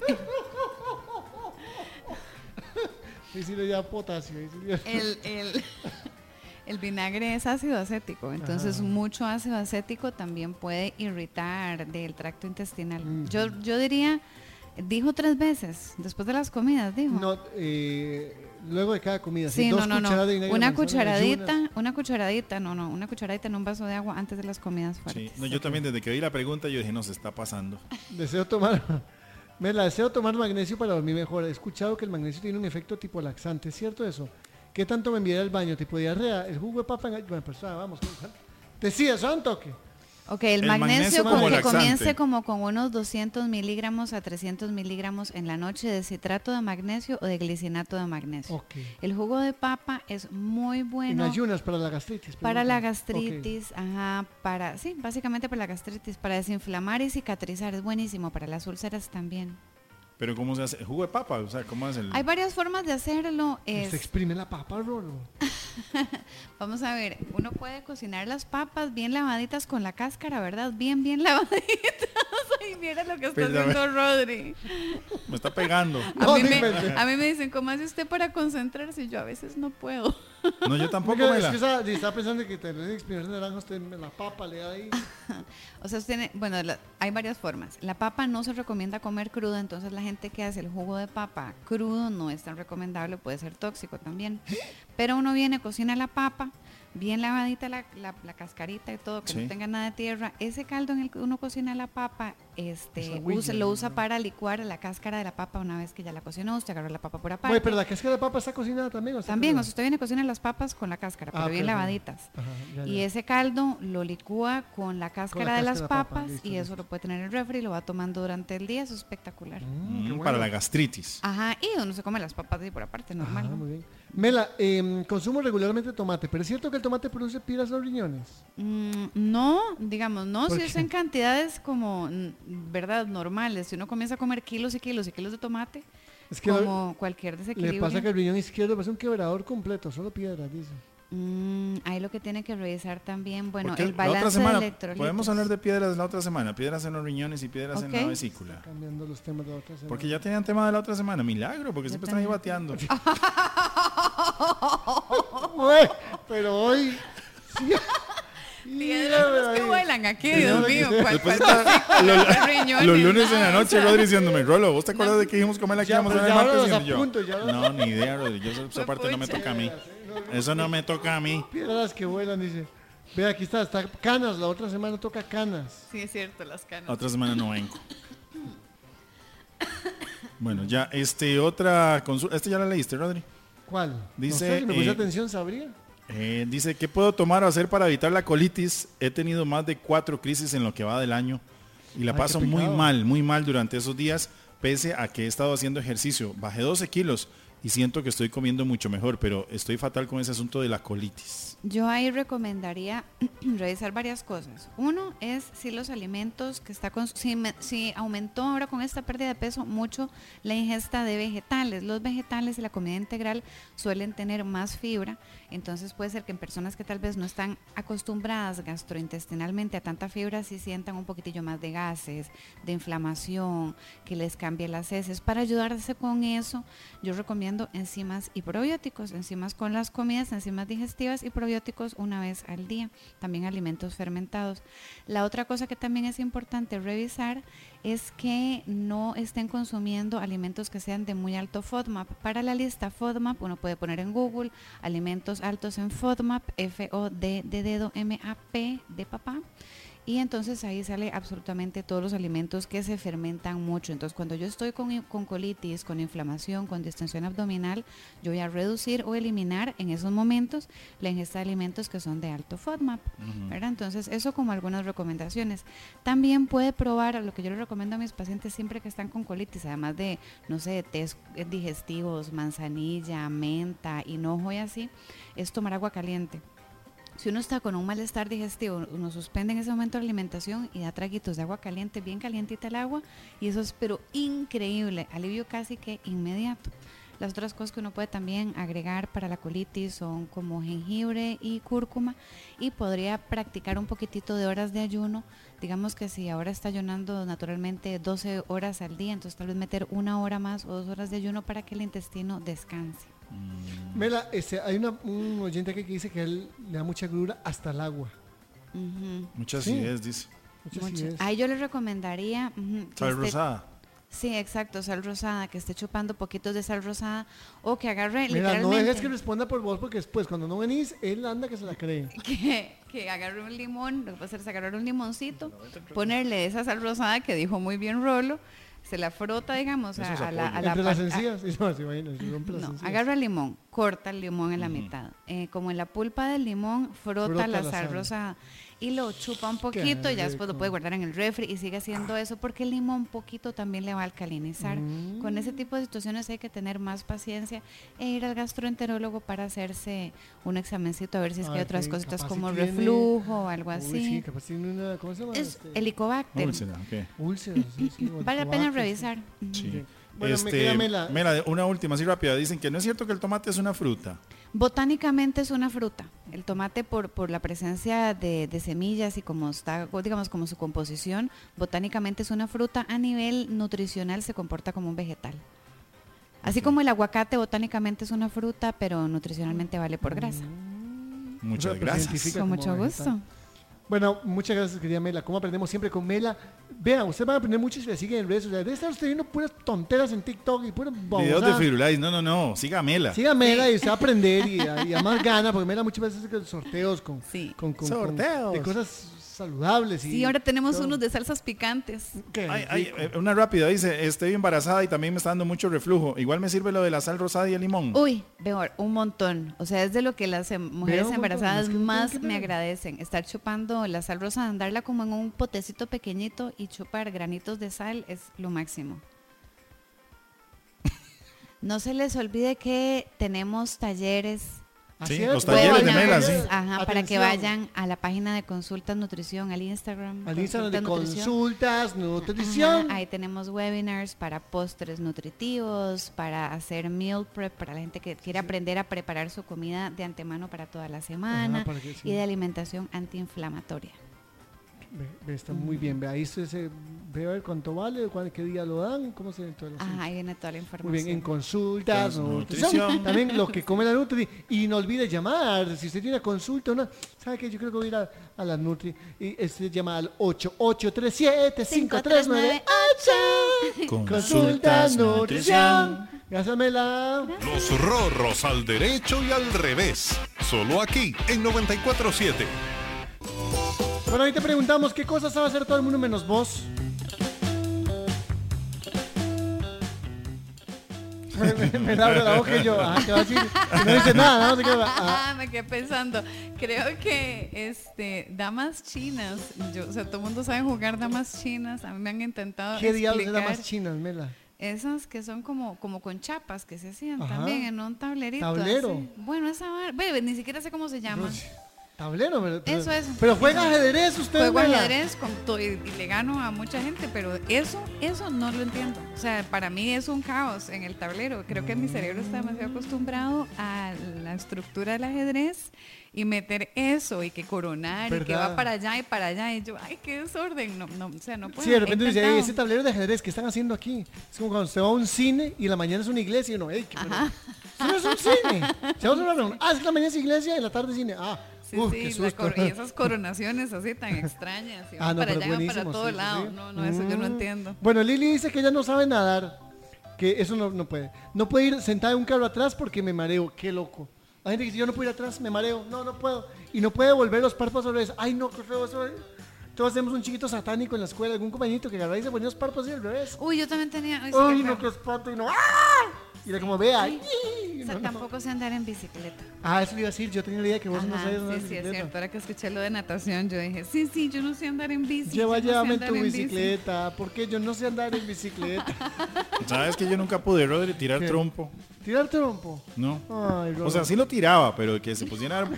[SPEAKER 2] Sí, sí, le lleva potasio. ahí sí le lleva-
[SPEAKER 5] el, el, el vinagre es ácido acético, entonces mucho ácido acético también puede irritar del tracto intestinal.
[SPEAKER 2] Mm.
[SPEAKER 5] Yo, yo diría, dijo tres veces, después de las comidas, dijo.
[SPEAKER 2] No, eh, luego de cada comida.
[SPEAKER 5] Sí,
[SPEAKER 2] dos
[SPEAKER 5] no, no, no.
[SPEAKER 2] cucharadas de vinagre de
[SPEAKER 5] Una
[SPEAKER 2] manzana en ayunas.
[SPEAKER 5] cucharadita, una cucharadita, no, no, una cucharadita en un vaso de agua antes de las comidas
[SPEAKER 3] Sí,
[SPEAKER 5] fuertes.
[SPEAKER 3] no, yo también desde que vi la pregunta yo dije, no, se está pasando.
[SPEAKER 2] Deseo tomar, Mela, deseo tomar magnesio para dormir mejor. He escuchado que el magnesio tiene un efecto tipo laxante, ¿es cierto eso? ¿Qué tanto me enviaría al baño? ¿Tipo diarrea? ¿El jugo de papa? En... ay- Bueno, pues ah, vamos. Decía, eso un toque.
[SPEAKER 5] Ok, el,
[SPEAKER 3] El
[SPEAKER 5] magnesio,
[SPEAKER 3] magnesio
[SPEAKER 5] con
[SPEAKER 3] como
[SPEAKER 5] que
[SPEAKER 3] laxante.
[SPEAKER 5] comience como con unos doscientos miligramos a trescientos miligramos en la noche de citrato de magnesio o de glicinato de magnesio.
[SPEAKER 2] Ok.
[SPEAKER 5] El jugo de papa es muy
[SPEAKER 2] En
[SPEAKER 5] bueno
[SPEAKER 2] ayunas para la gastritis.
[SPEAKER 5] para la
[SPEAKER 2] preguntan.
[SPEAKER 5] gastritis, ajá, para, sí, básicamente para la gastritis, para desinflamar y cicatrizar, es buenísimo, para las úlceras también.
[SPEAKER 3] Pero ¿cómo se hace? ¿Jugo de papa? O sea, ¿cómo es el...?
[SPEAKER 5] Hay varias formas de hacerlo.
[SPEAKER 2] Ok. Se
[SPEAKER 5] Es,
[SPEAKER 2] exprime la papa, Rolo.
[SPEAKER 5] vamos a ver, uno puede cocinar las papas bien lavaditas con la cáscara, ¿verdad? Bien, bien lavaditas. Ay, mira lo que está
[SPEAKER 3] Perdón.
[SPEAKER 5] haciendo Rodri.
[SPEAKER 3] Me está pegando.
[SPEAKER 5] A,
[SPEAKER 2] No,
[SPEAKER 5] mí
[SPEAKER 2] no
[SPEAKER 5] me,
[SPEAKER 2] invente.
[SPEAKER 5] a mí me dicen, ¿cómo hace usted para concentrarse? Y yo a veces no puedo.
[SPEAKER 3] No, yo tampoco
[SPEAKER 2] Porque
[SPEAKER 3] me
[SPEAKER 2] es
[SPEAKER 3] la...
[SPEAKER 2] que esa- estaba pensando que te le exprimir naranja, usted me la papa le da ahí.
[SPEAKER 5] O sea, usted, bueno, la- hay varias formas. La papa no se recomienda comer cruda, entonces la gente que hace el jugo de papa crudo no es tan recomendable, puede ser tóxico también. Pero uno viene, cocina la papa, bien lavadita la, la- la cascarita y todo, que
[SPEAKER 3] Sí.
[SPEAKER 5] no tenga nada de tierra. Ese caldo en el que uno cocina la papa, este,
[SPEAKER 2] Esa huilla,
[SPEAKER 5] usa- lo usa
[SPEAKER 2] ¿no?
[SPEAKER 5] para licuar la cáscara de la papa una vez que ya la cocinó. Usted agarra la papa por aparte.
[SPEAKER 2] Oye, pero la cáscara de papa está cocinada también. ¿o está
[SPEAKER 5] También, o
[SPEAKER 2] cruda?
[SPEAKER 5] sea, usted viene a cocinar las papas con la cáscara, pero
[SPEAKER 2] Ah,
[SPEAKER 5] bien
[SPEAKER 2] ok, ok.
[SPEAKER 5] lavaditas.
[SPEAKER 2] Ajá, ya,
[SPEAKER 5] Y
[SPEAKER 2] ya.
[SPEAKER 5] ese caldo lo licúa con la cáscara de las
[SPEAKER 2] cáscara de papa,
[SPEAKER 5] papas
[SPEAKER 2] listo,
[SPEAKER 5] y eso
[SPEAKER 2] listo.
[SPEAKER 5] lo puede tener en el refri y lo va tomando durante el día. Eso es espectacular.
[SPEAKER 2] Mm, qué
[SPEAKER 3] Mm,
[SPEAKER 2] bueno.
[SPEAKER 3] para la gastritis.
[SPEAKER 5] Ajá, y uno se come las papas así por aparte, normal.
[SPEAKER 2] Ajá,
[SPEAKER 5] ¿no?
[SPEAKER 2] muy bien. Mela, eh, consumo regularmente tomate, pero es cierto que el tomate produce piedras en los riñones.
[SPEAKER 5] Mm, no, digamos, no,
[SPEAKER 2] ¿Por
[SPEAKER 5] si es
[SPEAKER 2] qué?
[SPEAKER 5] en cantidades como, mm, verdad, normales. Si uno comienza a comer kilos y kilos y kilos de tomate,
[SPEAKER 2] Es que
[SPEAKER 5] como cualquier
[SPEAKER 2] le
[SPEAKER 5] desequilibrio.
[SPEAKER 2] pasa que el riñón izquierdo es un quebrador completo, solo piedras, dice.
[SPEAKER 5] Mm, ahí lo que tiene que revisar también, bueno,
[SPEAKER 3] Porque
[SPEAKER 5] el
[SPEAKER 3] la otra
[SPEAKER 5] balance de
[SPEAKER 3] semana
[SPEAKER 5] electrolitos.
[SPEAKER 3] podemos hablar de piedras la otra semana, piedras en los riñones y piedras en la
[SPEAKER 5] Ok.
[SPEAKER 3] vesícula.
[SPEAKER 2] Cambiando los temas de la otra semana.
[SPEAKER 3] Porque ya tenían tema de la otra semana, milagro, porque
[SPEAKER 5] Ya
[SPEAKER 3] siempre están ahí
[SPEAKER 5] tenía.
[SPEAKER 3] bateando.
[SPEAKER 2] Ué, pero hoy... Sí.
[SPEAKER 5] Piedras los que
[SPEAKER 2] Ahí.
[SPEAKER 5] vuelan aquí,
[SPEAKER 2] Sí,
[SPEAKER 5] Dios
[SPEAKER 2] no,
[SPEAKER 5] mío.
[SPEAKER 2] que-
[SPEAKER 5] ¿Cuál,
[SPEAKER 3] Después
[SPEAKER 5] cuál
[SPEAKER 3] está-
[SPEAKER 5] vesícula? Riñones,
[SPEAKER 3] Los lunes en la
[SPEAKER 5] nada,
[SPEAKER 3] noche,
[SPEAKER 5] o sea,
[SPEAKER 3] Rodri diciéndome, Rolo, ¿vos te acuerdas de que dijimos comer aquí
[SPEAKER 2] Ya,
[SPEAKER 3] vamos a
[SPEAKER 2] pero
[SPEAKER 3] ver
[SPEAKER 2] ya
[SPEAKER 3] martes?
[SPEAKER 2] ahora
[SPEAKER 3] Y
[SPEAKER 2] los
[SPEAKER 3] yo,
[SPEAKER 2] apunto, ya los-
[SPEAKER 3] no, ni idea, Rodri, yo esa parte no me toca a mí. Eso no me toca a mí.
[SPEAKER 2] Piedras que vuelan, dice. Ve, aquí está, está canas, la otra semana toca canas.
[SPEAKER 5] Sí, es cierto, las canas.
[SPEAKER 3] La otra semana no vengo. Bueno, ya, este, otra consulta. Este ya la leíste, Rodri.
[SPEAKER 2] ¿Cuál?
[SPEAKER 3] Dice,
[SPEAKER 2] No sé, si me puse
[SPEAKER 3] eh,
[SPEAKER 2] atención, ¿sabría?
[SPEAKER 3] Eh, dice, ¿qué puedo tomar o hacer para evitar la colitis? He tenido más de cuatro crisis en lo que va del año y la
[SPEAKER 2] Ay,
[SPEAKER 3] paso
[SPEAKER 2] qué
[SPEAKER 3] muy
[SPEAKER 2] pecado.
[SPEAKER 3] mal, muy mal durante esos días, pese a que he estado haciendo ejercicio. Bajé doce kilos y siento que estoy comiendo mucho mejor, pero estoy fatal con ese asunto de la colitis.
[SPEAKER 5] Yo ahí recomendaría revisar varias cosas. Uno es si los alimentos que está con, si, me- si aumentó ahora con esta pérdida de peso mucho la ingesta de vegetales. Los vegetales y la comida integral suelen tener más fibra, entonces puede ser que en personas que tal vez no están acostumbradas gastrointestinalmente a tanta fibra, sí sientan un poquitillo más de gases, de inflamación, que les cambie las heces. Para ayudarse con eso, yo recomiendo enzimas y probióticos, enzimas con las comidas, enzimas digestivas y probióticos una vez al día, también alimentos fermentados. La otra cosa que también es importante revisar es que no estén consumiendo alimentos que sean de muy alto FODMAP. Para la lista FODMAP uno puede poner en Google alimentos altos en FODMAP, F O D de dedo, M A P de papá. Y entonces ahí sale absolutamente todos los alimentos que se fermentan mucho. Entonces cuando yo estoy con, con colitis, con inflamación, con distensión abdominal, yo voy a reducir o eliminar en esos momentos la ingesta de alimentos que son de alto FODMAP, ¿verdad? Entonces eso como algunas recomendaciones. También puede probar, lo que yo le recomiendo a mis pacientes siempre que están con colitis, además de, no sé, test digestivos, manzanilla, menta, hinojo y así, es tomar agua caliente. Si uno está con un malestar digestivo, uno suspende en ese momento la alimentación y da traguitos de agua caliente, bien calientita el agua, y eso es pero increíble, alivio casi que inmediato. Las otras cosas que uno puede también agregar para la colitis son como jengibre y cúrcuma, y podría practicar un poquitito de horas de ayuno. Digamos que si ahora está ayunando naturalmente doce horas al día, entonces tal vez meter una hora más o dos horas de ayuno para que el intestino descanse.
[SPEAKER 2] Mela, este, hay una, un oyente aquí que dice que él le da mucha grura hasta el agua.
[SPEAKER 5] Ujú.
[SPEAKER 3] Muchas
[SPEAKER 2] Sí.
[SPEAKER 3] ideas, dice.
[SPEAKER 2] Muchas
[SPEAKER 5] Mucho.
[SPEAKER 2] ideas.
[SPEAKER 5] Ahí yo le recomendaría ujú, que
[SPEAKER 3] Sal
[SPEAKER 5] esté-
[SPEAKER 3] rosada.
[SPEAKER 5] Sí, exacto, sal rosada, que esté chupando poquitos de sal rosada o que agarre
[SPEAKER 2] Mira, no
[SPEAKER 5] literalmente
[SPEAKER 2] dejes que responda por vos porque después cuando no venís, él anda que se la cree.
[SPEAKER 5] que, que agarre un limón, lo que puede hacer es agarrar un limoncito, ponerle esa sal rosada que dijo muy bien Rolo, se la frota, digamos, a,
[SPEAKER 3] Eso es
[SPEAKER 5] a la, a
[SPEAKER 3] apoyo.
[SPEAKER 5] la
[SPEAKER 2] Entre las
[SPEAKER 5] pa- a-
[SPEAKER 2] encías. Y no, se imagina, se rompe las
[SPEAKER 5] No,
[SPEAKER 2] encías.
[SPEAKER 5] agarra el limón, corta el limón en la mitad. Eh, como en la pulpa del limón, frota,
[SPEAKER 2] Frota
[SPEAKER 5] la
[SPEAKER 2] la
[SPEAKER 5] sal
[SPEAKER 2] sal.
[SPEAKER 5] rosada y lo chupa un poquito y ya después lo
[SPEAKER 2] rico.
[SPEAKER 5] puede guardar en el refri y sigue haciendo eso porque el limón poquito también le va a alcalinizar.
[SPEAKER 2] Mm.
[SPEAKER 5] Con ese tipo de situaciones hay que tener más paciencia e ir al gastroenterólogo para hacerse un examencito a ver si es que
[SPEAKER 2] Ay,
[SPEAKER 5] hay otras
[SPEAKER 2] sí,
[SPEAKER 5] cositas
[SPEAKER 2] capaz
[SPEAKER 5] como
[SPEAKER 2] si tiene-
[SPEAKER 5] reflujo o algo
[SPEAKER 2] Uy,
[SPEAKER 5] así.
[SPEAKER 2] sí, capaz tiene una, ¿cómo se llama?
[SPEAKER 5] Es
[SPEAKER 2] Este,
[SPEAKER 5] helicobacter.
[SPEAKER 3] Úlcera, ok.
[SPEAKER 2] úlceras, sí, sí, o
[SPEAKER 5] Vale la pena
[SPEAKER 2] helicobacter, sí.
[SPEAKER 5] revisar.
[SPEAKER 3] Sí.
[SPEAKER 2] Ok. Bueno, me
[SPEAKER 3] Este,
[SPEAKER 2] queda Mela.
[SPEAKER 3] Mela, una última, así rápida. Dicen que no es cierto que el tomate es una fruta.
[SPEAKER 5] Botánicamente es una fruta. El tomate por, por la presencia de, de semillas y como está, digamos, como su composición, botánicamente es una fruta. A nivel nutricional se comporta como un vegetal. Así como el aguacate botánicamente es una fruta, pero nutricionalmente vale por grasa.
[SPEAKER 3] Muchas
[SPEAKER 2] O sea, pues,
[SPEAKER 3] gracias.
[SPEAKER 2] identifica
[SPEAKER 5] Con
[SPEAKER 2] como
[SPEAKER 5] mucho
[SPEAKER 2] vegetal.
[SPEAKER 5] gusto.
[SPEAKER 2] Bueno, muchas gracias, querida Mela. ¿Cómo aprendemos siempre con Mela? Vean, ustedes van a aprender mucho si le siguen en redes sociales. Debe estar usted viendo puras tonteras en TikTok y puras
[SPEAKER 3] Videos de
[SPEAKER 2] babosadas.
[SPEAKER 3] Firulais. No, no, no. Siga a Mela.
[SPEAKER 2] Siga a Mela y usted va a aprender y, y además gana, porque Mela muchas veces hace sorteos con,
[SPEAKER 5] Sí.
[SPEAKER 2] con, con- con-
[SPEAKER 3] Sorteos.
[SPEAKER 2] de cosas saludables. Y
[SPEAKER 5] Sí, ahora tenemos
[SPEAKER 2] todo.
[SPEAKER 5] unos de salsas picantes.
[SPEAKER 2] Qué
[SPEAKER 3] Ay, ay,
[SPEAKER 2] rico.
[SPEAKER 3] eh, una rápida, dice, estoy embarazada y también me está dando mucho reflujo. Igual me sirve lo de la sal rosada y el limón.
[SPEAKER 5] Uy, peor, un montón. O sea, es de lo que las em- mujeres
[SPEAKER 2] un montón,
[SPEAKER 5] embarazadas
[SPEAKER 2] es que no
[SPEAKER 5] más
[SPEAKER 2] tienen que
[SPEAKER 5] me
[SPEAKER 2] ver.
[SPEAKER 5] agradecen. Estar chupando la sal rosa, andarla como en un potecito pequeñito y chupar granitos de sal es lo máximo. No se les olvide que tenemos talleres.
[SPEAKER 2] Así
[SPEAKER 3] Sí,
[SPEAKER 2] es,
[SPEAKER 3] los talleres
[SPEAKER 5] de
[SPEAKER 2] webinars,
[SPEAKER 3] Mela, sí.
[SPEAKER 5] Ajá, para que
[SPEAKER 2] atención.
[SPEAKER 5] vayan a la página de Consultas Nutrición, al Instagram.
[SPEAKER 2] Al Instagram de
[SPEAKER 5] Consultas Nutrición.
[SPEAKER 2] consultas, nutrición.
[SPEAKER 5] Ajá, ahí tenemos webinars para postres nutritivos, para hacer meal prep, para la gente que quiere aprender a preparar su comida de antemano para toda la semana,
[SPEAKER 2] Ajá, para que sí.
[SPEAKER 5] y de alimentación antiinflamatoria.
[SPEAKER 2] Ve, ve, está muy bien. Ve, ahí se, se ve a ver cuánto vale, cuál, qué día lo dan, cómo se ve todo el asunto.
[SPEAKER 5] Ajá, ahí viene toda la información.
[SPEAKER 2] Muy bien, en consultas,
[SPEAKER 3] Con
[SPEAKER 2] nutrición.
[SPEAKER 3] nutrición.
[SPEAKER 2] También lo que come la Nutri. Y no olvide llamar. Si usted tiene una consulta, una, ¿sabe qué? Yo creo que voy a ir a, a la Nutri. Y este llama al ocho ocho tres siete, cinco tres nueve ocho. Consultas, nutrición. Gracias, Mela.
[SPEAKER 1] Los rorros al derecho y al revés. Solo aquí en noventa y cuatro siete.
[SPEAKER 2] Bueno, ahí te preguntamos qué cosas sabe hacer todo el mundo menos vos. Me, me, me abro la boca y yo, ah, ¿qué va a decir? Y no dice nada, nada más se queda, ah.
[SPEAKER 5] Ah, me quedé pensando. Creo que este damas chinas, yo, o sea, todo el mundo sabe jugar damas chinas. A mí me han intentado
[SPEAKER 2] ¿Qué diablos es
[SPEAKER 5] explicar
[SPEAKER 2] más chinas, Mela?
[SPEAKER 5] esas que son como, como con chapas que se hacían
[SPEAKER 2] Ajá.
[SPEAKER 5] también en un tablerito.
[SPEAKER 2] Tablero.
[SPEAKER 5] así. Bueno, esa var- ve, ni siquiera sé cómo se llama.
[SPEAKER 2] Pues, tablero, pero, pero-
[SPEAKER 5] Eso, eso.
[SPEAKER 2] Pero juega ajedrez usted,
[SPEAKER 5] Juego
[SPEAKER 2] Mela.
[SPEAKER 5] ajedrez con todo y, y le gano a mucha gente, pero eso, eso no lo entiendo. O sea, para mí es un caos en el tablero. Creo que mi cerebro está demasiado acostumbrado a la estructura del ajedrez y meter eso y que coronar y que
[SPEAKER 2] ¿Verdad?
[SPEAKER 5] va para allá y para allá y yo, ay, qué desorden. No, no, o sea, no puedo.
[SPEAKER 2] Sí, de repente
[SPEAKER 5] He
[SPEAKER 2] dice, "Ey,
[SPEAKER 5] intentado.
[SPEAKER 2] ese tablero de ajedrez que están haciendo aquí. Es como cuando se va a un cine y en la mañana es una iglesia y uno, ey, ¿qué, pero, eso no es un cine. Se va a una reunión. Ah, es que la mañana es iglesia y en la tarde es cine. Ah,
[SPEAKER 5] Sí,
[SPEAKER 2] uf,
[SPEAKER 5] sí,
[SPEAKER 2] qué
[SPEAKER 5] la
[SPEAKER 2] susto.
[SPEAKER 5] cor- y esas coronaciones así tan extrañas. Y
[SPEAKER 2] Ah,
[SPEAKER 5] van
[SPEAKER 2] no,
[SPEAKER 5] para
[SPEAKER 2] pero
[SPEAKER 5] allá y van para
[SPEAKER 2] buenísimo,
[SPEAKER 5] todo
[SPEAKER 2] sí, sí,
[SPEAKER 5] lado.
[SPEAKER 2] sí.
[SPEAKER 5] No, no, eso yo no
[SPEAKER 2] Mm.
[SPEAKER 5] entiendo.
[SPEAKER 2] Bueno, Lili dice que ella no sabe nadar, que eso no, no puede. No puede ir sentada en un carro atrás porque me mareo. Qué loco. Hay gente que dice, yo no puedo ir atrás, me mareo. No, no puedo. Y no puede volver los párpados al revés. Ay, no, qué feo eso. Todos tenemos un chiquito satánico en la escuela, algún compañito que agarra y se ponía los párpados así al revés.
[SPEAKER 5] Uy, yo también tenía. Ay, sí,
[SPEAKER 2] Ay,
[SPEAKER 5] qué
[SPEAKER 2] no,
[SPEAKER 5] feo.
[SPEAKER 2] qué espanto. Y no, ¡ah! Y era como, vea.
[SPEAKER 5] Ay,
[SPEAKER 2] ¡ih!
[SPEAKER 5] O sea,
[SPEAKER 2] No, no.
[SPEAKER 5] tampoco sé andar en bicicleta.
[SPEAKER 2] Ah, eso le iba a decir. Yo tenía la idea que vos no
[SPEAKER 5] Ajá,
[SPEAKER 2] sabías andar
[SPEAKER 5] sí,
[SPEAKER 2] en
[SPEAKER 5] sí, es
[SPEAKER 2] bicicleta.
[SPEAKER 5] cierto. Ahora que escuché lo de natación, yo dije, sí, sí, yo no sé andar en bici.
[SPEAKER 2] Lleva,
[SPEAKER 5] yo no sé
[SPEAKER 2] llévame en
[SPEAKER 5] andar
[SPEAKER 2] tu
[SPEAKER 5] en bici.
[SPEAKER 2] bicicleta. Porque yo no sé andar en bicicleta.
[SPEAKER 3] ¿Sabes que yo nunca pude, Rodri, tirar
[SPEAKER 2] ¿Qué?
[SPEAKER 3] trompo?
[SPEAKER 2] Tirar trompo.
[SPEAKER 3] No.
[SPEAKER 2] Ay,
[SPEAKER 3] O sea, sí lo tiraba, pero que se pusiera...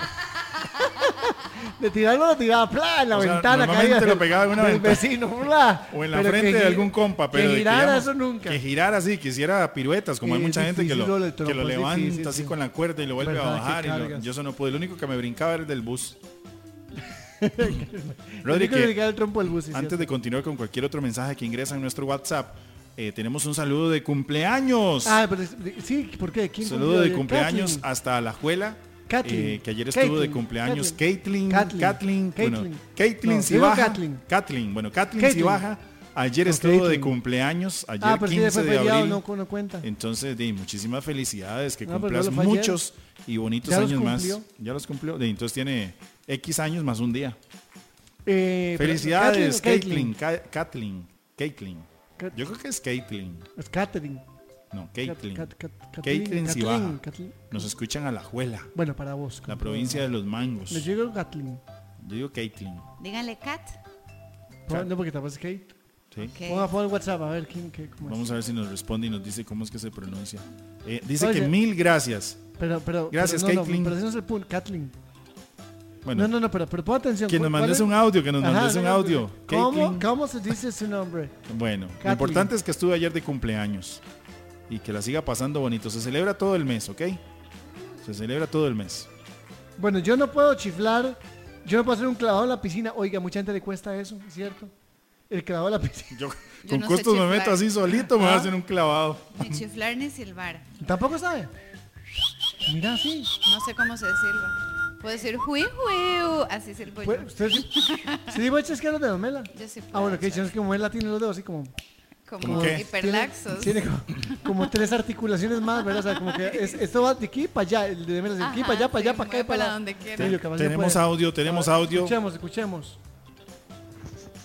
[SPEAKER 2] de tirarlo lo tiraba ¡plá! En la
[SPEAKER 3] O sea,
[SPEAKER 2] ventana
[SPEAKER 3] normalmente
[SPEAKER 2] caía
[SPEAKER 3] lo
[SPEAKER 2] del-
[SPEAKER 3] pegaba en una
[SPEAKER 2] del
[SPEAKER 3] ventana.
[SPEAKER 2] vecino ¡plá!
[SPEAKER 3] O en la
[SPEAKER 2] Pero
[SPEAKER 3] frente
[SPEAKER 2] que
[SPEAKER 3] de
[SPEAKER 2] gi-
[SPEAKER 3] algún compa, pero
[SPEAKER 2] que
[SPEAKER 3] de
[SPEAKER 2] girara
[SPEAKER 3] digamos,
[SPEAKER 2] eso nunca.
[SPEAKER 3] Que girara así, que hiciera piruetas, como
[SPEAKER 2] Sí,
[SPEAKER 3] hay mucha
[SPEAKER 2] es
[SPEAKER 3] gente que
[SPEAKER 2] difícil
[SPEAKER 3] lo,
[SPEAKER 2] lo del trompo,
[SPEAKER 3] que lo
[SPEAKER 2] es
[SPEAKER 3] levanta
[SPEAKER 2] difícil,
[SPEAKER 3] así
[SPEAKER 2] sí.
[SPEAKER 3] con la cuerda y lo vuelve a
[SPEAKER 2] Verdad que
[SPEAKER 3] bajar. Y lo-
[SPEAKER 2] cargas.
[SPEAKER 3] yo eso no pude. Lo único que me brincaba era el del bus.
[SPEAKER 2] Rodri,
[SPEAKER 3] Rodri,
[SPEAKER 2] que
[SPEAKER 3] que
[SPEAKER 2] el trompo del bus, sí,
[SPEAKER 3] antes
[SPEAKER 2] cierto.
[SPEAKER 3] de continuar con cualquier otro mensaje que ingresa en nuestro WhatsApp, eh, tenemos un saludo de cumpleaños.
[SPEAKER 2] Ah, pero es- sí, ¿por qué? ¿Quién
[SPEAKER 3] Saludo
[SPEAKER 2] cumplió
[SPEAKER 3] de
[SPEAKER 2] ayer?
[SPEAKER 3] cumpleaños
[SPEAKER 2] Kathleen.
[SPEAKER 3] hasta Alajuela.
[SPEAKER 2] Kathleen.
[SPEAKER 3] eh, que ayer estuvo de
[SPEAKER 2] Caitlin.
[SPEAKER 3] cumpleaños
[SPEAKER 2] Kathleen.
[SPEAKER 3] Caitlin.
[SPEAKER 2] Kathleen.
[SPEAKER 3] Kathleen. Bueno,
[SPEAKER 2] Caitlin.
[SPEAKER 3] Caitlin
[SPEAKER 2] No,
[SPEAKER 3] si
[SPEAKER 2] digo
[SPEAKER 3] baja.
[SPEAKER 2] Kathleen.
[SPEAKER 3] Kathleen. Bueno, Kathleen si
[SPEAKER 2] Caitlin.
[SPEAKER 3] baja. Ayer
[SPEAKER 2] No,
[SPEAKER 3] estuvo de
[SPEAKER 2] Caitlin.
[SPEAKER 3] cumpleaños. Ayer
[SPEAKER 2] Ah, pero sí,
[SPEAKER 3] quince
[SPEAKER 2] fue
[SPEAKER 3] de
[SPEAKER 2] feriado,
[SPEAKER 3] abril.
[SPEAKER 2] no, no cuenta.
[SPEAKER 3] Entonces, de, muchísimas felicidades, que
[SPEAKER 2] No, pero
[SPEAKER 3] cumplas
[SPEAKER 2] no lo fue ayer.
[SPEAKER 3] muchos y bonitos
[SPEAKER 2] Ya los
[SPEAKER 3] años más.
[SPEAKER 2] cumplió.
[SPEAKER 3] Ya los cumplió. De, entonces tiene X años más un día.
[SPEAKER 2] Eh, pero-
[SPEAKER 3] Felicidades,
[SPEAKER 2] Kathleen,
[SPEAKER 3] Caitlin. Ka- Kathleen. Caitlin.
[SPEAKER 2] Kat-
[SPEAKER 3] Yo creo que es Caitlin.
[SPEAKER 2] Es Catherine.
[SPEAKER 3] No, Caitlin.
[SPEAKER 2] Kat- Kat- Kat-
[SPEAKER 3] Caitlin si
[SPEAKER 2] Kathleen,
[SPEAKER 3] baja.
[SPEAKER 2] Kathleen.
[SPEAKER 3] Nos escuchan a la Juela,
[SPEAKER 2] Bueno, para vos.
[SPEAKER 3] la
[SPEAKER 2] con
[SPEAKER 3] provincia de
[SPEAKER 2] todo.
[SPEAKER 3] los mangos.
[SPEAKER 2] Le llego Kathleen.
[SPEAKER 3] Yo digo Caitlin.
[SPEAKER 5] Díganle Kat.
[SPEAKER 2] Pon- No, porque tapas Kate.
[SPEAKER 3] ¿sí?
[SPEAKER 5] Ok.
[SPEAKER 2] Ponga por el WhatsApp a ver quién, qué, cómo es.
[SPEAKER 3] Vamos a ver si nos responde y nos dice cómo es que se pronuncia. Eh, dice
[SPEAKER 2] Oye.
[SPEAKER 3] que mil gracias.
[SPEAKER 2] Pero, pero,
[SPEAKER 3] Gracias,
[SPEAKER 2] pero no, no,
[SPEAKER 3] Caitlin.
[SPEAKER 2] pero ese no es el punto, Kathleen.
[SPEAKER 3] Bueno,
[SPEAKER 2] No, no, no, pero, pero pon atención.
[SPEAKER 3] que nos
[SPEAKER 2] ¿cuál
[SPEAKER 3] mandes
[SPEAKER 2] es?
[SPEAKER 3] un audio, que nos
[SPEAKER 2] Ajá,
[SPEAKER 3] mandes un
[SPEAKER 2] no,
[SPEAKER 3] audio.
[SPEAKER 2] ¿Cómo,
[SPEAKER 3] Caitlin.
[SPEAKER 2] ¿Cómo se dice su nombre?
[SPEAKER 3] Bueno, lo
[SPEAKER 2] Kathleen.
[SPEAKER 3] importante es que estuve ayer de cumpleaños y que la siga pasando bonito. Se celebra todo el mes, ¿ok? Se celebra todo el mes.
[SPEAKER 2] Bueno, yo no puedo chiflar, yo no puedo hacer un clavado en la piscina. Oiga, mucha gente le cuesta eso, ¿es cierto? El clavado en la piscina.
[SPEAKER 3] Yo,
[SPEAKER 5] Yo
[SPEAKER 3] con
[SPEAKER 5] no sé
[SPEAKER 3] costos me
[SPEAKER 5] chiflar.
[SPEAKER 3] meto así solito, me voy a hacer un clavado.
[SPEAKER 5] Ni chiflar ni silbar.
[SPEAKER 2] ¿Tampoco sabe? Mira, sí.
[SPEAKER 5] No sé cómo se silba. Puedo decir hui hui. Así silbo yo.
[SPEAKER 2] Pues, usted sí. ¿Sí digo chasqueros de Don Mela?
[SPEAKER 5] Yo sí
[SPEAKER 2] Ah,
[SPEAKER 5] puedo
[SPEAKER 2] bueno, que
[SPEAKER 5] hacer.
[SPEAKER 2] es que como él tiene los dedos así como...
[SPEAKER 5] Como
[SPEAKER 3] qué?
[SPEAKER 5] hiperlaxos.
[SPEAKER 2] Tiene, tiene como, como tres articulaciones más, ¿verdad? O sea, como que es- esto va de aquí para allá, el de Mela, de aquí
[SPEAKER 5] Ajá,
[SPEAKER 2] para allá, para
[SPEAKER 5] sí,
[SPEAKER 2] allá, para acá y
[SPEAKER 5] mueve
[SPEAKER 2] para
[SPEAKER 5] para
[SPEAKER 2] allá.
[SPEAKER 5] donde quiera.
[SPEAKER 2] Sí, yo capaz no
[SPEAKER 3] Tenemos
[SPEAKER 2] puede.
[SPEAKER 3] audio, tenemos
[SPEAKER 2] A ver,
[SPEAKER 3] audio.
[SPEAKER 2] Escuchemos, escuchemos.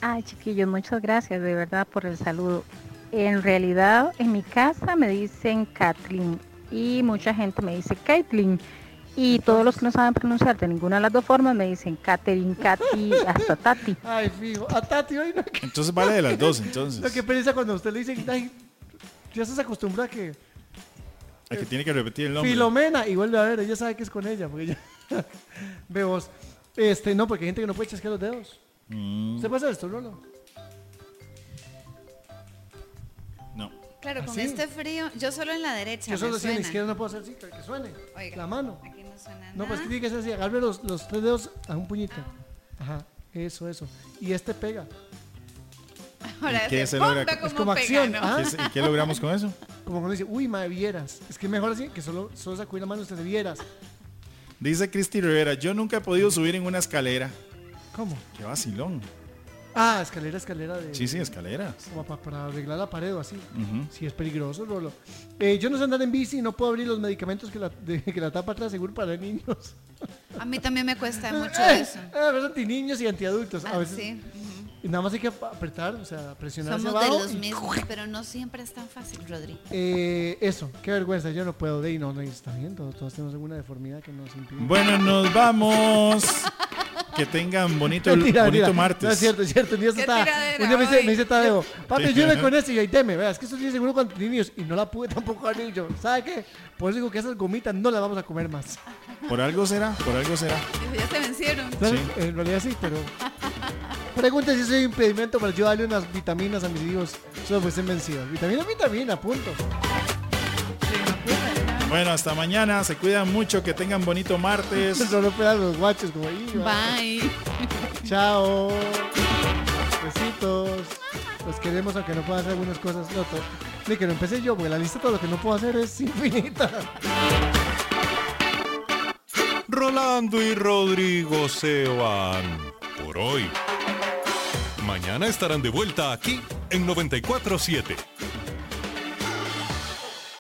[SPEAKER 6] Ay, chiquillos, muchas gracias de verdad por el saludo. En realidad, en mi casa me dicen Kathleen y mucha gente me dice Caitlin. Y todos los que no saben pronunciar de ninguna de las dos formas me dicen Catherine, Katy, hasta Tati.
[SPEAKER 2] Ay, fijo. A Tati hoy no.
[SPEAKER 3] Entonces vale de las dos, entonces.
[SPEAKER 2] Lo que pereza cuando a usted le dicen, ay, ya se acostumbra a que
[SPEAKER 3] A que tiene que repetir el nombre.
[SPEAKER 2] Filomena, y vuelve a ver, ella sabe que es con ella, porque ella ve vos. Este, no, porque hay gente que no puede chasquear los dedos.
[SPEAKER 3] Mm,
[SPEAKER 2] ¿Usted pasa esto, Lolo?
[SPEAKER 3] no.
[SPEAKER 5] Claro, con
[SPEAKER 2] ¿Así?
[SPEAKER 5] este frío, yo solo en la derecha.
[SPEAKER 2] Yo solo
[SPEAKER 5] me
[SPEAKER 2] así en la
[SPEAKER 5] suena.
[SPEAKER 2] izquierda no puedo hacer así, que que suene.
[SPEAKER 5] Oiga,
[SPEAKER 2] La mano.
[SPEAKER 5] Aquí no suena nada.
[SPEAKER 2] No, pues que tiene que ser así, agarre los, los tres dedos a un puñito. Ajá, eso, eso. Y este pega.
[SPEAKER 5] Ahora
[SPEAKER 3] ¿Y qué
[SPEAKER 5] se
[SPEAKER 3] se logra?
[SPEAKER 5] ponga
[SPEAKER 3] Es
[SPEAKER 5] como
[SPEAKER 2] como
[SPEAKER 5] pega,
[SPEAKER 2] acción,
[SPEAKER 5] ¿no?
[SPEAKER 2] ¿ah?
[SPEAKER 3] ¿Qué, se- ¿Y qué logramos con eso?
[SPEAKER 2] Como cuando dice, uy, madre, vieras. Es que mejor así, que solo, solo sacudir la mano usted de vieras.
[SPEAKER 3] Dice Cristi Rivera, yo nunca he podido subir en una escalera.
[SPEAKER 2] ¿Cómo?
[SPEAKER 3] Qué vacilón.
[SPEAKER 2] Ah, escalera, escalera de...
[SPEAKER 3] Sí, sí, escaleras.
[SPEAKER 2] Como pa- para arreglar la pared o así.
[SPEAKER 3] Ujú.
[SPEAKER 2] Sí, es peligroso, Rolo. Eh, yo no sé andar en bici y no puedo abrir los medicamentos que la, de- que la tapa atrás, seguro para niños.
[SPEAKER 5] A mí también me cuesta mucho
[SPEAKER 2] Eh,
[SPEAKER 5] eso.
[SPEAKER 2] eh, A veces anti-niños y antiadultos. A
[SPEAKER 5] Ah,
[SPEAKER 2] veces,
[SPEAKER 5] sí. ujú.
[SPEAKER 2] y nada más hay que apretar, o sea, presionar hacia
[SPEAKER 5] Somos de
[SPEAKER 2] abajo.
[SPEAKER 5] los
[SPEAKER 2] y-
[SPEAKER 5] mismos, pero no siempre es tan fácil, Rodri.
[SPEAKER 2] Eh, eso, qué vergüenza, yo no puedo. De ahí no, no, está bien, todos, todos tenemos alguna deformidad que nos impide.
[SPEAKER 3] Bueno, nos vamos. Que tengan bonito,
[SPEAKER 2] Mentira,
[SPEAKER 3] bonito
[SPEAKER 2] mentira.
[SPEAKER 3] martes.
[SPEAKER 2] No es cierto, es cierto. Un día, se
[SPEAKER 5] Qué
[SPEAKER 2] estaba,
[SPEAKER 5] tiradera
[SPEAKER 2] un día me, dice,
[SPEAKER 5] hoy.
[SPEAKER 2] me dice Tadeo, papi, ayúdame con esto. Y yo, ahí deme, vea, es que esto tiene seguro con niños. Y no la pude tampoco abrir. Y yo, ¿sabe qué? Por eso digo que esas gomitas no las vamos a comer más.
[SPEAKER 3] Por algo será, por algo será.
[SPEAKER 5] Ya se vencieron.
[SPEAKER 2] ¿Sabes?
[SPEAKER 3] Sí.
[SPEAKER 2] En realidad sí, pero... Pregunta si soy impedimento para yo darle unas vitaminas a mis hijos. Solo pues estén vencidos. Vitamina, vitamina, punto.
[SPEAKER 3] Bueno, hasta mañana. Se cuidan mucho. Que tengan bonito martes.
[SPEAKER 2] Solo pegan los guachos como ahí. va.
[SPEAKER 5] Bye.
[SPEAKER 2] Chao. Besitos. Los queremos aunque no pueda hacer algunas cosas. No, to- ni que no empecé yo, porque la lista de todo lo que no puedo hacer es infinita.
[SPEAKER 1] Rolando y Rodrigo se van por hoy. Mañana estarán de vuelta aquí en noventa y cuatro siete.